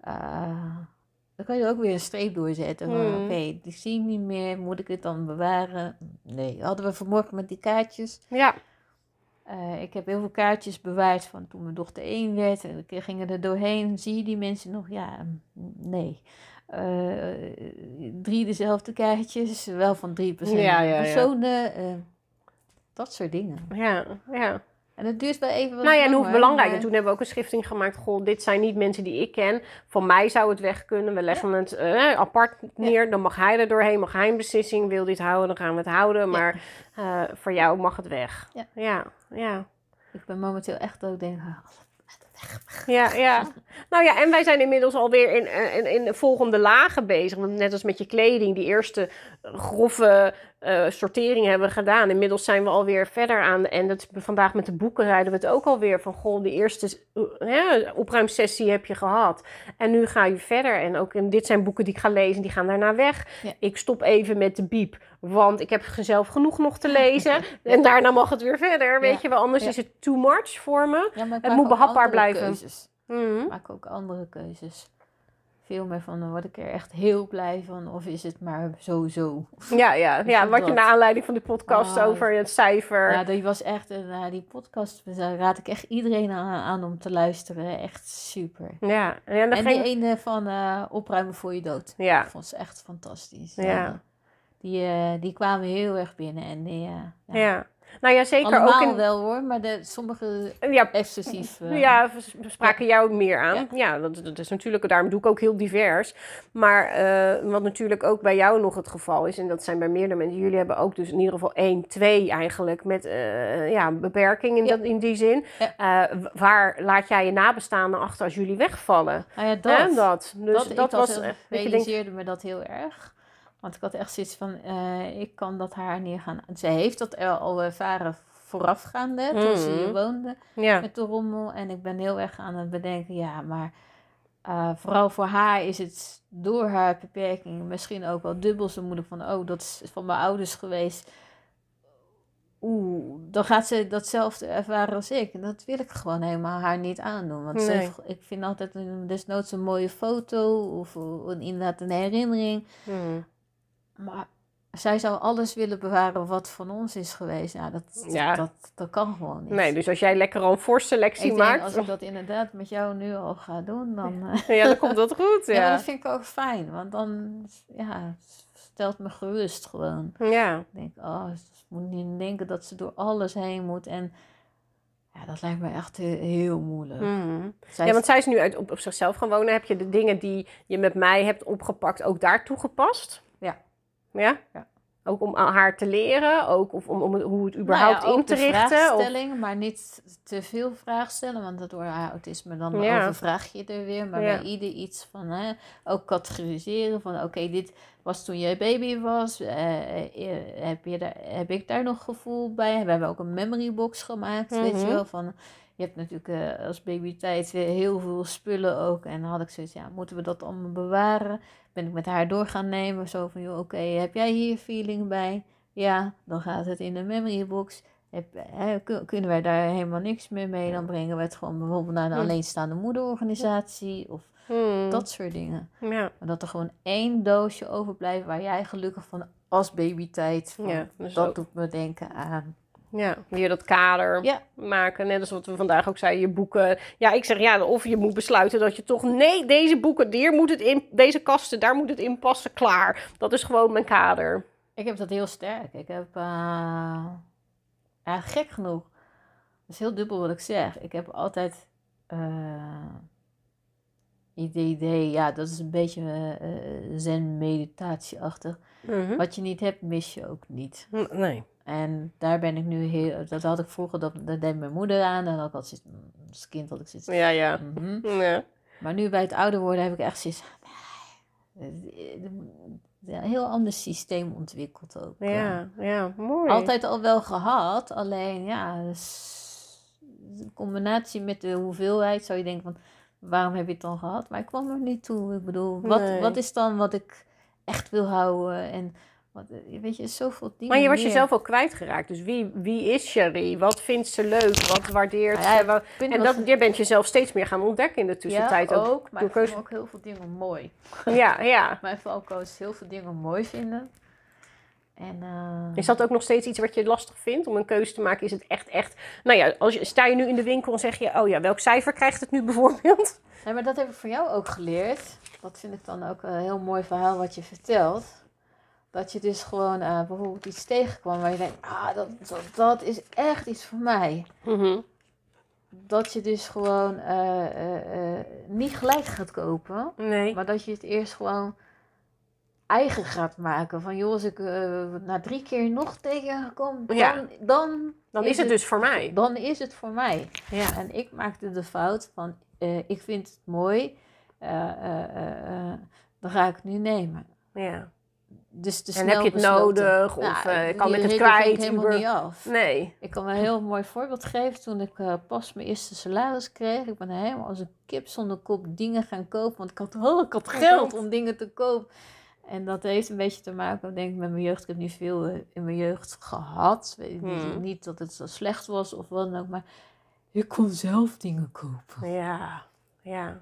Speaker 2: Uh, dan kan je ook weer een streep doorzetten. Hmm. Oké, okay, die zie ik niet meer. Moet ik het dan bewaren? Nee, hadden we vanmorgen met die kaartjes.
Speaker 3: Ja.
Speaker 2: Uh, ik heb heel veel kaartjes bewaard van toen mijn dochter één werd. En we gingen er doorheen. Zie je die mensen nog? Ja, nee. Uh, drie dezelfde kaartjes. Wel van drie persoon
Speaker 3: ja, ja,
Speaker 2: personen. Ja. Uh, dat soort dingen.
Speaker 3: Ja, ja.
Speaker 2: En het duurt wel even wat
Speaker 3: Nou ja, en
Speaker 2: langer,
Speaker 3: hoe belangrijk.
Speaker 2: Maar...
Speaker 3: En toen hebben we ook een schifting gemaakt. Goh, dit zijn niet mensen die ik ken. Van mij zou het weg kunnen. We leggen ja. het uh, apart neer. Ja. Dan mag hij er doorheen. Mag hij een beslissing. Wil dit houden, dan gaan we het houden. Maar ja. uh, voor jou mag het weg.
Speaker 2: Ja.
Speaker 3: Ja, ja.
Speaker 2: Ik ben momenteel echt ook denk... Oh,
Speaker 3: Ja, ja. Nou ja, en wij zijn inmiddels alweer in, in, in de volgende lagen bezig. Want net als met je kleding, die eerste grove uh, sortering hebben we gedaan. Inmiddels zijn we alweer verder aan. En dat, vandaag met de boeken zeiden we het ook alweer. Van goh, de eerste uh, opruimsessie heb je gehad. En nu ga je verder. En ook en dit zijn boeken die ik ga lezen, die gaan daarna weg. Ja. Ik stop even met de biep. Want ik heb zelf genoeg nog te lezen. En daarna mag het weer verder. Weet ja. je wel, anders ja. is het too much voor me.
Speaker 2: Ja, maar
Speaker 3: het moet behapbaar blijven.
Speaker 2: Keuzes.
Speaker 3: Mm-hmm.
Speaker 2: Ik maak ook andere keuzes. veel meer van, dan word ik er echt heel blij van. Of is het maar sowieso.
Speaker 3: Ja, ja, ja, wat je
Speaker 2: dat.
Speaker 3: naar aanleiding van de podcast
Speaker 2: Ah,
Speaker 3: over het cijfer.
Speaker 2: Ja, die was echt, uh, die podcast daar raad ik echt iedereen aan, aan om te luisteren. Echt super.
Speaker 3: Ja, en, dan
Speaker 2: En
Speaker 3: ging...
Speaker 2: die ene van uh, opruimen voor je dood.
Speaker 3: Ja.
Speaker 2: Ik vond ze echt fantastisch.
Speaker 3: Ja.
Speaker 2: Ja. Die, uh, die kwamen heel erg binnen. En die, uh, ja.
Speaker 3: ja. Nou ja, zeker
Speaker 2: allemaal
Speaker 3: ook in...
Speaker 2: wel hoor, maar de, sommige
Speaker 3: ja,
Speaker 2: excessief. Uh,
Speaker 3: ja, we spraken
Speaker 2: ja.
Speaker 3: jou ook meer aan. Ja,
Speaker 2: Ja.
Speaker 3: ja dat, dat is natuurlijk, daarom doe ik ook heel divers. Maar uh, wat natuurlijk ook bij jou nog het geval is, en dat zijn bij meerdere mensen, jullie hebben ook dus in ieder geval één, twee eigenlijk met uh, ja, beperking in,
Speaker 2: ja.
Speaker 3: dat, in die zin.
Speaker 2: Ja.
Speaker 3: Uh, waar laat jij je nabestaanden achter als jullie wegvallen?
Speaker 2: Nou ja, dat.
Speaker 3: En dat. Dus
Speaker 2: dat,
Speaker 3: dat
Speaker 2: ik
Speaker 3: was.
Speaker 2: Dat realiseerde denkt... me dat heel erg. Want ik had echt zoiets van, uh, ik kan dat haar niet gaan. Zij heeft dat al ervaren voorafgaande, mm. toen ze hier woonde ja. met de rommel. En ik ben heel erg aan het bedenken, ja, maar uh, vooral voor haar is het door haar beperking misschien ook wel dubbel zo moeilijk van, oh, dat is van mijn ouders geweest. Oeh, dan gaat ze datzelfde ervaren als ik. En dat wil ik gewoon helemaal haar niet aandoen. Want nee. ze heeft, ik vind altijd een, desnoods een mooie foto of een, inderdaad een herinnering. Mm. Maar zij zou alles willen bewaren wat van ons is geweest. Ja, dat, ja. dat, dat kan gewoon niet.
Speaker 3: Nee, dus als jij lekker al een voorselectie
Speaker 2: ik
Speaker 3: maakt...
Speaker 2: Denk, als ik dat inderdaad met jou nu al ga doen, dan...
Speaker 3: Ja, dan komt dat goed, ja.
Speaker 2: Ja, maar dat vind ik ook fijn. Want dan, ja, stelt me gerust gewoon.
Speaker 3: Ja.
Speaker 2: Ik denk, oh, ze moet niet denken dat ze door alles heen moet. En ja, dat lijkt me echt heel, heel moeilijk.
Speaker 3: Mm. Ja, want zij is nu uit, op, op zichzelf gaan wonen. Heb je de dingen die je met mij hebt opgepakt ook daar toegepast?
Speaker 2: Ja.
Speaker 3: Ja?
Speaker 2: Ja.
Speaker 3: Ook om haar te leren, ook of om, om hoe het überhaupt
Speaker 2: nou ja,
Speaker 3: in te richten?
Speaker 2: Vraagstelling, of... maar niet te veel vragen stellen, want door haar autisme dan ja. overvraag je er weer. Maar ja. bij ieder iets van, hè, ook categoriseren van, oké, okay, dit was toen je baby was, uh, uh, heb, je daar, heb ik daar nog gevoel bij? We hebben ook een memory box gemaakt, mm-hmm. weet je wel, van... Je hebt natuurlijk uh, als babytijd weer heel veel spullen ook. En dan had ik zoiets, ja, moeten we dat allemaal bewaren? Ben ik met haar door gaan nemen. Zo van, joh, oké, okay, heb jij hier feeling bij? Ja, dan gaat het in de memory box. Heb, hè, kunnen wij daar helemaal niks meer mee? Dan brengen we het gewoon bijvoorbeeld naar de alleenstaande moederorganisatie. Of hmm. dat soort dingen. Ja. Maar dat er gewoon één doosje overblijft waar jij gelukkig van als babytijd. Van, ja, dus dat ook. Doet me denken aan...
Speaker 3: Ja, weer dat kader ja. maken. Net als wat we vandaag ook zeiden, je boeken. Ja, ik zeg ja, of je moet besluiten dat je toch... Nee, deze boeken, hier moet het in, deze kasten, daar moet het in passen, klaar. Dat is gewoon mijn kader.
Speaker 2: Ik heb dat heel sterk. Ik heb... Uh, ja, gek genoeg. Dat is heel dubbel wat ik zeg. Ik heb altijd... Uh, idee, idee, ja, dat is een beetje uh, zen-meditatieachtig. Mm-hmm. Wat je niet hebt, mis je ook niet.
Speaker 3: Nee.
Speaker 2: En daar ben ik nu heel... Dat had ik vroeger, dat, dat deed mijn moeder aan. En dan had ik altijd als kind had ik zoiets...
Speaker 3: Ja, ja.
Speaker 2: Mm-hmm.
Speaker 3: ja.
Speaker 2: Maar nu bij het ouder worden heb ik echt zoiets... Een heel ander systeem ontwikkeld ook.
Speaker 3: Ja, ja, mooi.
Speaker 2: Altijd al wel gehad. Alleen, ja... De combinatie met de hoeveelheid zou je denken van... Waarom heb je het dan gehad? Maar ik kwam er niet toe. Ik bedoel, wat, nee. wat is dan wat ik echt wil houden? En... Weet je, zoveel dingen.
Speaker 3: Maar je was
Speaker 2: meer.
Speaker 3: jezelf ook kwijtgeraakt. Dus wie, wie is Cherie? Wat vindt ze leuk? Wat waardeert ja, ze? Wat... En dat, je bent jezelf steeds meer gaan ontdekken in de tussentijd.
Speaker 2: Ja, ook. ook maar ik
Speaker 3: keus...
Speaker 2: vind ook heel veel dingen mooi.
Speaker 3: Ja, ja.
Speaker 2: Mijn valkuil is heel veel dingen mooi vinden. En, uh...
Speaker 3: Is dat ook nog steeds iets wat je lastig vindt? Om een keuze te maken, is het echt, echt... Nou ja, als je, sta je nu in de winkel en zeg je... Oh ja, welk cijfer krijgt het nu bijvoorbeeld?
Speaker 2: Ja, maar dat heb ik van jou ook geleerd. Dat vind ik dan ook een heel mooi verhaal wat je vertelt. Dat je dus gewoon uh, bijvoorbeeld iets tegenkwam waar je denkt, ah, dat, dat, dat is echt iets voor mij. Mm-hmm. Dat je dus gewoon uh, uh, uh, niet gelijk gaat kopen.
Speaker 3: Nee.
Speaker 2: Maar dat je het eerst gewoon eigen gaat maken. Van joh, als ik uh, na drie keer nog tegenkom, dan,
Speaker 3: ja.
Speaker 2: dan,
Speaker 3: dan is het, het dus voor mij.
Speaker 2: Dan is het voor mij.
Speaker 3: Ja.
Speaker 2: En ik maakte de fout van, uh, ik vind het mooi, uh, uh, uh, dan ga ik het nu nemen.
Speaker 3: Ja.
Speaker 2: Dus te
Speaker 3: en heb je het besloten. Nodig? Of nou, uh, kan ik het kwijt?
Speaker 2: Ik helemaal uber... niet af.
Speaker 3: Nee.
Speaker 2: Ik kan me een heel mooi voorbeeld geven. Toen ik uh, pas mijn eerste salaris kreeg. Ik ben helemaal als een kip zonder kop dingen gaan kopen. Want ik had, oh, ik had geld om dingen te kopen. En dat heeft een beetje te maken, denk ik, met mijn jeugd. Ik heb niet veel uh, in mijn jeugd gehad. Weet hmm. niet, niet dat het zo slecht was of wat dan ook. Maar ik kon zelf dingen kopen.
Speaker 3: Ja, ja.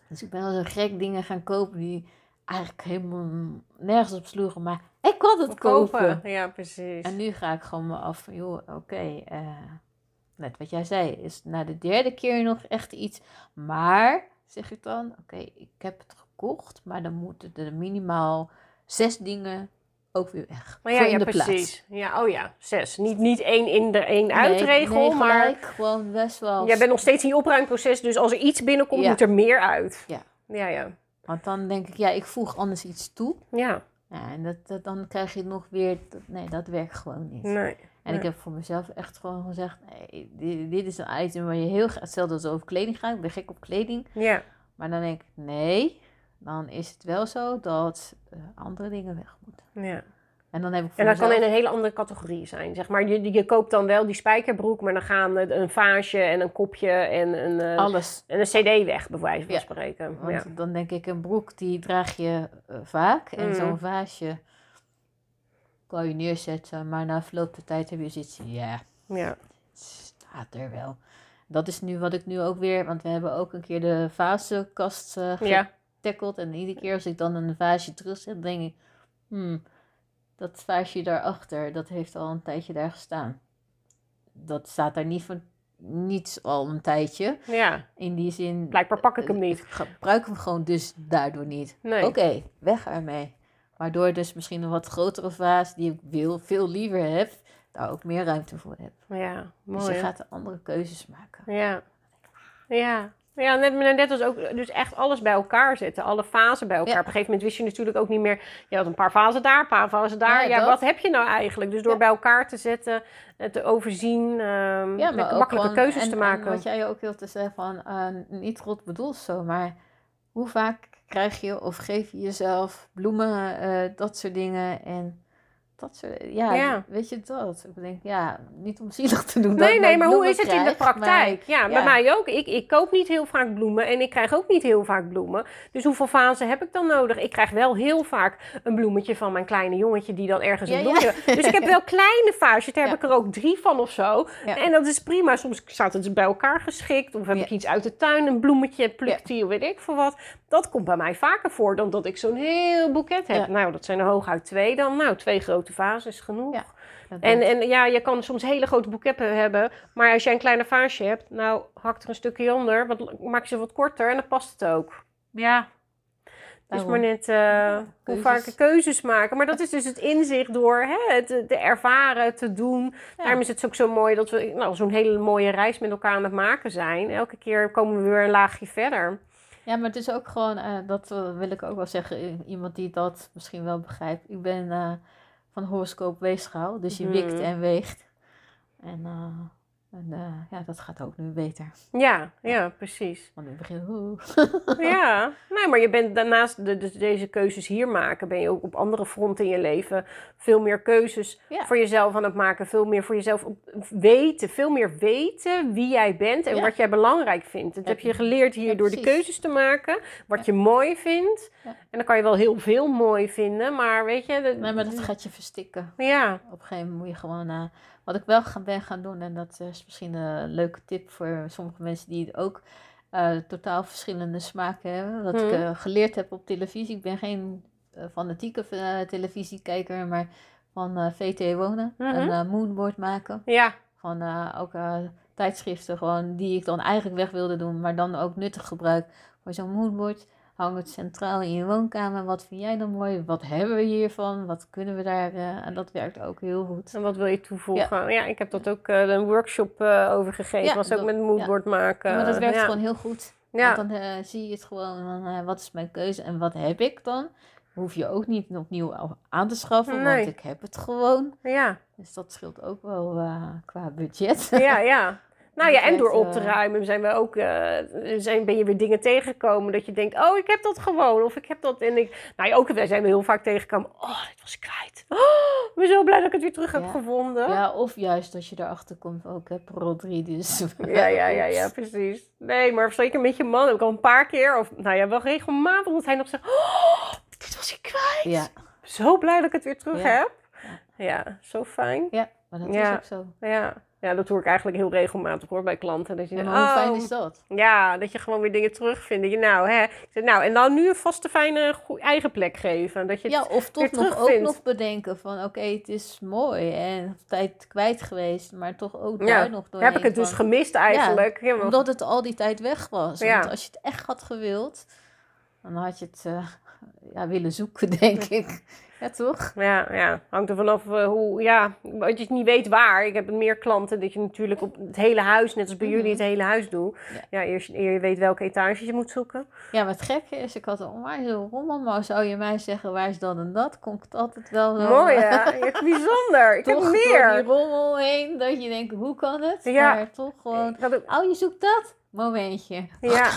Speaker 2: Dus ik ben al zo gek dingen gaan kopen die eigenlijk helemaal nergens op sloegen. Maar ik kon het kopen.
Speaker 3: Kopen. Ja, precies.
Speaker 2: En nu ga ik gewoon me af van, joh, oké. Okay, uh, net wat jij zei, is na de derde keer nog echt iets. Maar, zeg ik dan, oké, okay, ik heb het gekocht. Maar dan moeten er minimaal zes dingen ook weer weg.
Speaker 3: Maar ja,
Speaker 2: voor
Speaker 3: ja
Speaker 2: in de
Speaker 3: precies.
Speaker 2: plaats.
Speaker 3: Ja, oh ja, zes. Niet, niet één in de één
Speaker 2: Nee,
Speaker 3: uitregel,
Speaker 2: nee,
Speaker 3: maar
Speaker 2: gelijk, gewoon best wel.
Speaker 3: jij bent nog steeds in je opruimproces. Dus als er iets binnenkomt,
Speaker 2: Ja.
Speaker 3: moet er meer uit.
Speaker 2: Ja.
Speaker 3: Ja, ja.
Speaker 2: Want dan denk ik, ja, ik voeg anders iets toe.
Speaker 3: Ja,
Speaker 2: Ja, en dat, dat, dan krijg je nog weer, dat, nee, dat werkt gewoon niet.
Speaker 3: nee.
Speaker 2: En ik heb voor mezelf echt gewoon gezegd, nee, dit, dit is een item waar je heel graag, hetzelfde als over kleding gaat, ik ben gek op kleding.
Speaker 3: Ja,
Speaker 2: Maar dan denk ik, nee, dan is het wel zo dat uh, andere dingen weg moeten.
Speaker 3: ja.
Speaker 2: En dan heb ik voor
Speaker 3: En dat kan
Speaker 2: mezelf...
Speaker 3: in een hele andere categorie zijn. Zeg maar, je, je koopt dan wel die spijkerbroek, maar dan gaan een vaasje en een kopje en een, uh,
Speaker 2: Alles.
Speaker 3: en een cd weg, bij wijze van
Speaker 2: Ja.
Speaker 3: spreken.
Speaker 2: Want
Speaker 3: Ja.
Speaker 2: dan denk ik, een broek die draag je uh, vaak. En
Speaker 3: Mm.
Speaker 2: zo'n vaasje kan je neerzetten. Maar na verloop de tijd heb je zoiets, ja,
Speaker 3: Ja.
Speaker 2: het staat er wel. Dat is nu wat ik nu ook weer, want we hebben ook een keer de vazenkast uh,
Speaker 3: Ja.
Speaker 2: getackeld. En iedere keer als ik dan een vaasje terugzet, dan denk ik, hmm, dat vaasje daarachter, dat heeft al een tijdje daar gestaan. Dat staat daar niet voor niets al een tijdje.
Speaker 3: Ja.
Speaker 2: In die zin...
Speaker 3: Blijkbaar pak ik hem niet.
Speaker 2: Ik gebruik hem gewoon dus daardoor niet.
Speaker 3: Nee.
Speaker 2: Oké, okay, weg ermee. Waardoor dus misschien een wat grotere vaas, die ik wil, veel liever heb, daar ook meer ruimte voor heb.
Speaker 3: Ja, mooi.
Speaker 2: Dus je
Speaker 3: hè?
Speaker 2: gaat andere keuzes maken.
Speaker 3: Ja. Ja. Ja, net, net als ook dus echt alles bij elkaar zetten. Alle fasen bij elkaar.
Speaker 2: Ja.
Speaker 3: Op een gegeven moment wist je natuurlijk ook niet meer... Je had een paar fasen daar, een paar fasen daar.
Speaker 2: Ja,
Speaker 3: Ja,
Speaker 2: dat.
Speaker 3: wat heb je nou eigenlijk? Dus door
Speaker 2: Ja.
Speaker 3: bij elkaar te zetten, eh, te overzien, um,
Speaker 2: Ja, maar ook
Speaker 3: makkelijke
Speaker 2: gewoon,
Speaker 3: keuzes
Speaker 2: en,
Speaker 3: te maken.
Speaker 2: En wat jij ook heel te zeggen van, uh, niet rot bedoeld zo, maar hoe vaak krijg je of geef je jezelf bloemen, uh, dat soort dingen en dat soort, ja,
Speaker 3: Ja.
Speaker 2: weet je dat? Ik denk, ja, niet om zielig te doen. dat
Speaker 3: Nee,
Speaker 2: ik
Speaker 3: nee,
Speaker 2: nooit
Speaker 3: maar hoe
Speaker 2: bloemen
Speaker 3: is het in de
Speaker 2: krijg,
Speaker 3: praktijk?
Speaker 2: maar-
Speaker 3: ja,
Speaker 2: ja.
Speaker 3: bij mij ook. Ik, ik koop niet heel vaak bloemen en ik krijg ook niet heel vaak bloemen. Dus hoeveel fasen heb ik dan nodig? Ik krijg wel heel vaak een bloemetje van mijn kleine jongetje die dan ergens een
Speaker 2: Ja,
Speaker 3: bloemetje...
Speaker 2: ja.
Speaker 3: Dus ik heb wel kleine vaasjes, daar
Speaker 2: Ja.
Speaker 3: heb ik er ook drie van of zo.
Speaker 2: Ja.
Speaker 3: En dat is prima. Soms staat het bij elkaar geschikt of heb
Speaker 2: Ja.
Speaker 3: ik iets uit de tuin, een bloemetje, plukt die, weet ik veel wat. Dat komt bij mij vaker voor dan dat ik zo'n heel boeket heb.
Speaker 2: Ja.
Speaker 3: Nou, dat zijn er hooguit twee dan. Nou, twee grote vazen is genoeg.
Speaker 2: Ja. Dat
Speaker 3: En,
Speaker 2: dat-
Speaker 3: en ja, je kan soms hele grote boeketten hebben, maar als jij een kleine vaasje hebt, nou, hak er een stukje onder, wat, maak je ze wat korter en dan past het ook. Ja, het is
Speaker 2: Daarom.
Speaker 3: maar net uh, hoe
Speaker 2: keuzes.
Speaker 3: vaak keuzes maken. Maar dat is dus het inzicht door hè, het te ervaren, te doen.
Speaker 2: Ja.
Speaker 3: Daarom is het ook zo mooi dat we nou, zo'n hele mooie reis met elkaar aan het maken zijn. Elke keer komen we weer een laagje verder.
Speaker 2: Ja, maar het is ook gewoon, uh, dat uh, wil ik ook wel zeggen, iemand die dat misschien wel begrijpt. Ik ben uh, van horoscoop weegschaal, dus je
Speaker 3: Mhm.
Speaker 2: wikt en weegt. En, uh, en uh, ja, dat gaat ook nu beter.
Speaker 3: Ja, ja, precies.
Speaker 2: Want in het begin, oeh.
Speaker 3: Ja, nee, maar je bent daarnaast de, de, deze keuzes hier maken, ben je ook op andere fronten in je leven veel meer keuzes
Speaker 2: Ja.
Speaker 3: voor jezelf aan het maken, veel meer voor jezelf op, weten, veel meer weten wie jij bent en
Speaker 2: Ja.
Speaker 3: wat jij belangrijk vindt. Dat
Speaker 2: Ja.
Speaker 3: heb je geleerd hier
Speaker 2: Ja,
Speaker 3: door de
Speaker 2: precies.
Speaker 3: keuzes te maken, wat
Speaker 2: Ja.
Speaker 3: je mooi vindt.
Speaker 2: Ja.
Speaker 3: En dan kan je wel heel veel mooi vinden, maar weet je... Dat,
Speaker 2: Nee, maar dat gaat je verstikken.
Speaker 3: Ja,
Speaker 2: Op een gegeven moment moet je gewoon, uh, wat ik wel gaan, ben gaan doen, en dat is misschien een leuke tip voor sommige mensen die het ook uh, totaal verschillende smaken hebben. Wat
Speaker 3: Hmm.
Speaker 2: ik uh, geleerd heb op televisie. Ik ben geen uh, fanatieke uh, televisiekijker, maar van uh, V T Wonen.
Speaker 3: Mhm.
Speaker 2: Een uh, moodboard maken.
Speaker 3: ja,
Speaker 2: Van uh, ook uh, tijdschriften gewoon, die ik dan eigenlijk weg wilde doen, maar dan ook nuttig gebruik voor zo'n moodboard. Hang het centraal in je woonkamer. Wat vind jij dan mooi? Wat hebben we hiervan? Wat kunnen we daar? Uh, en dat werkt ook heel goed.
Speaker 3: en wat wil je toevoegen? Ja, ik heb dat ook uh, een workshop uh, over gegeven,
Speaker 2: Ja,
Speaker 3: was ook
Speaker 2: dat-
Speaker 3: met een moodboard maken.
Speaker 2: Ja, maar dat werkt
Speaker 3: ja.
Speaker 2: gewoon heel goed.
Speaker 3: Ja.
Speaker 2: Want dan uh, zie je het gewoon, dan, uh, wat is mijn keuze en wat heb ik dan? Hoef je ook niet opnieuw aan te schaffen,
Speaker 3: Nee.
Speaker 2: want ik heb het gewoon.
Speaker 3: Ja,
Speaker 2: Dus dat scheelt ook wel uh, qua budget.
Speaker 3: ja, ja. Nou
Speaker 2: Dat
Speaker 3: ja, en door
Speaker 2: werkt,
Speaker 3: op te
Speaker 2: uh,
Speaker 3: ruimen zijn we ook, uh, zijn, ben je weer dingen tegengekomen dat je denkt, oh, ik heb dat gewoon. Of ik heb dat, en ik, nou ja, ook wij zijn we heel vaak tegengekomen, oh, dit was ik kwijt. Oh, ik ben zo blij dat ik het weer terug heb
Speaker 2: Ja.
Speaker 3: gevonden.
Speaker 2: Ja, of juist als je erachter komt, ook ik heb rol drie, dus...
Speaker 3: Ja, ja, ja, ja, precies. Nee, maar zeker met je man heb ik al een paar keer, of nou ja, wel regelmatig, dat hij nog zegt, oh, dit was ik kwijt.
Speaker 2: Ja,
Speaker 3: Zo blij dat ik het weer terug
Speaker 2: Ja.
Speaker 3: heb.
Speaker 2: Ja.
Speaker 3: Ja, zo fijn.
Speaker 2: ja, maar dat
Speaker 3: Ja.
Speaker 2: is ook zo.
Speaker 3: Ja. Ja, dat hoor ik eigenlijk heel regelmatig hoor bij klanten. Dat je
Speaker 2: Ja,
Speaker 3: denkt,
Speaker 2: maar hoe
Speaker 3: oh,
Speaker 2: fijn is dat?
Speaker 3: ja, dat je gewoon weer dingen terugvindt. Dat je nou, hè. Ik zeg, nou, en dan nu een vaste, fijne, goe- eigen plek geven. Dat je het
Speaker 2: Ja, of toch
Speaker 3: weer
Speaker 2: nog ook
Speaker 3: terugvindt.
Speaker 2: nog bedenken van oké, het is mooi en tijd kwijt geweest, maar toch ook
Speaker 3: Ja,
Speaker 2: daar nog doorheen.
Speaker 3: heb ik het dus
Speaker 2: van,
Speaker 3: gemist eigenlijk. Ja, maar-
Speaker 2: omdat het al die tijd weg was.
Speaker 3: Ja.
Speaker 2: Want als je het echt had gewild, dan had je het uh, ja, willen zoeken, denk ik. Ja, toch?
Speaker 3: Ja, ja, hangt er vanaf uh, hoe, ja, wat je niet weet waar. Ik heb meer klanten dat je natuurlijk op het hele huis, net als bij
Speaker 2: Mm-hmm.
Speaker 3: jullie, het hele huis doet.
Speaker 2: Ja.
Speaker 3: Ja, eerst eer je weet welke etage je moet zoeken.
Speaker 2: Ja, maar het gekke is, ik had een onwijs rommel, maar zou je mij zeggen waar is dat en dat, kom ik het altijd wel zo...
Speaker 3: Mooi hè, ja, bijzonder. Ik
Speaker 2: toch
Speaker 3: heb
Speaker 2: door
Speaker 3: meer.
Speaker 2: die rommel heen, dat je denkt, hoe kan het?
Speaker 3: Ja.
Speaker 2: Maar toch gewoon,
Speaker 3: Ik had ook-
Speaker 2: oh je zoekt dat? Momentje.
Speaker 3: Ja,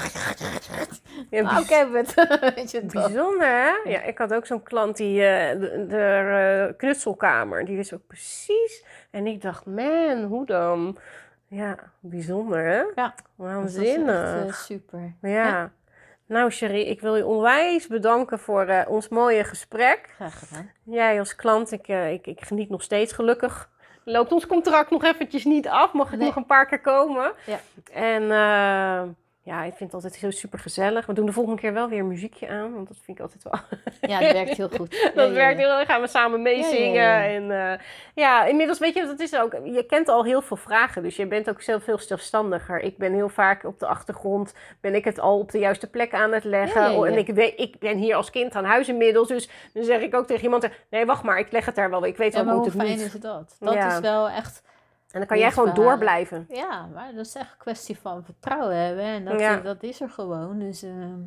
Speaker 3: ja
Speaker 2: Nou, ik heb het. Weet je toch?
Speaker 3: bijzonder hè. Ja, ik had ook zo'n klant die, eh, de, de uh, knutselkamer, die wist ook precies. En ik dacht, man, hoe dan? Ja, bijzonder hè.
Speaker 2: Ja.
Speaker 3: Waanzinnig.
Speaker 2: Dat is echt, uh, super.
Speaker 3: Ja.
Speaker 2: Ja.
Speaker 3: Nou, Cherie, ik wil je onwijs bedanken voor uh, ons mooie gesprek.
Speaker 2: Graag gedaan.
Speaker 3: Jij als klant, ik, uh, ik, ik geniet nog steeds gelukkig. Loopt ons contract nog eventjes niet af. Mag ik
Speaker 2: Nee.
Speaker 3: nog een paar keer komen?
Speaker 2: Ja.
Speaker 3: En uh, ja, ik vind het altijd heel super gezellig. We doen de volgende keer wel weer een muziekje aan. Want dat vind ik altijd wel...
Speaker 2: Ja, het werkt heel goed. Ja,
Speaker 3: dat
Speaker 2: ja,
Speaker 3: werkt
Speaker 2: ja.
Speaker 3: heel erg. Gaan we samen meezingen.
Speaker 2: Ja, ja, ja.
Speaker 3: En uh, ja, inmiddels weet je, dat is ook... Je kent al heel veel vragen. Dus je bent ook zelf veel zelfstandiger. Ik ben heel vaak op de achtergrond. Ben ik het al op de juiste plek aan het leggen.
Speaker 2: Ja, ja, ja.
Speaker 3: En ik, weet, ik ben hier als kind aan huis inmiddels. Dus dan zeg ik ook tegen iemand... Nee, wacht maar. Ik leg het daar wel. Ik weet
Speaker 2: Ja,
Speaker 3: wel
Speaker 2: maar
Speaker 3: hoe
Speaker 2: hoe
Speaker 3: het
Speaker 2: fijn
Speaker 3: moet.
Speaker 2: is dat? Dat
Speaker 3: Ja.
Speaker 2: is wel echt...
Speaker 3: En dan kan jij gewoon
Speaker 2: Levensverhalen.
Speaker 3: door blijven.
Speaker 2: Ja, maar dat is echt een kwestie van vertrouwen hebben. En dat,
Speaker 3: Ja.
Speaker 2: uh, dat is er gewoon. Dus, uh,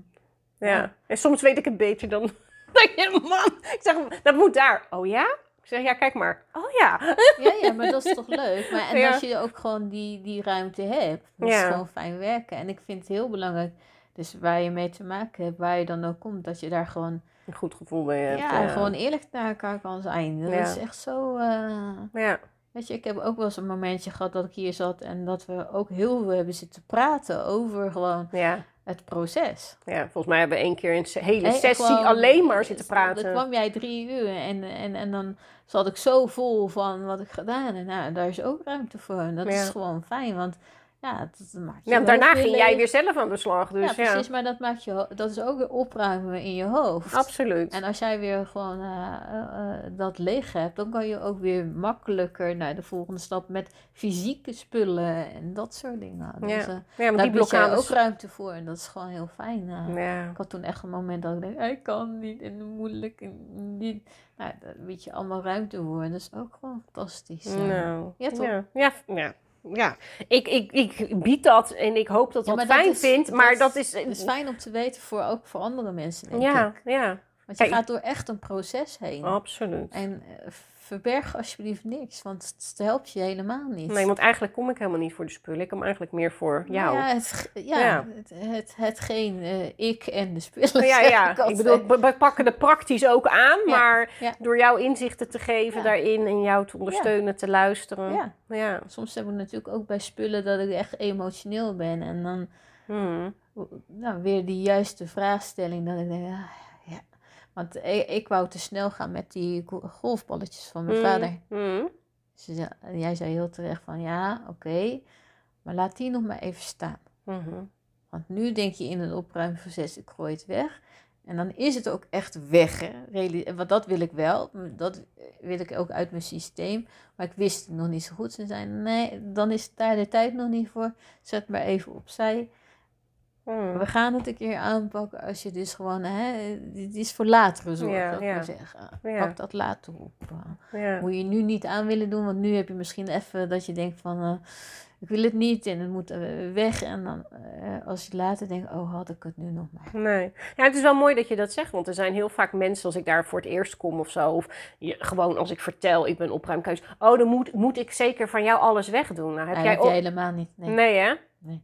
Speaker 3: Ja.
Speaker 2: Ja.
Speaker 3: En soms weet ik het beter dan... Dan je man. Ik zeg, dat moet daar. Oh ja? Ik zeg, ja, kijk maar. Oh ja.
Speaker 2: ja, ja, maar dat is toch leuk. Maar, en
Speaker 3: Ja.
Speaker 2: als je ook gewoon die, die ruimte hebt, dat
Speaker 3: Ja.
Speaker 2: is gewoon fijn werken. En ik vind het heel belangrijk, dus waar je mee te maken hebt, waar je dan ook komt, dat je daar gewoon,
Speaker 3: Een goed gevoel bij je hebt.
Speaker 2: ja, gewoon eerlijk naar elkaar kan zijn. Dat
Speaker 3: Ja.
Speaker 2: is echt zo... uh,
Speaker 3: Ja.
Speaker 2: Weet je, ik heb ook wel eens een momentje gehad dat ik hier zat en dat we ook heel veel hebben zitten praten over gewoon
Speaker 3: Ja.
Speaker 2: het proces.
Speaker 3: Ja, volgens mij hebben we één keer een se- hele
Speaker 2: Hey,
Speaker 3: sessie
Speaker 2: gewoon,
Speaker 3: alleen maar zitten
Speaker 2: Dan
Speaker 3: praten.
Speaker 2: kwam jij drie uur en, en, en dan zat ik zo vol van wat ik gedaan en nou, daar is ook ruimte voor. En dat
Speaker 3: Ja.
Speaker 2: is gewoon fijn, want ja, dat, dat maakt je
Speaker 3: Ja,
Speaker 2: hoofd
Speaker 3: daarna
Speaker 2: weer
Speaker 3: ging jij
Speaker 2: leeg.
Speaker 3: weer zelf aan de slag. Dus
Speaker 2: Ja,
Speaker 3: ja,
Speaker 2: precies, maar dat, maakt je, ho- dat is ook weer opruimen in je hoofd.
Speaker 3: absoluut.
Speaker 2: En als jij weer gewoon uh, uh, uh, dat leeg hebt, dan kan je ook weer makkelijker naar de volgende stap met fysieke spullen en dat soort dingen.
Speaker 3: Ja.
Speaker 2: Dus, uh,
Speaker 3: Ja, maar
Speaker 2: daar
Speaker 3: die
Speaker 2: bied jij
Speaker 3: blokkades...
Speaker 2: ook ruimte voor en dat is gewoon heel fijn. Uh,
Speaker 3: Ja.
Speaker 2: Ik had toen echt een moment dat ik dacht, ik kan niet en moeilijk en niet. Nou, daar bied je allemaal ruimte voor en dat is ook gewoon fantastisch. Uh,
Speaker 3: Nou,
Speaker 2: Ja, toch?
Speaker 3: Ja, ja, ja. ja. Ik, ik, ik bied dat en ik hoop dat
Speaker 2: ja,
Speaker 3: dat
Speaker 2: maar
Speaker 3: fijn
Speaker 2: dat is,
Speaker 3: vindt, maar dat is...
Speaker 2: Het is fijn om te weten voor ook voor andere mensen, denk
Speaker 3: ja,
Speaker 2: ik.
Speaker 3: ja,
Speaker 2: Want je
Speaker 3: Kijk,
Speaker 2: gaat door echt een proces heen.
Speaker 3: absoluut.
Speaker 2: En uh, verberg alsjeblieft niks, want het helpt je helemaal niet.
Speaker 3: Nee, want eigenlijk kom ik helemaal niet voor de spullen. Ik kom eigenlijk meer voor jou.
Speaker 2: Nou ja, het, ja,
Speaker 3: Ja.
Speaker 2: Het, het, hetgeen uh, ik en de spullen.
Speaker 3: Ja,
Speaker 2: zeg
Speaker 3: ja.
Speaker 2: ik altijd.
Speaker 3: Ik bedoel, we- we pakken er praktisch ook aan,
Speaker 2: Ja,
Speaker 3: maar
Speaker 2: ja.
Speaker 3: door jou inzichten te geven
Speaker 2: Ja.
Speaker 3: daarin en jou te ondersteunen, te luisteren.
Speaker 2: Ja.
Speaker 3: Ja.
Speaker 2: Soms heb ik natuurlijk ook bij spullen dat ik echt emotioneel ben. En dan
Speaker 3: Hmm.
Speaker 2: nou, weer die juiste vraagstelling. Dat ik denk, ah, ja. Want ik, ik wou te snel gaan met die go- golfballetjes van mijn
Speaker 3: Hmm.
Speaker 2: vader.
Speaker 3: Hmm.
Speaker 2: Ze zei- en jij zei heel terecht van, ja, oké. maar laat die nog maar even staan.
Speaker 3: Mhm.
Speaker 2: Want nu denk je in het opruimproces, ik gooi het weg. En dan is het ook echt weg. Hè? Reali- Want dat wil ik wel. Dat wil ik ook uit mijn systeem. Maar ik wist het nog niet zo goed. Ze zei, nee, dan is daar de tijd nog niet voor. Zet maar even opzij.
Speaker 3: Hmm.
Speaker 2: We gaan het een keer aanpakken als je dus gewoon... Hè, dit is voor latere zorg,
Speaker 3: Ja,
Speaker 2: zou ik
Speaker 3: ja.
Speaker 2: maar zeggen.
Speaker 3: Ja.
Speaker 2: Pak dat later op.
Speaker 3: Ja.
Speaker 2: Moet je nu niet aan willen doen. Want nu heb je misschien even dat je denkt van... Uh, ik wil het niet en het moet uh, weg. En dan uh, als je later denkt, oh, had ik het nu nog maar.
Speaker 3: Nee. Ja, het is wel mooi dat je dat zegt, want er zijn heel vaak mensen als ik daar voor het eerst kom of zo, of je, gewoon als ik vertel, ik ben opruimkeus, oh, dan moet, moet ik zeker van jou alles wegdoen. Nou, heb
Speaker 2: Nee,
Speaker 3: jij
Speaker 2: heb jij
Speaker 3: ook...
Speaker 2: helemaal niet. Nee.
Speaker 3: Nee, hè?
Speaker 2: Nee.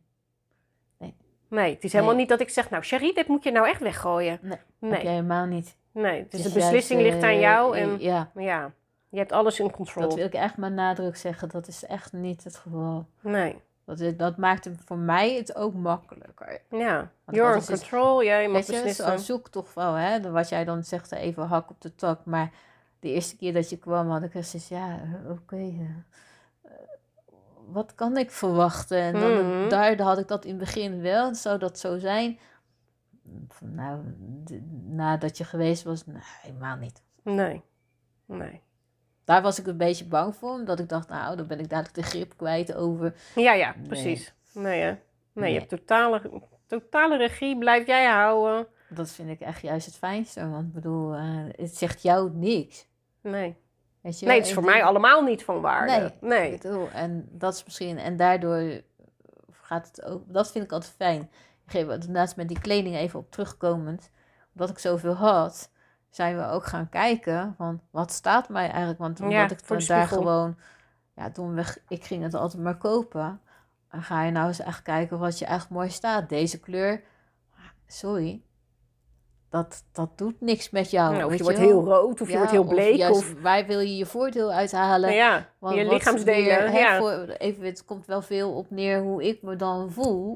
Speaker 2: Nee.
Speaker 3: Nee, het is helemaal
Speaker 2: Nee.
Speaker 3: niet dat ik zeg, nou, Cherie, dit moet je nou echt weggooien.
Speaker 2: Nee,
Speaker 3: Nee,
Speaker 2: heb jij helemaal niet.
Speaker 3: nee. Dus
Speaker 2: Het
Speaker 3: de
Speaker 2: is
Speaker 3: beslissing
Speaker 2: juist,
Speaker 3: ligt aan
Speaker 2: uh,
Speaker 3: jou
Speaker 2: uh,
Speaker 3: en
Speaker 2: Ja,
Speaker 3: ja, je hebt alles in control.
Speaker 2: dat wil ik echt met nadruk zeggen. Dat is echt niet het geval.
Speaker 3: Nee,
Speaker 2: Dat, is- dat maakt het voor mij het ook makkelijker.
Speaker 3: ja.
Speaker 2: Want
Speaker 3: You're in
Speaker 2: dat is dus-
Speaker 3: control, jij mag
Speaker 2: Weet je,
Speaker 3: beslissen.
Speaker 2: zo'n zoektocht wel, hè. Wat jij dan zegt, even hak op de tak. Maar de eerste keer dat je kwam, had ik gezegd, ja, oké. Okay, wat kan ik verwachten? En dan,
Speaker 3: Mhm.
Speaker 2: daar had ik dat in het begin wel. Zou dat zo zijn? Van, nou, d- nadat je geweest was, nee, helemaal niet.
Speaker 3: Nee, nee.
Speaker 2: Daar was ik een beetje bang voor, omdat ik dacht, nou, dan ben ik dadelijk de grip kwijt over.
Speaker 3: Ja, ja,
Speaker 2: Nee.
Speaker 3: precies. Nee, hè? Nee,
Speaker 2: Nee.
Speaker 3: je hebt totale, totale regie, blijf jij houden.
Speaker 2: Dat vind ik echt juist het fijnste, want ik bedoel, eh, het zegt jou niks.
Speaker 3: Nee.
Speaker 2: Weet je?
Speaker 3: Nee, het is
Speaker 2: En
Speaker 3: voor
Speaker 2: die-
Speaker 3: mij allemaal niet van waarde.
Speaker 2: Nee,
Speaker 3: Nee.
Speaker 2: ik bedoel, en dat is misschien, en daardoor gaat het ook, dat vind ik altijd fijn. Daarnaast met die kleding even op terugkomend, omdat ik zoveel had, zijn we ook gaan kijken van wat staat mij eigenlijk, want
Speaker 3: Ja,
Speaker 2: omdat ik
Speaker 3: voor de
Speaker 2: dan daar
Speaker 3: spiegel.
Speaker 2: gewoon, ja, domweg, ik ging het altijd maar kopen. Dan ga je nou eens echt kijken wat je echt mooi staat. Deze kleur, sorry, dat, dat doet niks met jou.
Speaker 3: Nou, of
Speaker 2: weet
Speaker 3: je wordt
Speaker 2: wel?
Speaker 3: heel rood, of je
Speaker 2: Ja,
Speaker 3: wordt heel bleek.
Speaker 2: juist,
Speaker 3: Of,
Speaker 2: waar wil je je voordeel uithalen?
Speaker 3: ja,
Speaker 2: Wat-
Speaker 3: je
Speaker 2: wat
Speaker 3: lichaamsdelen.
Speaker 2: weer, hè,
Speaker 3: ja.
Speaker 2: voor, even, het komt wel veel op neer hoe ik me dan voel.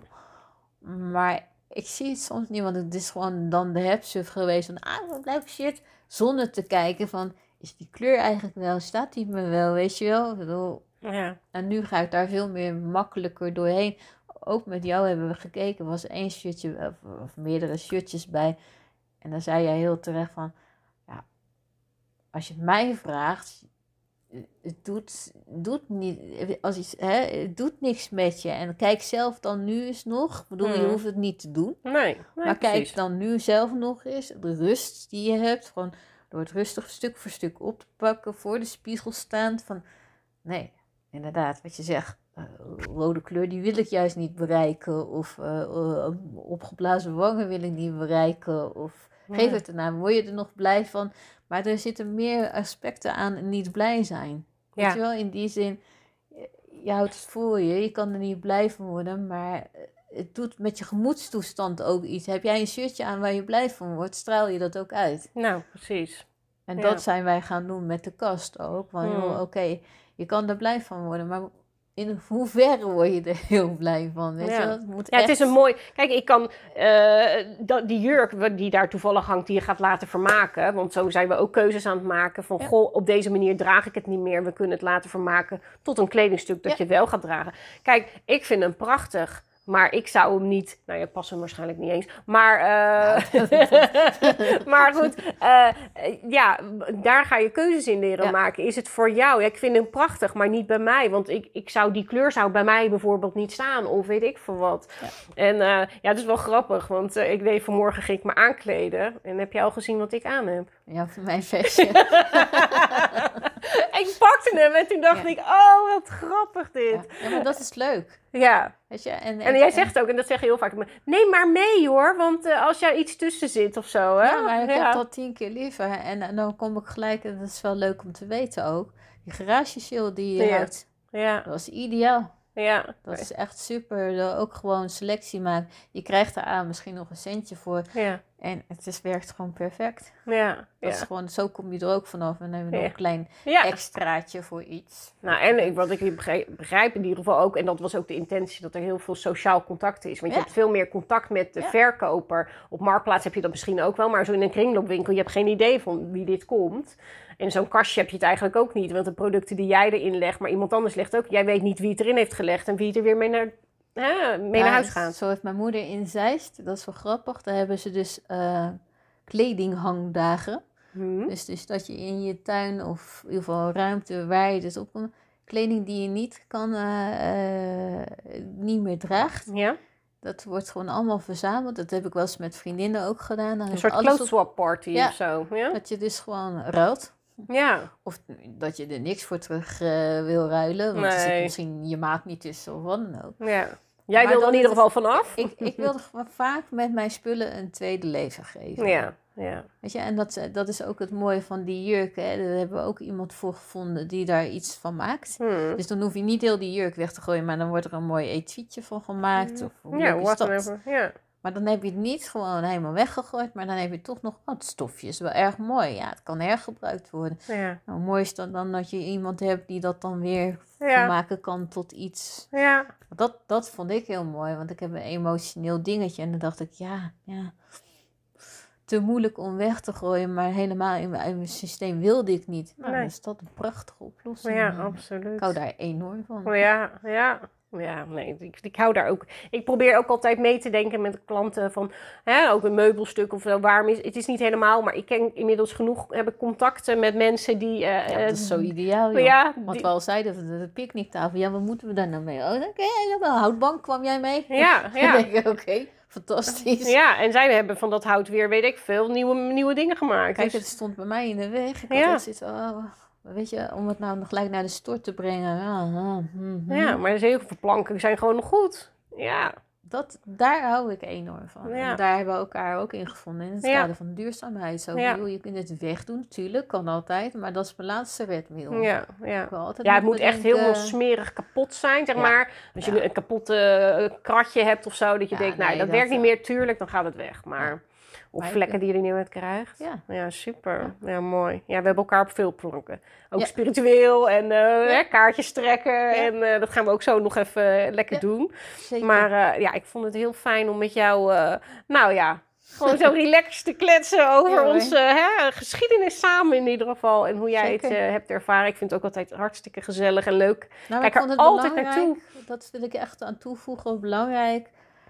Speaker 2: Maar ik zie het soms niet, want het is gewoon dan de hebsuf geweest van, ah, wat leuk shit. Zonder te kijken van, is die kleur eigenlijk wel, staat die me wel, weet je wel? Ik bedoel,
Speaker 3: Ja.
Speaker 2: en nu ga ik daar veel meer makkelijker doorheen. Ook met jou hebben we gekeken, was één shirtje of, of meerdere shirtjes bij. En dan zei jij heel terecht van, ja, als je het mij vraagt, het doet, doet niet, als iets, hè, het doet niks met je. En kijk zelf dan nu eens nog. Ik bedoel, je
Speaker 3: Mhm.
Speaker 2: hoeft het niet te doen.
Speaker 3: Nee, nee,
Speaker 2: maar
Speaker 3: precies.
Speaker 2: kijk dan nu zelf nog eens. De rust die je hebt. Gewoon door het rustig stuk voor stuk op te pakken. Voor de spiegel staand. Van, nee, inderdaad, wat je zegt. Uh, rode kleur, die wil ik juist niet bereiken. Of uh, uh, opgeblazen wangen wil ik niet bereiken. Of
Speaker 3: Ja.
Speaker 2: geef het ernaar, word je er nog blij van. Maar er zitten meer aspecten aan niet blij zijn. Weet
Speaker 3: Ja.
Speaker 2: je wel, in die zin, je houdt het voor je, je kan er niet blij van worden, maar het doet met je gemoedstoestand ook iets. Heb jij een shirtje aan waar je blij van wordt, straal je dat ook uit.
Speaker 3: Nou, precies.
Speaker 2: En
Speaker 3: Ja.
Speaker 2: dat zijn wij gaan doen met de kast ook. Van,
Speaker 3: Hmm.
Speaker 2: joh, oké, je kan er blij van worden, maar in hoeverre word je er heel blij van? Weet
Speaker 3: Ja.
Speaker 2: je wel? Het moet
Speaker 3: Ja, het
Speaker 2: echt-
Speaker 3: is een mooi... Kijk, ik kan eh, dat, die jurk die daar toevallig hangt, die je gaat laten vermaken. Want zo zijn we ook keuzes aan het maken. Van,
Speaker 2: Ja.
Speaker 3: goh, op deze manier draag ik het niet meer. We kunnen het laten vermaken tot een kledingstuk dat
Speaker 2: Ja.
Speaker 3: je wel gaat dragen. Kijk, ik vind hem prachtig. Maar ik zou hem niet... Nou, je past hem waarschijnlijk niet eens. Maar, eh, maar goed, eh, ja, daar ga je keuzes in leren
Speaker 2: Ja.
Speaker 3: maken. Is het voor jou? Ja, ik vind hem prachtig, maar niet bij mij. Want ik, ik zou, die kleur zou bij mij bijvoorbeeld niet staan. Of weet ik veel wat.
Speaker 2: Ja.
Speaker 3: En uh, ja, het is wel grappig. Want uh, ik deed vanmorgen ging ik me aankleden. En heb je al gezien wat ik aan heb?
Speaker 2: Ja, voor mijn vestje.
Speaker 3: Ik pakte hem en toen dacht
Speaker 2: Ja.
Speaker 3: ik... Oh, wat grappig dit.
Speaker 2: Ja. Ja, maar dat is leuk.
Speaker 3: Ja.
Speaker 2: Weet je? En,
Speaker 3: En jij zegt ook, en dat zeg je heel vaak, neem maar mee hoor, want uh, als jij iets tussen zit of zo. Hè?
Speaker 2: Ja, maar ik
Speaker 3: Ja.
Speaker 2: heb dat tien keer liever. En, en dan kom ik gelijk, en dat is wel leuk om te weten ook, die garagesale die je
Speaker 3: Ja.
Speaker 2: houdt,
Speaker 3: Ja,
Speaker 2: dat is ideaal.
Speaker 3: ja,
Speaker 2: Dat is echt super. Dat ook gewoon selectie maken. Je krijgt er aan misschien nog een centje voor.
Speaker 3: ja,
Speaker 2: En het is, werkt gewoon perfect.
Speaker 3: ja,
Speaker 2: Dat
Speaker 3: ja.
Speaker 2: is gewoon, zo kom je er ook vanaf. En dan heb je nog
Speaker 3: Ja.
Speaker 2: een klein
Speaker 3: ja.
Speaker 2: extraatje voor iets.
Speaker 3: Nou, en ik, wat ik begrijp, begrijp in ieder geval ook, en dat was ook de intentie, dat er heel veel sociaal contact is. Want je
Speaker 2: Ja.
Speaker 3: hebt veel meer contact met de
Speaker 2: Ja.
Speaker 3: verkoper. Op Marktplaats heb je dat misschien ook wel, maar zo in een kringloopwinkel, je hebt geen idee van wie dit komt. In zo'n kastje heb je het eigenlijk ook niet, want de producten die jij erin legt, maar iemand anders legt ook, jij weet niet wie het erin heeft gelegd en wie het er weer mee naar, hè, mee
Speaker 2: Ja,
Speaker 3: naar huis gaat.
Speaker 2: Zo heeft mijn moeder in Zeist, dat is wel grappig. Daar hebben ze dus eh, kledinghangdagen.
Speaker 3: Hm?
Speaker 2: Dus, dus dat je in je tuin of in ieder geval ruimte waar je dus op kan, kleding die je niet kan, eh, eh, niet meer draagt.
Speaker 3: Ja?
Speaker 2: Dat wordt gewoon allemaal verzameld. Dat heb ik wel eens met vriendinnen ook gedaan. Dan
Speaker 3: Een
Speaker 2: heb
Speaker 3: soort
Speaker 2: ik alles
Speaker 3: clothes swap party
Speaker 2: Ja.
Speaker 3: of zo. Ja?
Speaker 2: op, dat je dus gewoon ruilt.
Speaker 3: Ja.
Speaker 2: Of dat je er niks voor terug eh, wil ruilen. Want er zit
Speaker 3: Nee.
Speaker 2: misschien je maat niet tussen of wat dan ook.
Speaker 3: Ja. Jij
Speaker 2: Maar
Speaker 3: wil er
Speaker 2: dan
Speaker 3: in ieder
Speaker 2: is
Speaker 3: geval vanaf.
Speaker 2: Ik, ik wilde gewoon vaak met mijn spullen een tweede leven geven.
Speaker 3: Ja, ja.
Speaker 2: Weet je, en dat, dat is ook het mooie van die jurk. Hè. Daar hebben we ook iemand voor gevonden die daar iets van maakt.
Speaker 3: Hm.
Speaker 2: Dus dan hoef je niet heel die jurk weg te gooien, maar dan wordt er een mooi etuietje van gemaakt. Of hoe
Speaker 3: Ja,
Speaker 2: leuk is dat?
Speaker 3: whatever. Ja.
Speaker 2: Maar dan heb je het niet gewoon helemaal weggegooid, maar dan heb je toch nog wat stofjes. Wel erg mooi. Ja, het kan hergebruikt worden.
Speaker 3: Ja.
Speaker 2: Nou, mooi is dan, dan dat je iemand hebt die dat dan weer
Speaker 3: Ja.
Speaker 2: maken kan tot iets.
Speaker 3: Ja.
Speaker 2: Dat, dat vond ik heel mooi, want ik heb een emotioneel dingetje. En dan dacht ik, ja, ja. te moeilijk om weg te gooien, maar helemaal in mijn, in mijn systeem wilde ik niet. Nou,
Speaker 3: Nee.
Speaker 2: dan is dat een prachtige oplossing.
Speaker 3: Ja,
Speaker 2: Eh,
Speaker 3: absoluut.
Speaker 2: Ik hou daar enorm van.
Speaker 3: Oh, ja, ja. Ja, nee, ik, ik hou daar ook. Ik probeer ook altijd mee te denken met klanten van, hè, ook een meubelstuk of wel warm is. Het is niet helemaal, maar ik ken inmiddels genoeg, heb ik contacten met mensen die... eh,
Speaker 2: Ja, dat is zo ideaal, joh.
Speaker 3: Ja,
Speaker 2: Want
Speaker 3: die-
Speaker 2: we al zeiden, de, de picknicktafel, ja, wat moeten we daar nou mee? Oh, oké, ja, wel, houtbank, kwam jij mee?
Speaker 3: Ja,
Speaker 2: Dan
Speaker 3: ja.
Speaker 2: denk ik, oké, fantastisch.
Speaker 3: Ja, en zij hebben van dat hout weer, weet ik veel, nieuwe, nieuwe dingen gemaakt.
Speaker 2: Kijk,
Speaker 3: Dus-
Speaker 2: het stond bij mij in de weg. Ik
Speaker 3: Ja.
Speaker 2: had echt zoiets, oh, weet je, om het nou nog gelijk naar de stort te brengen. Ah, ah, hm, hm.
Speaker 3: ja, maar er zijn heel veel planken, zijn gewoon nog goed. Ja,
Speaker 2: Dat, daar hou ik enorm van.
Speaker 3: Ja.
Speaker 2: En daar hebben we elkaar ook in gevonden. In het
Speaker 3: Ja.
Speaker 2: kader van duurzaamheid. Zo,
Speaker 3: Ja.
Speaker 2: bedoel, je kunt het wegdoen, natuurlijk, kan altijd. Maar dat is mijn laatste redmiddel.
Speaker 3: ja, ja.
Speaker 2: Ik wil altijd
Speaker 3: Ja, het
Speaker 2: nog
Speaker 3: moet echt
Speaker 2: bedenken-
Speaker 3: helemaal smerig kapot zijn, zeg
Speaker 2: Ja.
Speaker 3: maar. Als je
Speaker 2: Ja.
Speaker 3: een kapotte eh, kratje hebt of zo, dat je
Speaker 2: Ja,
Speaker 3: denkt, nou,
Speaker 2: nee,
Speaker 3: dat,
Speaker 2: dat,
Speaker 3: werkt niet
Speaker 2: eh,
Speaker 3: meer, tuurlijk, dan gaat het weg. Maar, of
Speaker 2: Maar ik-
Speaker 3: vlekken die je er niet uit krijgt.
Speaker 2: Ja.
Speaker 3: Ja, super. Ja. mooi. Ja, we hebben elkaar op veel planken. Ook
Speaker 2: Ja.
Speaker 3: spiritueel en eh, hè, kaartjes trekken.
Speaker 2: Ja.
Speaker 3: En eh, dat gaan we ook zo nog even eh, lekker
Speaker 2: Ja.
Speaker 3: doen.
Speaker 2: Zeker.
Speaker 3: Maar eh, ja, ik vond het heel fijn om met jou, eh, nou ja, gewoon zo relaxed te kletsen over
Speaker 2: Ja, hoor.
Speaker 3: onze hè, geschiedenis samen in ieder geval. En hoe jij
Speaker 2: Zeker.
Speaker 3: het eh, hebt ervaren. Ik vind het ook altijd hartstikke gezellig en leuk.
Speaker 2: Nou,
Speaker 3: Kijk
Speaker 2: ik
Speaker 3: er
Speaker 2: vond het
Speaker 3: altijd
Speaker 2: belangrijk,
Speaker 3: naartoe.
Speaker 2: dat wil ik echt aan toevoegen, ook belangrijk,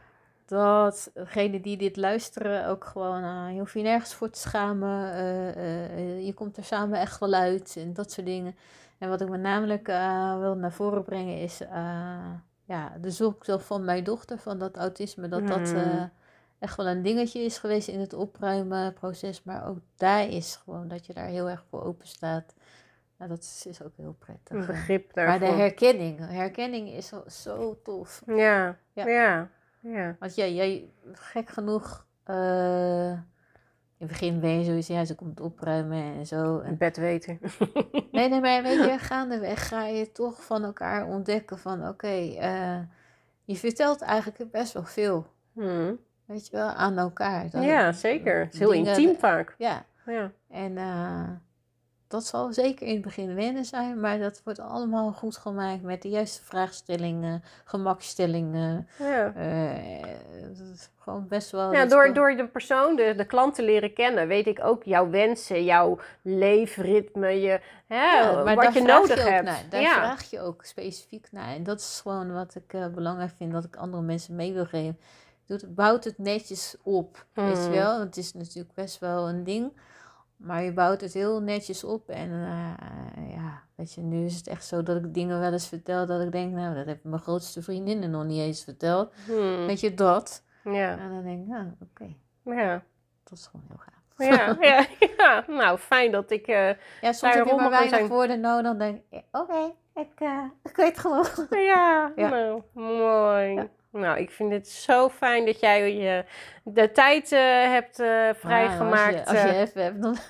Speaker 2: dat degenen die dit luisteren ook gewoon, uh, je hoeft je nergens voor te schamen, uh, uh, je komt er samen echt wel uit en dat soort dingen. En wat ik me namelijk uh, wil naar voren brengen is, uh, ja, de zoektocht van mijn dochter, van dat autisme, dat dat uh,
Speaker 3: Hmm.
Speaker 2: echt wel een dingetje is geweest in het opruimenproces, maar ook daar is gewoon dat je daar heel erg voor open staat. Nou, dat is, is ook heel prettig.
Speaker 3: Een
Speaker 2: uh.
Speaker 3: begrip
Speaker 2: Maar
Speaker 3: daarvoor.
Speaker 2: de herkenning, herkenning is zo, zo tof.
Speaker 3: Ja,
Speaker 2: Ja.
Speaker 3: ja, ja. ja.
Speaker 2: Want jij, jij gek genoeg, uh, in het begin ben je sowieso, ja, ze komt opruimen en zo. En,
Speaker 3: Het bed weten.
Speaker 2: nee, nee, maar weet je, gaandeweg ga je toch van elkaar ontdekken van, oké, okay, uh, je vertelt eigenlijk best wel veel,
Speaker 3: Hmm.
Speaker 2: weet je wel, aan elkaar. Dat
Speaker 3: Ja,
Speaker 2: het-
Speaker 3: zeker. Het is heel
Speaker 2: dingen-
Speaker 3: intiem vaak.
Speaker 2: Ja,
Speaker 3: Ja.
Speaker 2: en uh, dat zal zeker in het begin wennen zijn, maar dat wordt allemaal goed gemaakt met de juiste vraagstellingen, gemakstellingen.
Speaker 3: Ja.
Speaker 2: Uh, dat is gewoon best wel...
Speaker 3: Ja,
Speaker 2: dat
Speaker 3: door,
Speaker 2: gewoon-
Speaker 3: door de persoon, de, de klant te leren kennen, weet ik ook jouw wensen, jouw leefritme, je, hè,
Speaker 2: Ja, maar
Speaker 3: wat
Speaker 2: daar
Speaker 3: je
Speaker 2: vraag
Speaker 3: nodig
Speaker 2: je ook
Speaker 3: hebt.
Speaker 2: naar. Daar
Speaker 3: ja.
Speaker 2: vraag je ook specifiek naar. En dat is gewoon wat ik uh, belangrijk vind, dat ik andere mensen mee wil geven. Doe het, bouwt het netjes op, weet je
Speaker 3: Hmm.
Speaker 2: wel. Het is natuurlijk best wel een ding, maar je bouwt het heel netjes op. En uh, ja, weet je, nu is het echt zo dat ik dingen wel eens vertel dat ik denk, nou, dat heb mijn grootste vriendinnen nog niet eens verteld.
Speaker 3: Hmm.
Speaker 2: Weet je, dat.
Speaker 3: Ja.
Speaker 2: En dan denk ik, nou, oké,
Speaker 3: Ja.
Speaker 2: dat is gewoon heel gaaf.
Speaker 3: Ja, ja, ja, nou fijn dat ik. Uh,
Speaker 2: Ja, soms
Speaker 3: Daar
Speaker 2: heb je
Speaker 3: rond
Speaker 2: maar
Speaker 3: mag
Speaker 2: weinig
Speaker 3: zijn.
Speaker 2: woorden nodig. Dan denk ik, oké, ik, uh, ik weet genoeg.
Speaker 3: ja,
Speaker 2: Ja.
Speaker 3: nou, mooi.
Speaker 2: Ja.
Speaker 3: Nou, ik vind het zo fijn dat jij je de tijd uh, hebt uh, vrijgemaakt.
Speaker 2: Ah, als je, als je
Speaker 3: uh.
Speaker 2: even hebt, dan...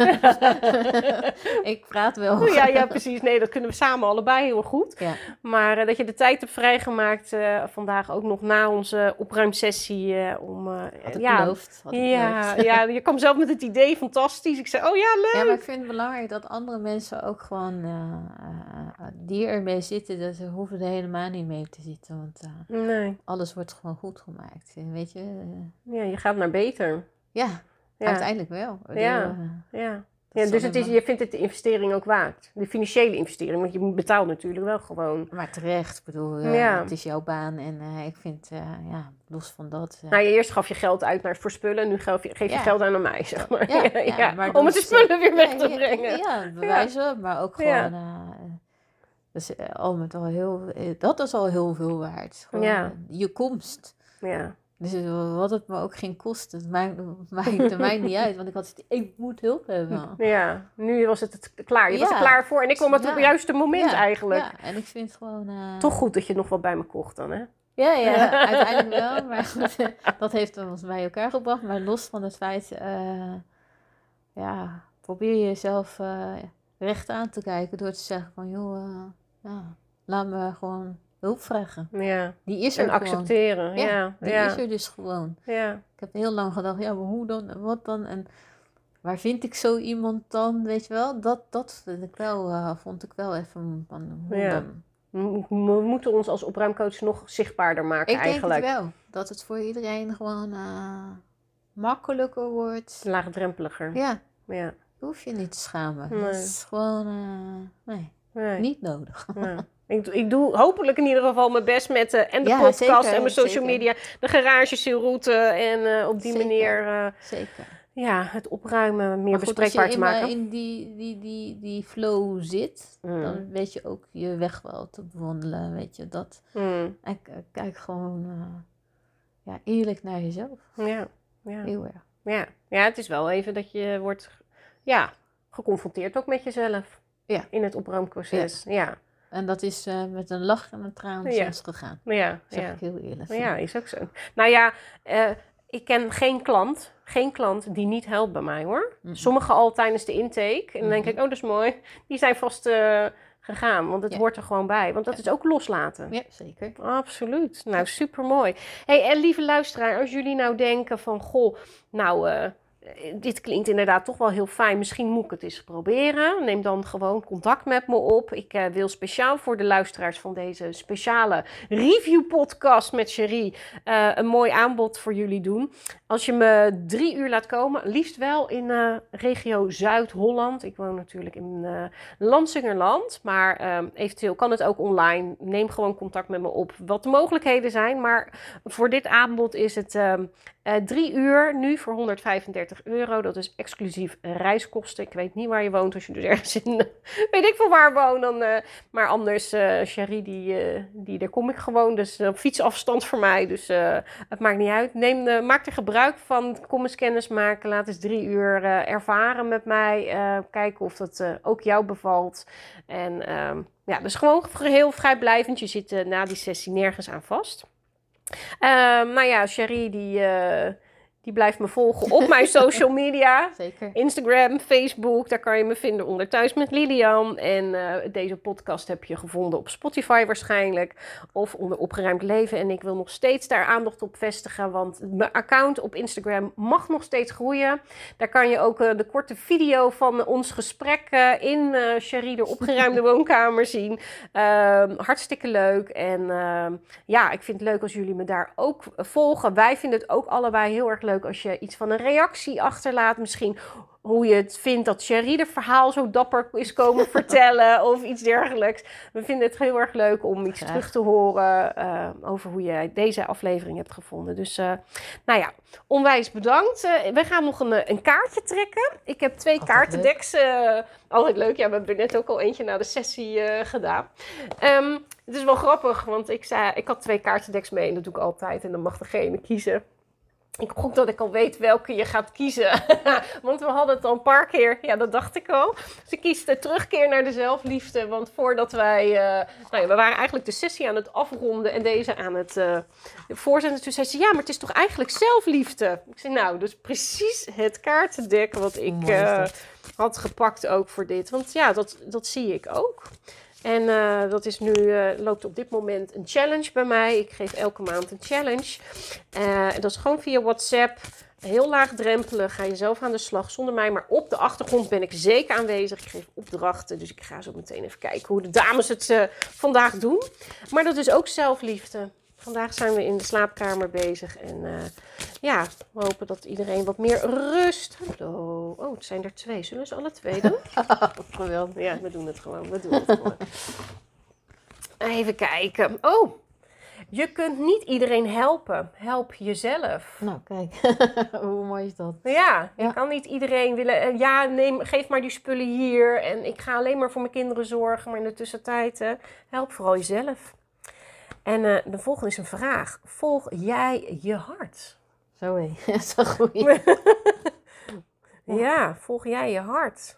Speaker 2: ik praat wel.
Speaker 3: Oh, ja, ja, precies. Nee, dat kunnen we samen allebei heel goed.
Speaker 2: Ja.
Speaker 3: Maar uh, dat je de tijd hebt vrijgemaakt uh, vandaag ook nog na onze opruimsessie uh, om... Uh,
Speaker 2: Had ik
Speaker 3: ja,
Speaker 2: beloofd. Had ik
Speaker 3: ja,
Speaker 2: beloofd.
Speaker 3: ja, je kwam zelf met het idee, fantastisch. Ik zei, oh ja, leuk.
Speaker 2: Ja, maar ik vind het belangrijk dat andere mensen ook gewoon uh, uh, die ermee zitten, dat ze hoeven er helemaal niet mee te zitten. Want uh,
Speaker 3: Nee,
Speaker 2: alles wordt gewoon goed gemaakt. Weet je? Uh,
Speaker 3: ja, je gaat naar beter.
Speaker 2: ja,
Speaker 3: Ja,
Speaker 2: uiteindelijk wel. Ik
Speaker 3: Ja.
Speaker 2: bedoel, uh,
Speaker 3: ja.
Speaker 2: dat
Speaker 3: Ja,
Speaker 2: is
Speaker 3: dus het is,
Speaker 2: allemaal-
Speaker 3: je vindt het de investering ook waard. De financiële investering, want je betaalt natuurlijk wel gewoon.
Speaker 2: Maar terecht, ik bedoel, uh,
Speaker 3: Ja.
Speaker 2: het is jouw baan en uh, ik vind, uh, ja, los van dat... Uh,
Speaker 3: Nou, je eerst gaf je geld uit naar voor spullen, nu geef je, geef je
Speaker 2: Ja.
Speaker 3: geld aan aan mij, zeg maar.
Speaker 2: Ja,
Speaker 3: Ja,
Speaker 2: ja,
Speaker 3: ja,
Speaker 2: maar
Speaker 3: om
Speaker 2: dan
Speaker 3: het de
Speaker 2: is het-
Speaker 3: spullen weer weg
Speaker 2: ja,
Speaker 3: te
Speaker 2: ja,
Speaker 3: brengen.
Speaker 2: Ja, bewijzen, maar ook
Speaker 3: Ja.
Speaker 2: gewoon... Uh, dus uh, al met al heel... Uh, dat is al heel veel waard. Gewoon,
Speaker 3: Ja.
Speaker 2: uh, je komst.
Speaker 3: Ja.
Speaker 2: Dus uh, wat het me ook ging kosten, het maakt, maakt mij niet uit. Want ik had het, ik moet hulp hebben.
Speaker 3: Ja, nu was het, het klaar. Je was
Speaker 2: Ja.
Speaker 3: er klaar voor en ik kwam het
Speaker 2: Ja.
Speaker 3: op het juiste moment
Speaker 2: Ja,
Speaker 3: eigenlijk.
Speaker 2: Ja, en ik vind gewoon... Uh,
Speaker 3: Toch goed dat je nog wat bij me kocht dan, hè?
Speaker 2: Ja, ja, uiteindelijk wel. Maar goed, dat heeft ons bij elkaar gebracht. Maar los van het feit... Uh, ja, probeer jezelf uh, recht aan te kijken door te zeggen van... joh, uh, ja, laat me gewoon hulp vragen.
Speaker 3: Ja.
Speaker 2: Die is er
Speaker 3: En
Speaker 2: gewoon.
Speaker 3: accepteren. Ja,
Speaker 2: Ja, die
Speaker 3: ja.
Speaker 2: is er dus gewoon.
Speaker 3: Ja.
Speaker 2: Ik heb heel lang gedacht, ja, maar hoe dan en wat dan? En waar vind ik zo iemand dan, weet je wel? Dat, dat vind ik wel, uh, vond ik wel even van, hoe
Speaker 3: Ja.
Speaker 2: dan?
Speaker 3: We we moeten ons als opruimcoach nog zichtbaarder maken
Speaker 2: Ik denk
Speaker 3: eigenlijk.
Speaker 2: het wel. Dat het voor iedereen gewoon uh, makkelijker wordt.
Speaker 3: Laagdrempeliger.
Speaker 2: Ja,
Speaker 3: Ja.
Speaker 2: hoef je niet te schamen.
Speaker 3: Nee.
Speaker 2: Dat is gewoon, uh, nee,
Speaker 3: Nee.
Speaker 2: niet nodig.
Speaker 3: Ja. Ik, ik doe hopelijk in ieder geval mijn best met uh, en de
Speaker 2: Ja,
Speaker 3: podcast
Speaker 2: zeker,
Speaker 3: en mijn social
Speaker 2: zeker.
Speaker 3: media, de garagezielroute en uh, op die
Speaker 2: Zeker.
Speaker 3: manier uh,
Speaker 2: Zeker.
Speaker 3: ja, het opruimen meer
Speaker 2: Maar goed,
Speaker 3: bespreekbaar te
Speaker 2: als je
Speaker 3: maken.
Speaker 2: in, in die, die, die, die flow zit,
Speaker 3: Mm.
Speaker 2: dan weet je ook je weg wel te bewandelen, weet je, dat.
Speaker 3: Mm.
Speaker 2: En k- kijk gewoon uh, ja, eerlijk naar jezelf.
Speaker 3: Ja, ja.
Speaker 2: Heel erg.
Speaker 3: Ja. ja, het is wel even dat je wordt ja, geconfronteerd ook met jezelf
Speaker 2: Ja.
Speaker 3: in het opruimproces. Ja, ja.
Speaker 2: En dat is uh, met een lach en een traan
Speaker 3: Ja.
Speaker 2: soms gegaan.
Speaker 3: ja,
Speaker 2: Zeg
Speaker 3: ja.
Speaker 2: ik heel eerlijk.
Speaker 3: Ja, is ook zo. Nou ja, uh, ik ken geen klant, geen klant die niet helpt bij mij hoor.
Speaker 2: Mm-hmm.
Speaker 3: Sommigen al tijdens de intake. En dan denk ik, oh dat is mooi. Die zijn vast uh, gegaan, want het
Speaker 2: Ja.
Speaker 3: hoort er gewoon bij. Want dat
Speaker 2: Ja.
Speaker 3: is ook loslaten.
Speaker 2: Ja, zeker.
Speaker 3: Absoluut. Nou, supermooi. Hey, en lieve luisteraar, als jullie nou denken van, goh, nou, uh, dit klinkt inderdaad toch wel heel fijn. Misschien moet ik het eens proberen. Neem dan gewoon contact met me op. Ik uh, wil speciaal voor de luisteraars van deze speciale review podcast met Cherie uh, een mooi aanbod voor jullie doen. Als je me drie uur laat komen, liefst wel in uh, regio Zuid-Holland. Ik woon natuurlijk in uh, Lansingerland, maar uh, eventueel kan het ook online. Neem gewoon contact met me op wat de mogelijkheden zijn. Maar voor dit aanbod is het uh, uh, drie uur nu voor honderdvijfendertig euro. Dat is exclusief reiskosten. Ik weet niet waar je woont als je dus ergens in, weet ik veel waar woont. Dan, uh, maar anders, uh, Cherie, die, uh, die, daar kom ik gewoon. Dus op uh, fietsafstand voor mij. Dus uh, het maakt niet uit. Neem de, maak er gebruik van. Kom eens kennis maken. Laat eens drie uur uh, ervaren met mij. Uh, kijken of dat uh, ook jou bevalt. En uh, ja, dus gewoon geheel vrijblijvend. Je zit uh, na die sessie nergens aan vast. Uh, nou ja, Cherie die, uh, die blijft me volgen op mijn social media.
Speaker 2: Zeker.
Speaker 3: Instagram, Facebook, daar kan je me vinden onder Thuis met Lilian. En uh, deze podcast heb je gevonden op Spotify waarschijnlijk. Of onder Opgeruimd Leven. En ik wil nog steeds daar aandacht op vestigen. Want mijn account op Instagram mag nog steeds groeien. Daar kan je ook uh, de korte video van ons gesprek uh, in uh, Cherie de opgeruimde woonkamer zien. Uh, hartstikke leuk. En uh, ja, ik vind het leuk als jullie me daar ook volgen. Wij vinden het ook allebei heel erg leuk als je iets van een reactie achterlaat. Misschien hoe je het vindt dat Cherie de verhaal zo dapper is komen vertellen of iets dergelijks. We vinden het heel erg leuk om iets
Speaker 2: Graag.
Speaker 3: terug te horen uh, over hoe jij deze aflevering hebt gevonden. Dus uh, nou ja, onwijs bedankt. Uh, we gaan nog een, een kaartje trekken. Ik heb twee
Speaker 2: Altijd
Speaker 3: kaartendeks. Uh, altijd leuk. Ja, we hebben er net ook al eentje na de sessie uh, gedaan. Um, het is wel grappig, want ik, zei, ik had twee kaartendeks mee en dat doe ik altijd. En dan mag degene kiezen. Ik hoop dat ik al weet welke je gaat kiezen. Want we hadden het al een paar keer. Ja, dat dacht ik al. Dus ik kies de terugkeer naar de zelfliefde. Want voordat wij... Uh, nou ja, we waren eigenlijk de sessie aan het afronden. En deze aan het uh, voorzetten. Toen zei ze, ja, maar het is toch eigenlijk zelfliefde? Ik zei, nou, dus precies het kaartendek wat ik uh, had gepakt ook voor dit. Want ja, dat, dat zie ik ook. En uh, dat is nu, uh, loopt op dit moment een challenge bij mij. Ik geef elke maand een challenge. Uh, en dat is gewoon via WhatsApp. Heel laagdrempelig. Ga je zelf aan de slag zonder mij. Maar op de achtergrond ben ik zeker aanwezig. Ik geef opdrachten. Dus ik ga zo meteen even kijken hoe de dames het uh, vandaag doen. Maar dat is ook zelfliefde. Vandaag zijn we in de slaapkamer bezig. En uh, ja, we hopen dat iedereen wat meer rust. Hallo. Oh, het zijn er twee. Zullen ze alle twee doen?
Speaker 2: Geweldig.
Speaker 3: Ja, we doen het gewoon. We doen het gewoon. Even kijken. Oh, je kunt niet iedereen helpen. Help jezelf.
Speaker 2: Nou, kijk. Hoe mooi is dat?
Speaker 3: Ja, je
Speaker 2: Ja.
Speaker 3: kan niet iedereen willen... Ja, neem, geef maar die spullen hier. En ik ga alleen maar voor mijn kinderen zorgen. Maar in de tussentijd, uh, help vooral jezelf. En uh, de volgende is een vraag. Volg jij je hart?
Speaker 2: Zo hé, dat is een goeie.
Speaker 3: Ja, volg jij je hart?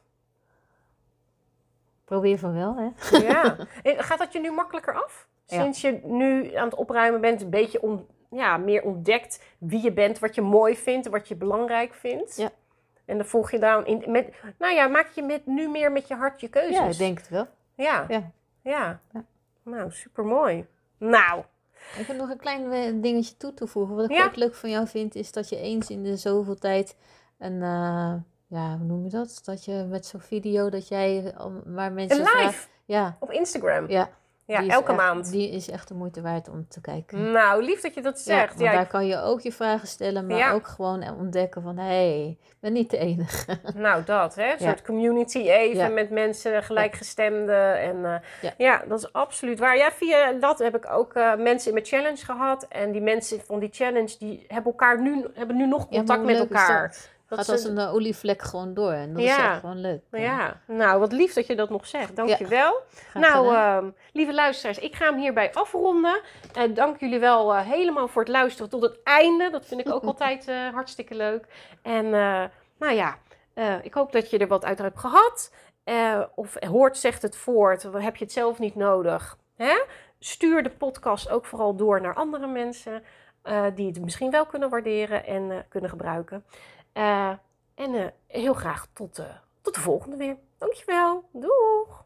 Speaker 2: Probeer van wel, hè?
Speaker 3: Ja. En gaat dat je nu makkelijker af?
Speaker 2: Ja.
Speaker 3: Sinds je nu aan het opruimen bent, een beetje on, ja, meer ontdekt wie je bent, wat je mooi vindt, wat je belangrijk vindt.
Speaker 2: Ja.
Speaker 3: En dan volg je dan in, met, nou ja, maak je met, nu meer met je hart je keuzes.
Speaker 2: Ja, ik denk het wel.
Speaker 3: Ja.
Speaker 2: Ja.
Speaker 3: Ja.
Speaker 2: Ja.
Speaker 3: Nou, supermooi. Nou.
Speaker 2: Ik heb nog een klein eh, dingetje toe te voegen. Wat ik
Speaker 3: Ja.
Speaker 2: ook leuk van jou vind, is dat je eens in de zoveel tijd een, uh, ja, hoe noem je dat? Dat je met zo'n video, dat jij, um, waar mensen
Speaker 3: Een
Speaker 2: vragen-
Speaker 3: live
Speaker 2: Ja,
Speaker 3: op Instagram.
Speaker 2: ja.
Speaker 3: Ja,
Speaker 2: die is
Speaker 3: elke
Speaker 2: echt,
Speaker 3: maand.
Speaker 2: Die is echt de moeite waard om te kijken.
Speaker 3: Nou, lief dat je dat
Speaker 2: Ja,
Speaker 3: zegt.
Speaker 2: want
Speaker 3: Ja,
Speaker 2: daar
Speaker 3: ik-
Speaker 2: kan je ook je vragen stellen, maar
Speaker 3: Ja.
Speaker 2: ook gewoon ontdekken van, hé, hey, ik ben niet de enige.
Speaker 3: Nou, dat, hè? Een
Speaker 2: Ja.
Speaker 3: soort community even
Speaker 2: Ja.
Speaker 3: met mensen, gelijkgestemden. En uh, ja.
Speaker 2: Ja.
Speaker 3: dat is absoluut waar. Ja, via dat heb ik ook uh, mensen in mijn challenge gehad. En die mensen van die challenge, die hebben, elkaar nu, hebben nu nog
Speaker 2: Ja,
Speaker 3: contact
Speaker 2: maar hoe
Speaker 3: met
Speaker 2: leuk is
Speaker 3: elkaar.
Speaker 2: dat?
Speaker 3: Dat
Speaker 2: Gaat
Speaker 3: ze-
Speaker 2: als een uh, olievlek gewoon door. En dat is
Speaker 3: Ja.
Speaker 2: echt gewoon leuk.
Speaker 3: Ja, nou, wat lief dat je dat nog zegt. Dank je wel.
Speaker 2: Graag
Speaker 3: Nou,
Speaker 2: gedaan.
Speaker 3: uh, lieve luisteraars, ik ga hem hierbij afronden. Uh, dank jullie wel uh, helemaal voor het luisteren tot het einde. Dat vind ik ook altijd uh, hartstikke leuk. En uh, nou ja, uh, ik hoop dat je er wat uit hebt gehad. Uh, of hoort, zegt het voort. Heb je het zelf niet nodig? Hè? Stuur de podcast ook vooral door naar andere mensen. Uh, die het misschien wel kunnen waarderen en uh, kunnen gebruiken. Uh, en uh, heel graag tot, uh, tot de volgende weer. Dankjewel. Doeg!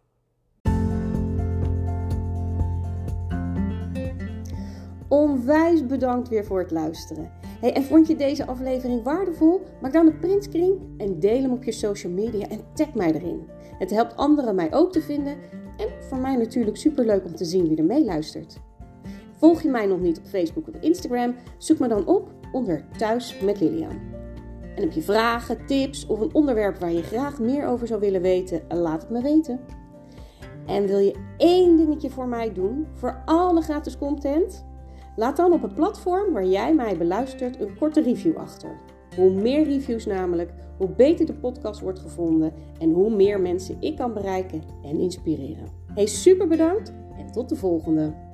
Speaker 1: Onwijs bedankt weer voor het luisteren. Hey, en vond je deze aflevering waardevol? Maak dan een printscreen en deel hem op je social media en tag mij erin. Het helpt anderen mij ook te vinden en voor mij natuurlijk superleuk om te zien wie er meeluistert. Volg je mij nog niet op Facebook of Instagram? Zoek me dan op onder Thuis met Lilian. En heb je vragen, tips of een onderwerp waar je graag meer over zou willen weten? Laat het me weten. En wil je één dingetje voor mij doen, voor alle gratis content? Laat dan op het platform waar jij mij beluistert een korte review achter. Hoe meer reviews namelijk, hoe beter de podcast wordt gevonden en hoe meer mensen ik kan bereiken en inspireren. Hey, super bedankt en tot de volgende!